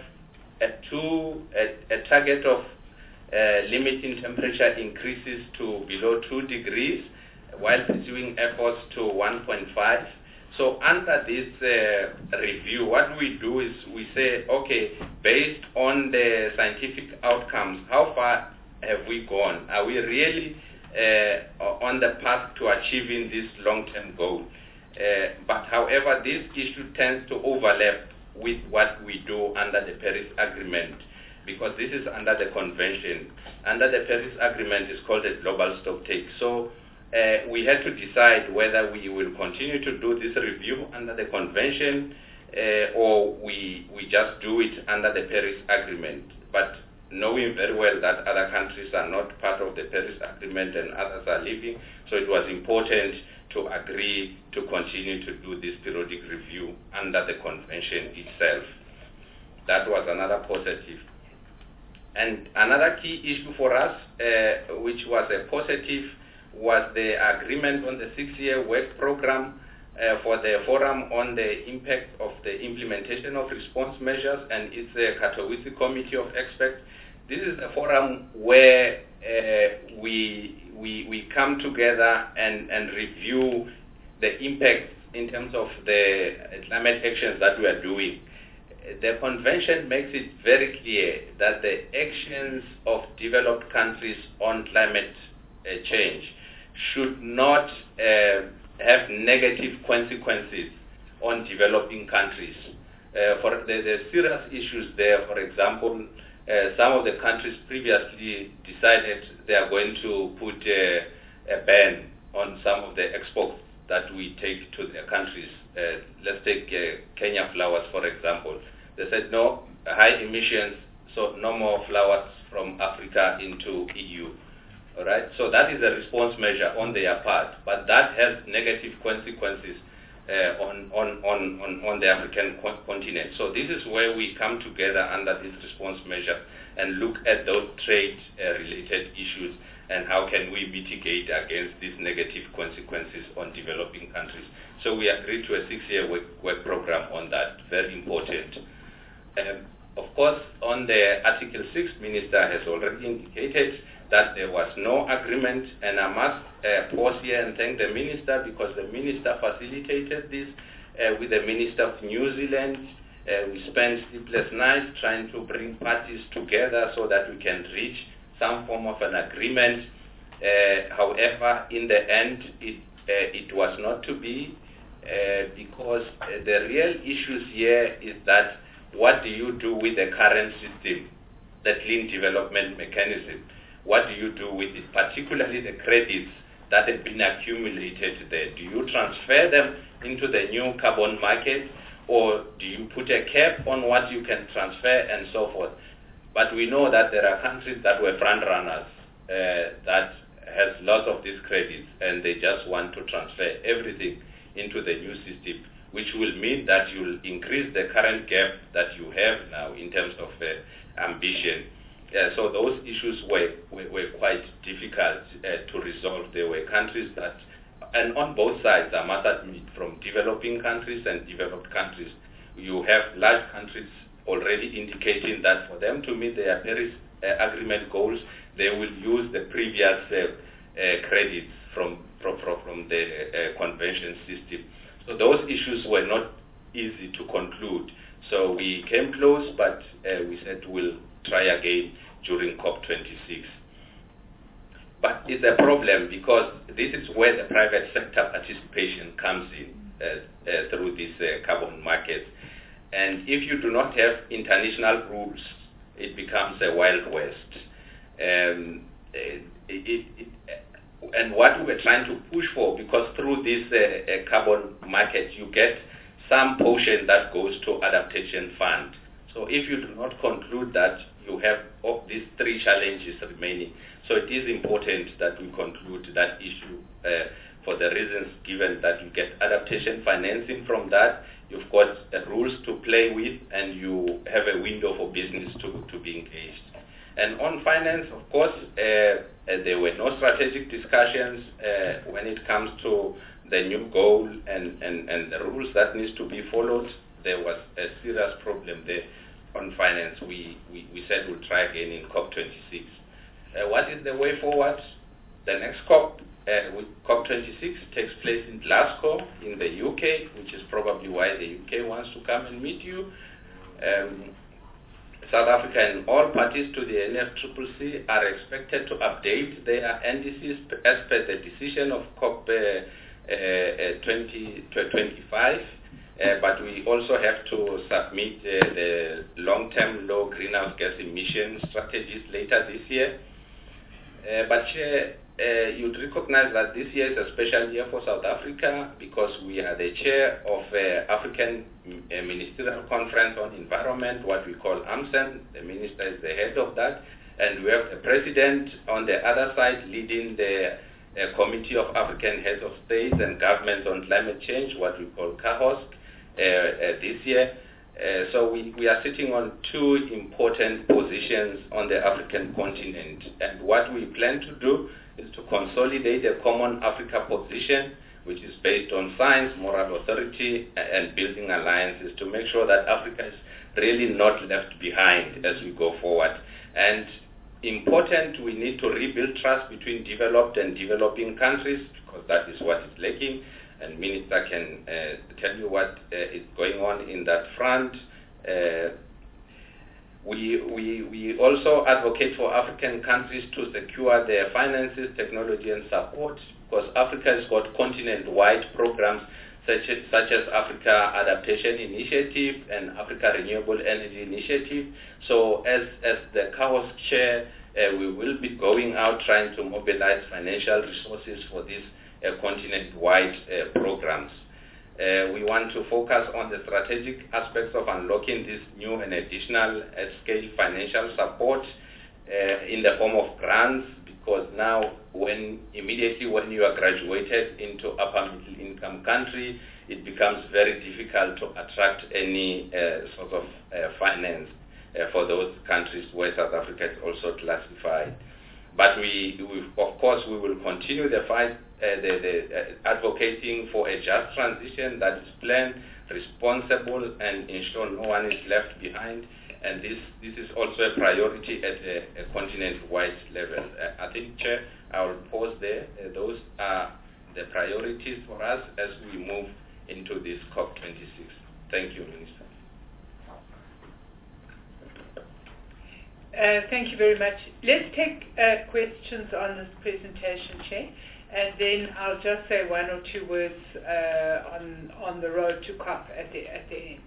a target of limiting temperature increases to below 2 degrees, while pursuing efforts to 1.5. So under this review, what we do is we say, okay, based on the scientific outcomes, how far have we gone? Are we really on the path to achieving this long-term goal? But however, this issue tends to overlap with what we do under the Paris Agreement, because this is under the convention. Under the Paris Agreement, it's called a global stocktake. So we had to decide whether we will continue to do this review under the convention or we just do it under the Paris Agreement. But knowing very well that other countries are not part of the Paris Agreement and others are leaving, so it was important to agree to continue to do this periodic review under the convention itself. that was another positive. And another key issue for us, which was a positive, was the agreement on the 6-year work program for the forum on the impact of the implementation of response measures, and it's the Katowice Committee of Experts. This is a forum where we come together and review the impact in terms of the climate actions that we are doing. The convention makes it very clear that the actions of developed countries on climate change should not have negative consequences on developing countries. For the serious issues there, for example, some of the countries previously decided they are going to put a ban on some of the exports that we take to their countries. Let's take Kenya flowers, for example. They said no, high emissions, so no more flowers from Africa into EU. All right, so that is a response measure on their part, but that has negative consequences on the African continent. So this is where we come together under this response measure and look at those trade-related issues and how can we mitigate against these negative consequences on developing countries. So we agreed to a 6-year work program on that, very important. Of course, on the Article 6, Minister has already indicated that there was no agreement, and I must pause here and thank the Minister, because the Minister facilitated this with the Minister of New Zealand. We spent sleepless nights trying to bring parties together so that we can reach some form of an agreement. However, in the end, it was not to be, because the real issues here is that what do you do with the current system, the clean development mechanism? What do you do with it, particularly the credits that have been accumulated there? Do you transfer them into the new carbon market, or do you put a cap on what you can transfer and so forth? But we know that there are countries that were front runners that has lots of these credits, and they just want to transfer everything into the new system, which will mean that you will increase the current gap that you have now in terms of ambition. So those issues were quite difficult to resolve. There were countries that, and on both sides, I must admit, from developing countries and developed countries, you have large countries already indicating that for them to meet their Paris Agreement goals, they will use the previous credits from the convention system. So those issues were not easy to conclude. So we came close, but we said we'll try again during COP26. But it's a problem because this is where the private sector participation comes in through this carbon market. And if you do not have international rules, it becomes a wild west. And what we were trying to push for, because through this carbon market, you get some portion that goes to adaptation fund. So if you do not conclude that, you have these 3 challenges remaining. So it is important that we conclude that issue for the reasons given, that you get adaptation financing from that, you've got rules to play with, and you have a window for business to be engaged. And on finance, of course, there were no strategic discussions when it comes to the new goal and the rules that needs to be followed. There was a serious problem there on finance. We said we'll try again in COP26. What is the way forward? The next COP, COP26, takes place in Glasgow in the UK, which is probably why the UK wants to come and meet you. South Africa and all parties to the NFCCC are expected to update their NDCs as per the decision of COP 2025. But we also have to submit the long-term low greenhouse gas emission strategies later this year. But you'd recognize that this year is a special year for South Africa because we are the chair of African Ministerial Conference on Environment, what we call AMCEN. The minister is the head of that. And we have the president on the other side leading the Committee of African Heads of States and Governments on Climate Change, what we call CAHOSC, this year. So we are sitting on two important positions on the African continent, and what we plan to do is to consolidate a common Africa position, which is based on science, moral authority, and building alliances to make sure that Africa is really not left behind as we go forward. And important, we need to rebuild trust between developed and developing countries, because that is what is lacking. And Minister can tell you what is going on in that front. We also advocate for African countries to secure their finances, technology, and support, because Africa has got continent-wide programs such as Africa Adaptation Initiative and Africa Renewable Energy Initiative. So as the CAOS chair, we will be going out trying to mobilize financial resources for these continent-wide programs. We want to focus on the strategic aspects of unlocking this new and additional scale financial support in the form of grants, because now immediately when you are graduated into upper middle income country, it becomes very difficult to attract any sort of finance for those countries where South Africa is also classified. But we of course, we will continue the fight, advocating for a just transition that is planned, responsible, and ensure no one is left behind. And this is also a priority at a continent-wide level. I think, Chair, I will pause there. Those are the priorities for us as we move into this COP26. Thank you, Minister. Thank you very much. Let's take questions on this presentation, Chair, and then I'll just say one or two words on the road to COP at the end.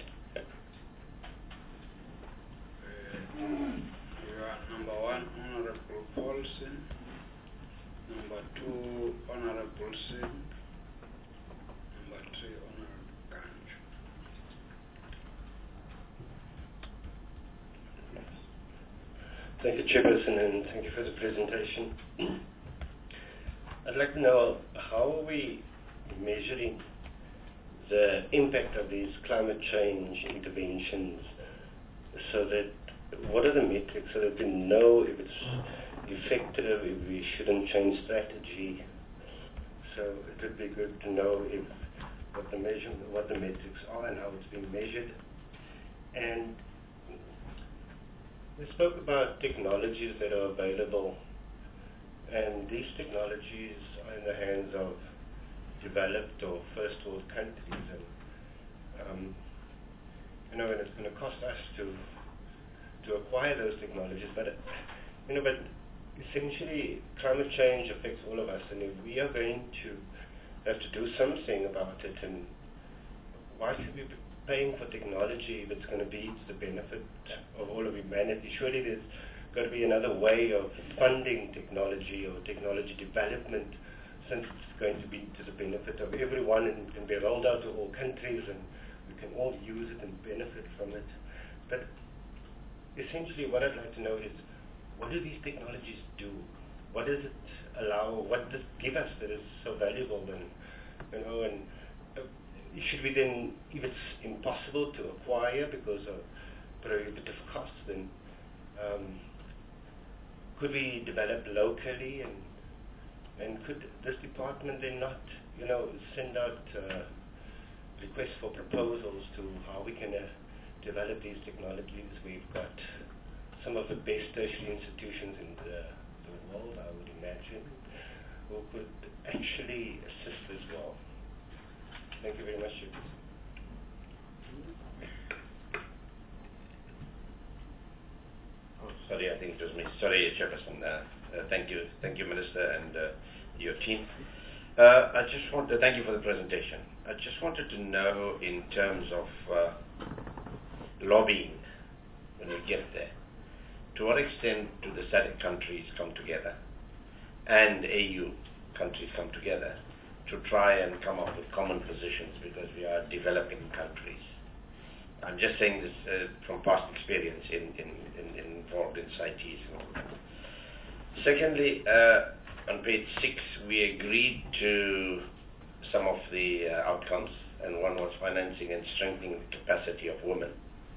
Number one, Honorable Paulson. Number two, Honorable Singh. Number three, Honorable Ganj. Thank you, Chairperson, and thank you for the presentation. I'd like to know, how are we measuring the impact of these climate change interventions, so that, what are the metrics so that we know if it's effective, if we shouldn't change strategy? So it would be good to know what the metrics are and how it's being measured. And we spoke about technologies that are available, and these technologies are in the hands of developed or first world countries, and and it's going to cost us to acquire those technologies, but essentially climate change affects all of us, and if we are going to have to do something about it, and why should we be paying for technology if it's going to be to the benefit of all of humanity? Surely there's got to be another way of funding technology or technology development, since it's going to be to the benefit of everyone and can be rolled out to all countries and we can all use it and benefit from it. But essentially what I'd like to know is, what do these technologies do? What does it allow? What does it give us that is so valuable? And should we then, if it's impossible to acquire because of prohibitive costs, then could we develop locally, and could this department then not, send out requests for proposals to how we can develop these technologies? We've got some of the best tertiary institutions in the world, I would imagine, who could actually assist as well. Thank you very much, Chairperson. Sorry, I think it was me. Sorry, Chairperson. Thank you, Minister, and your team. I just want to thank you for the presentation. I just wanted to know, in terms of lobbying, when we get there, to what extent do the SADC countries come together and AU countries come together to try and come up with common positions, because we are developing countries? I'm just saying this from past experience involved in CITES and all that. Secondly, on page 6, we agreed to some of the outcomes, and one was financing and strengthening the capacity of women.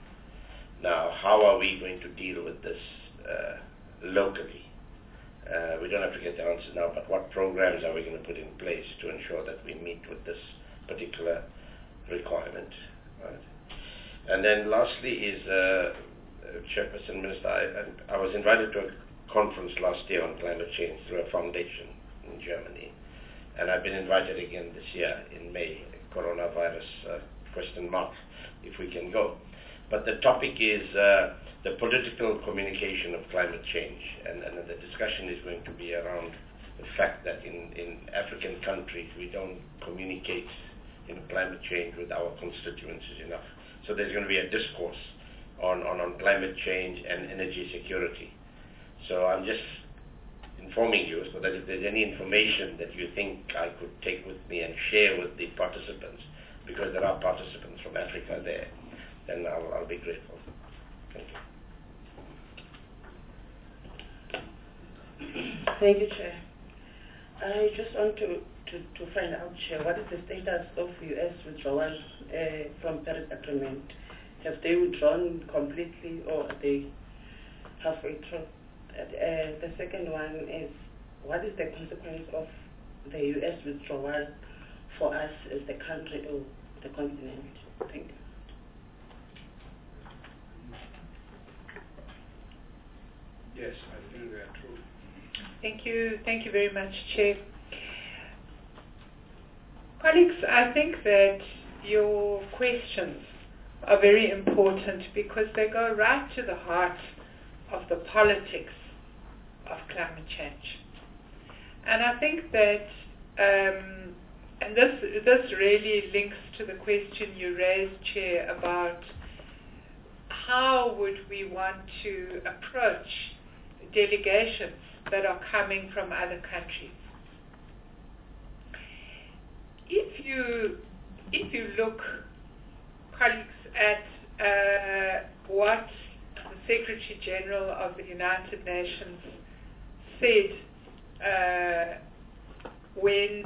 Now, how are we going to deal with this locally? We don't have to get the answer now, but what programs are we going to put in place to ensure that we meet with this particular requirement? Right? And then lastly is, Chairperson, Minister, I was invited to a conference last year on climate change through a foundation in Germany, and I've been invited again this year in May, coronavirus question mark, if we can go. But the topic is the political communication of climate change, and the discussion is going to be around the fact that in African countries we don't communicate climate change with our constituencies enough. So there's going to be a discourse on climate change and energy security. So I'm just informing you so that if there's any information that you think I could take with me and share with the participants, because there are participants from Africa there, then I'll be grateful. Thank you. Thank you, Chair. I just want to find out, Chair, what is the status of U.S. withdrawal from Paris Agreement? Have they withdrawn completely, or are they halfway through? The second one is, what is the consequence of the U.S. withdrawal for us as the country or the continent? Thank you. Yes, I think they are true. Thank you very much, Chair. Colleagues, I think that your questions are very important because they go right to the heart of the politics of climate change. And I think that, and this really links to the question you raised, Chair, about how would we want to approach delegations that are coming from other countries. If you look, colleagues, at what the Secretary General of the United Nations said when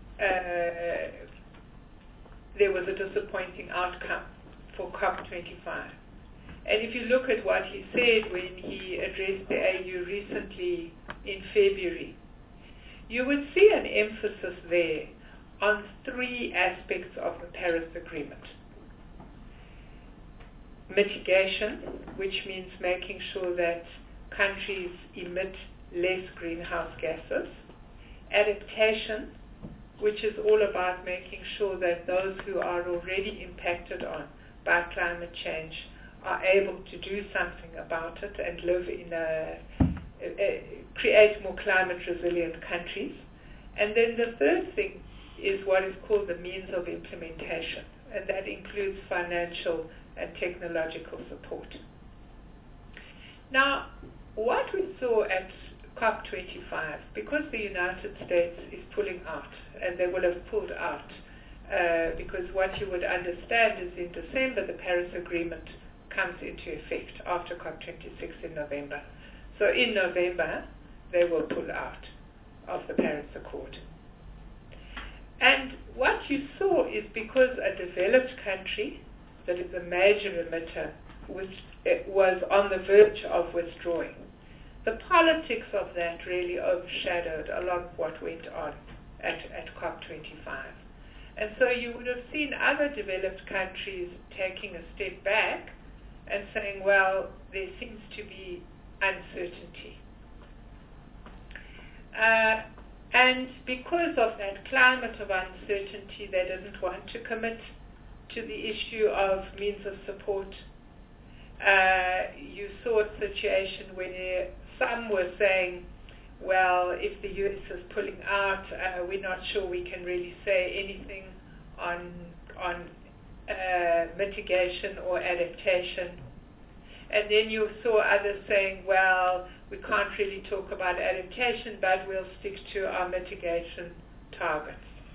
there was a disappointing outcome for COP25. And if you look at what he said when he addressed the AU recently in February, you would see an emphasis there on three aspects of the Paris Agreement. Mitigation, which means making sure that countries emit less greenhouse gases. Adaptation, which is all about making sure that those who are already impacted on by climate change are able to do something about it and live in create more climate resilient countries. And then the third thing is what is called the means of implementation, and that includes financial and technological support. Now, what we saw at COP25, because the United States is pulling out, and they will have pulled out, because what you would understand is in December the Paris Agreement comes into effect after COP26 in November. So in November, they will pull out of the Paris Accord. And what you saw is because a developed country that is a major emitter was on the verge of withdrawing, the politics of that really overshadowed a lot of what went on at COP25. And so you would have seen other developed countries taking a step back and saying, well, there seems to be uncertainty. And because of that climate of uncertainty, they didn't want to commit to the issue of means of support. You saw a situation where some were saying, well, if the US is pulling out, we're not sure we can really say anything on mitigation or adaptation. And then you saw others saying, well, we can't really talk about adaptation, but we'll stick to our mitigation targets.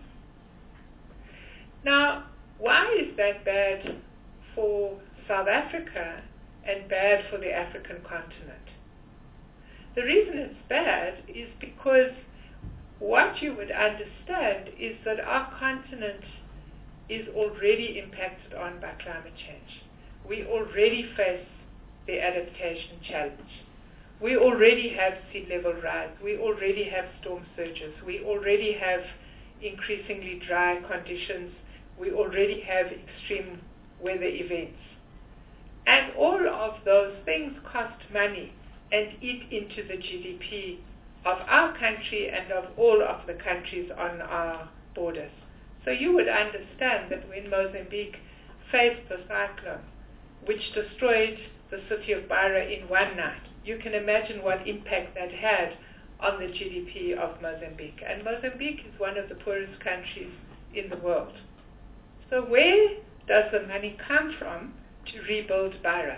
Now, why is that bad for South Africa and bad for the African continent? The reason it's bad is because what you would understand is that our continent is already impacted on by climate change. We already face the adaptation challenge. We already have sea level rise. We already have storm surges. We already have increasingly dry conditions. We already have extreme weather events. And all of those things cost money and eat into the GDP of our country and of all of the countries on our borders. So you would understand that when Mozambique faced the cyclone, which destroyed the city of Beira in one night, you can imagine what impact that had on the GDP of Mozambique. And Mozambique is one of the poorest countries in the world. So where does the money come from to rebuild Beira?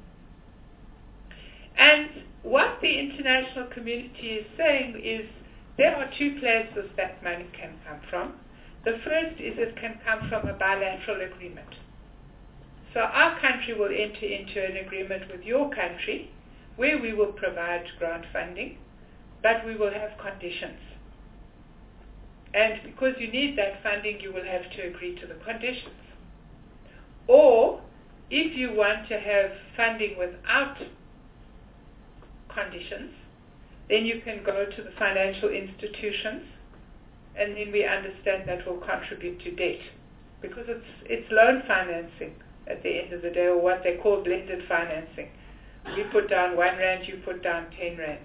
And what the international community is saying is there are two places that money can come from. The first is it can come from a bilateral agreement. So our country will enter into an agreement with your country where we will provide grant funding, but we will have conditions. And because you need that funding, you will have to agree to the conditions. Or, if you want to have funding without conditions, then you can go to the financial institutions, and then we understand that will contribute to debt, because it's loan financing at the end of the day, or what they call blended financing. We put down 1 rand, you put down 10 rand.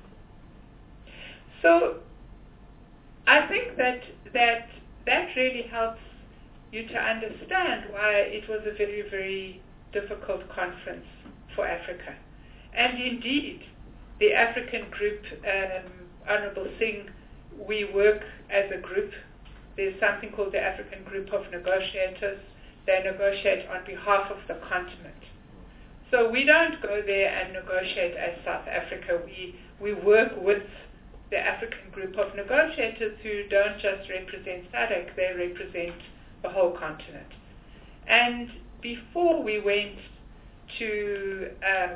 So I think that really helps you to understand why it was a very, very difficult conference for Africa. And indeed, the African group, Honorable Singh, we work as a group. There's something called the African Group of Negotiators. They negotiate on behalf of the continent. So we don't go there and negotiate as South Africa. We work with the African Group of Negotiators who don't just represent SADC, they represent the whole continent. And before we went to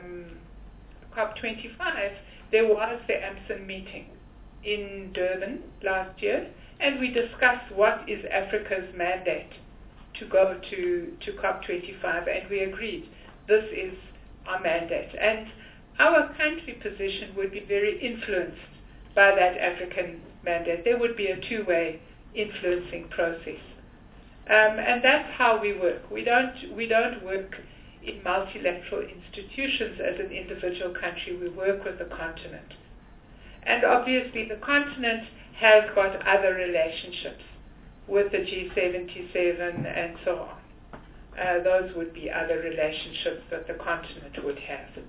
COP25, there was the AMSON meeting in Durban last year, and we discussed what is Africa's mandate to go to COP25, and we agreed this is our mandate. And our country position would be very influenced by that African mandate. There would be a two-way influencing process. And that's how we work. We don't work in multilateral institutions as an individual country. We work with the continent. And obviously the continent has got other relationships with the G77 and so on. Those would be other relationships that the continent would have.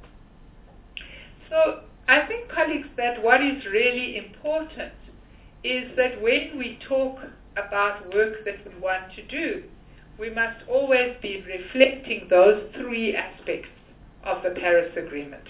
So I think, colleagues, that what is really important is that when we talk about work that we want to do, we must always be reflecting those three aspects of the Paris Agreement: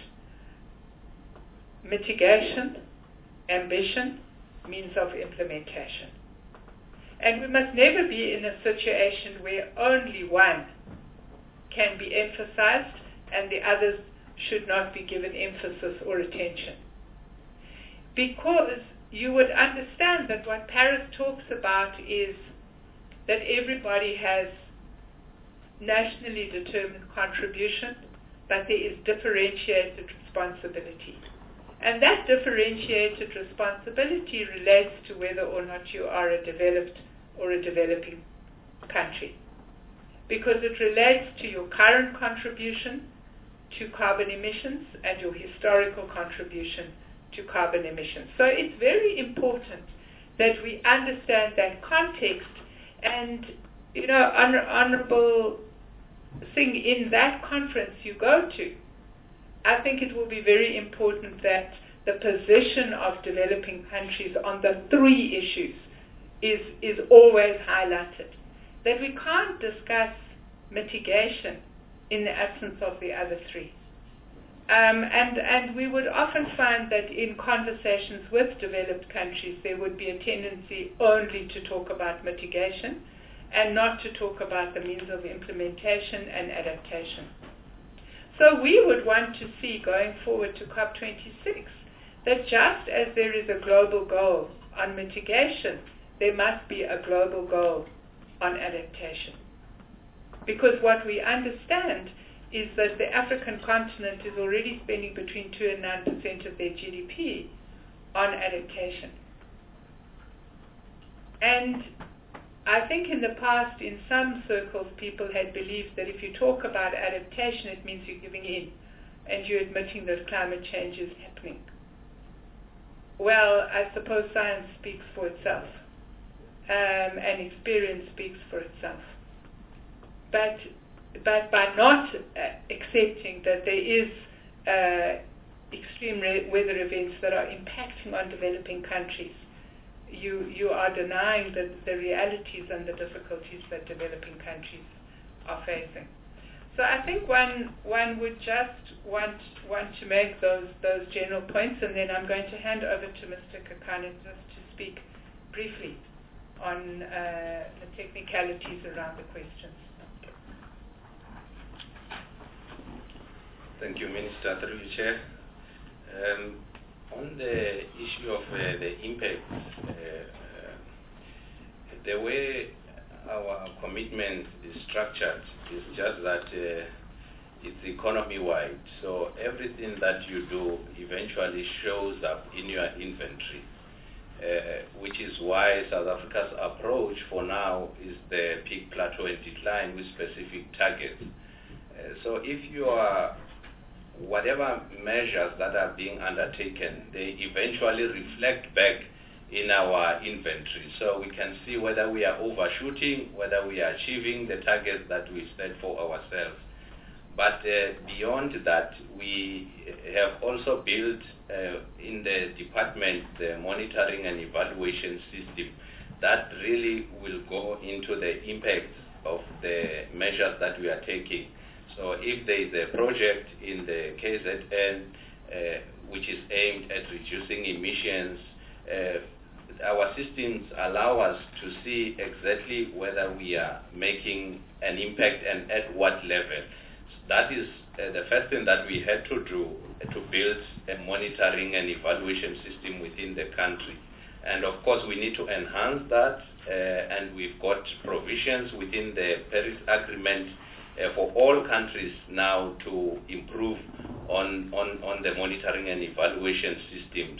mitigation, ambition, means of implementation. And we must never be in a situation where only one can be emphasized and the others should not be given emphasis or attention. Because you would understand that what Paris talks about is that everybody has nationally determined contribution, but there is differentiated responsibility. And that differentiated responsibility relates to whether or not you are a developed or a developing country. Because it relates to your current contribution to carbon emissions and your historical contribution to carbon emissions. So it's very important that we understand that context. And, you know, Honorable Singh, in that conference you go to, I think it will be very important that the position of developing countries on the three issues is always highlighted. That we can't discuss mitigation in the absence of the other three. And we would often find that in conversations with developed countries there would be a tendency only to talk about mitigation and not to talk about the means of implementation and adaptation. So we would want to see, going forward to COP26, that just as there is a global goal on mitigation, there must be a global goal on adaptation. Because what we understand is that the African continent is already spending between 2 and 9% of their GDP on adaptation. And I think in the past, in some circles, people had believed that if you talk about adaptation, it means you're giving in and you're admitting that climate change is happening. Well, I suppose science speaks for itself, and experience speaks for itself. But by not accepting that there is extreme weather events that are impacting on developing countries, you are denying the realities and the difficulties that developing countries are facing. So I think one would just want to make those general points, and then I'm going to hand over to Mr. Kekana just to speak briefly on the technicalities around the questions. Thank you, Minister, through you, Chair. On the issue of the impact, the way our commitment is structured is just that it's economy-wide. So everything that you do eventually shows up in your inventory, which is why South Africa's approach for now is the peak, plateau, and decline with specific targets. So if you are whatever measures that are being undertaken, they eventually reflect back in our inventory. So we can see whether we are overshooting, whether we are achieving the targets that we set for ourselves. But beyond that, we have also built in the department the monitoring and evaluation system that really will go into the impact of the measures that we are taking. So if there is a project in the KZN which is aimed at reducing emissions, our systems allow us to see exactly whether we are making an impact and at what level. That is the first thing that we had to do to build a monitoring and evaluation system within the country. And of course we need to enhance that, and we've got provisions within the Paris Agreement for all countries now to improve on the monitoring and evaluation systems.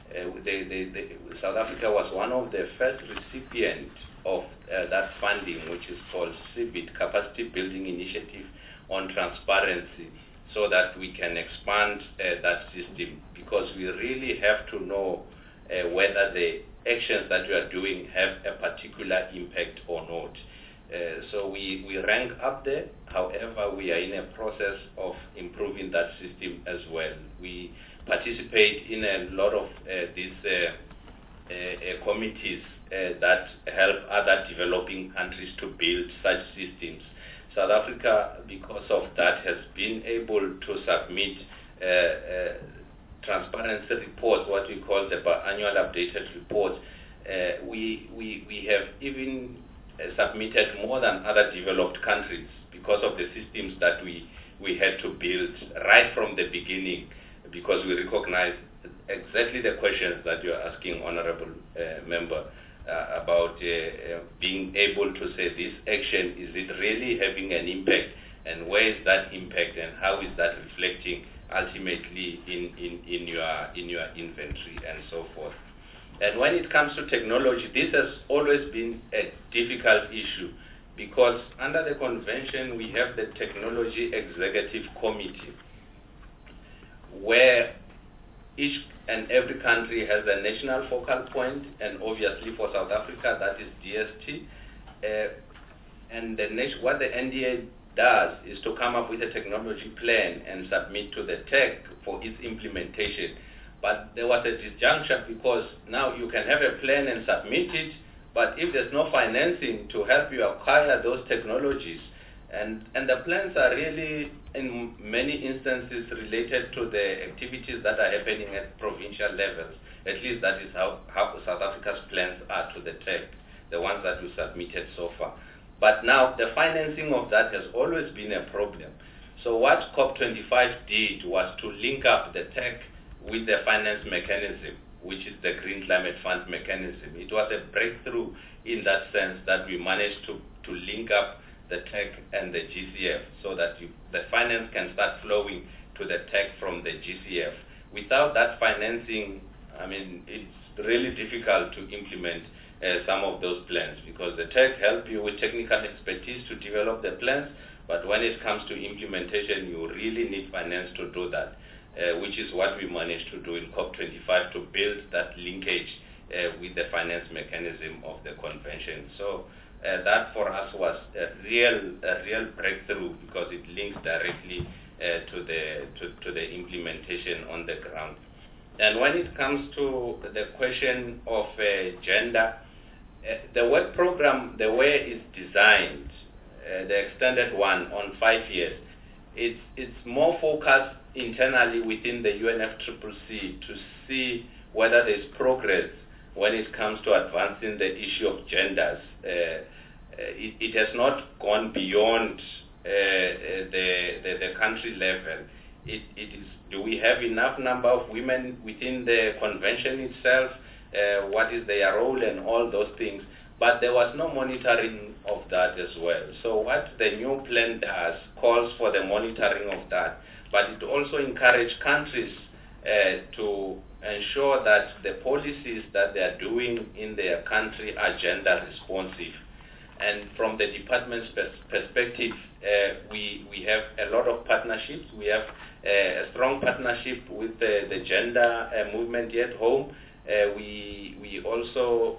South Africa was one of the first recipients of that funding, which is called CBIT, Capacity Building Initiative on Transparency, so that we can expand that system, because we really have to know whether the actions that we are doing have a particular impact or not. So we rank up there. However, we are in a process of improving that system as well. We participate in a lot of these committees that help other developing countries to build such systems. South Africa, because of that, has been able to submit transparency reports, what we call the annual updated reports. We have even submitted more than other developed countries because of the systems that we had to build right from the beginning, because we recognize exactly the questions that you are asking, Honorable Member, about being able to say this action, is it really having an impact, and where is that impact, and how is that reflecting ultimately in your inventory and so forth. And when it comes to technology, this has always been a difficult issue, because under the convention we have the Technology Executive Committee, where each and every country has a national focal point, and obviously for South Africa that is DST. And what the NDA does is to come up with a technology plan and submit to the TEC for its implementation. But there was a disjunction, because now you can have a plan and submit it, but if there's no financing to help you acquire those technologies, and the plans are really in many instances related to the activities that are happening at provincial levels. At least that is how South Africa's plans are to the TEC, the ones that we submitted so far. But now the financing of that has always been a problem. So what COP25 did was to link up the TEC with the finance mechanism, which is the Green Climate Fund mechanism. It was a breakthrough in that sense, that we managed to link up the TEC and the GCF, so that the finance can start flowing to the TEC from the GCF. Without that financing, I mean, it's really difficult to implement some of those plans, because the TEC help you with technical expertise to develop the plans, but when it comes to implementation, you really need finance to do that, which is what we managed to do in COP25, to build that linkage with the finance mechanism of the convention. So that for us was a real breakthrough, because it links directly to the implementation on the ground. And when it comes to the question of gender, the work program, the way it's designed, the extended one on 5 years, it's more focused internally within the UNFCCC to see whether there's progress when it comes to advancing the issue of genders. It has not gone beyond the country level. It is, do we have enough number of women within the convention itself? What is their role and all those things? But there was no monitoring of that as well. So what the new plan does calls for the monitoring of that, but it also encourages countries to ensure that the policies that they are doing in their country are gender responsive. And from the department's perspective, we have a lot of partnerships. We have a strong partnership with the gender movement here at home. We also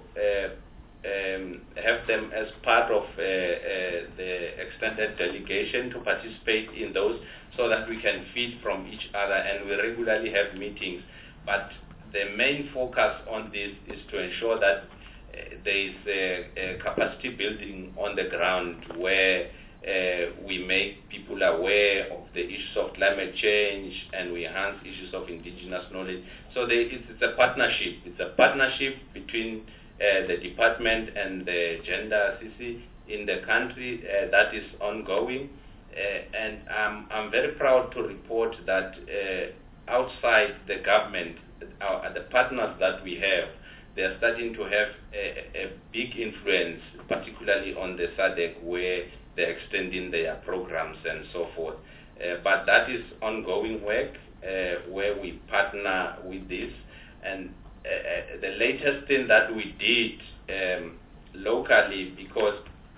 have them as part of the extended delegation to participate in those, so that we can feed from each other, and we regularly have meetings. But the main focus on this is to ensure that there is a capacity building on the ground, where we make people aware of the issues of climate change, and we enhance issues of indigenous knowledge. So it's a partnership. It's a partnership between the department and the gender CC in the country that is ongoing. And I'm very proud to report that outside the government, the partners that we have, they are starting to have a big influence, particularly on the SADC, where they're extending their programs and so forth. But that is ongoing work where we partner with this. And the latest thing that we did locally, because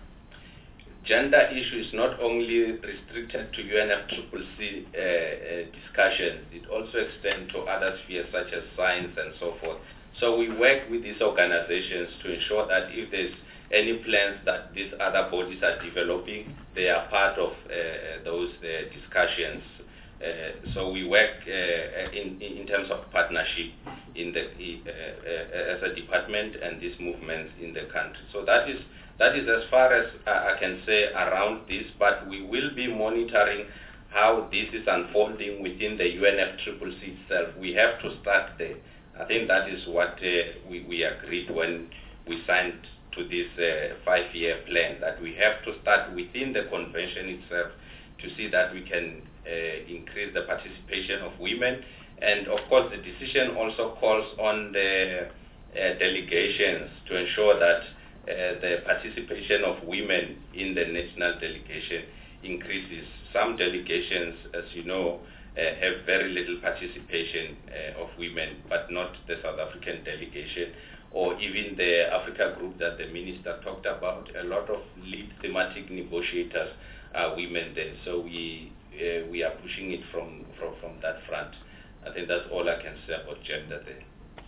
gender issue is not only restricted to UNFCCC discussions, it also extends to other spheres such as science and so forth. So we work with these organizations to ensure that if there's any plans that these other bodies are developing, they are part of those discussions. So we work in terms of partnership in the as a department and these movements in the country. So that is as far as I can say around this, but we will be monitoring how this is unfolding within the UNFCCC itself. We have to start there. I think that is what we agreed when we signed to this 5-year plan, that we have to start within the convention itself to see that we can increase the participation of women. And of course the decision also calls on the delegations to ensure that the participation of women in the national delegation increases. Some delegations, as you know, have very little participation of women, but not the South African delegation, or even the Africa group that the minister talked about. A lot of lead thematic negotiators are women there, so we are pushing it from that front. I think that's all I can say about gender there.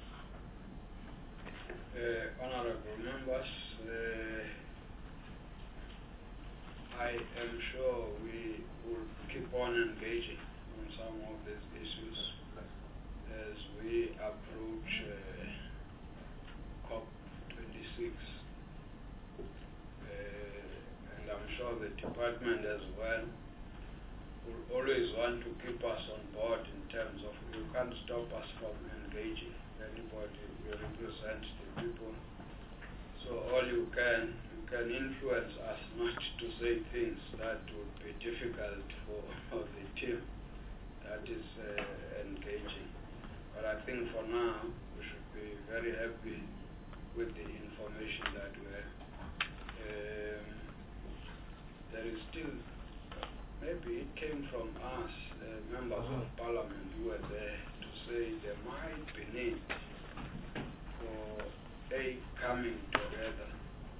Honorable members, I am sure we will keep on engaging on some of these issues as we approach COP26. And I'm sure the department as well will always want to keep us on board in terms of, you can't stop us from engaging anybody. You represent the people. So all you can influence us not to say things that would be difficult for the team that is engaging. But I think for now, we should be very happy with the information that we have. There came from us, members of parliament who were there, to say there might be need for a coming together.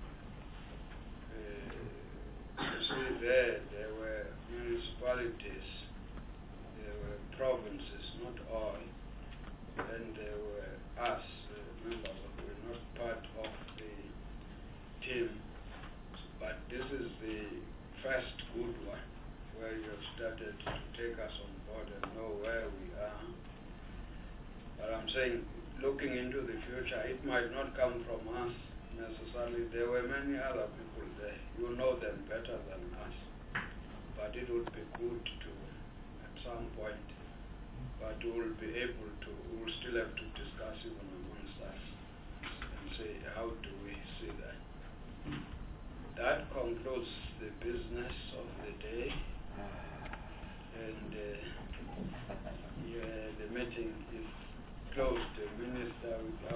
You see there were municipalities, there were provinces, not all, and there were us, members who were not part of the team. But this is the first good one, where you have started to take us on board and know where we are. But I'm saying, looking into the future, it might not come from us necessarily. There were many other people there. You know them better than us. But it would be good to, at some point, but we will be able to, we will still have to discuss even amongst us and say, how do we see that? That concludes the business of the day. And the meeting is closed. The minister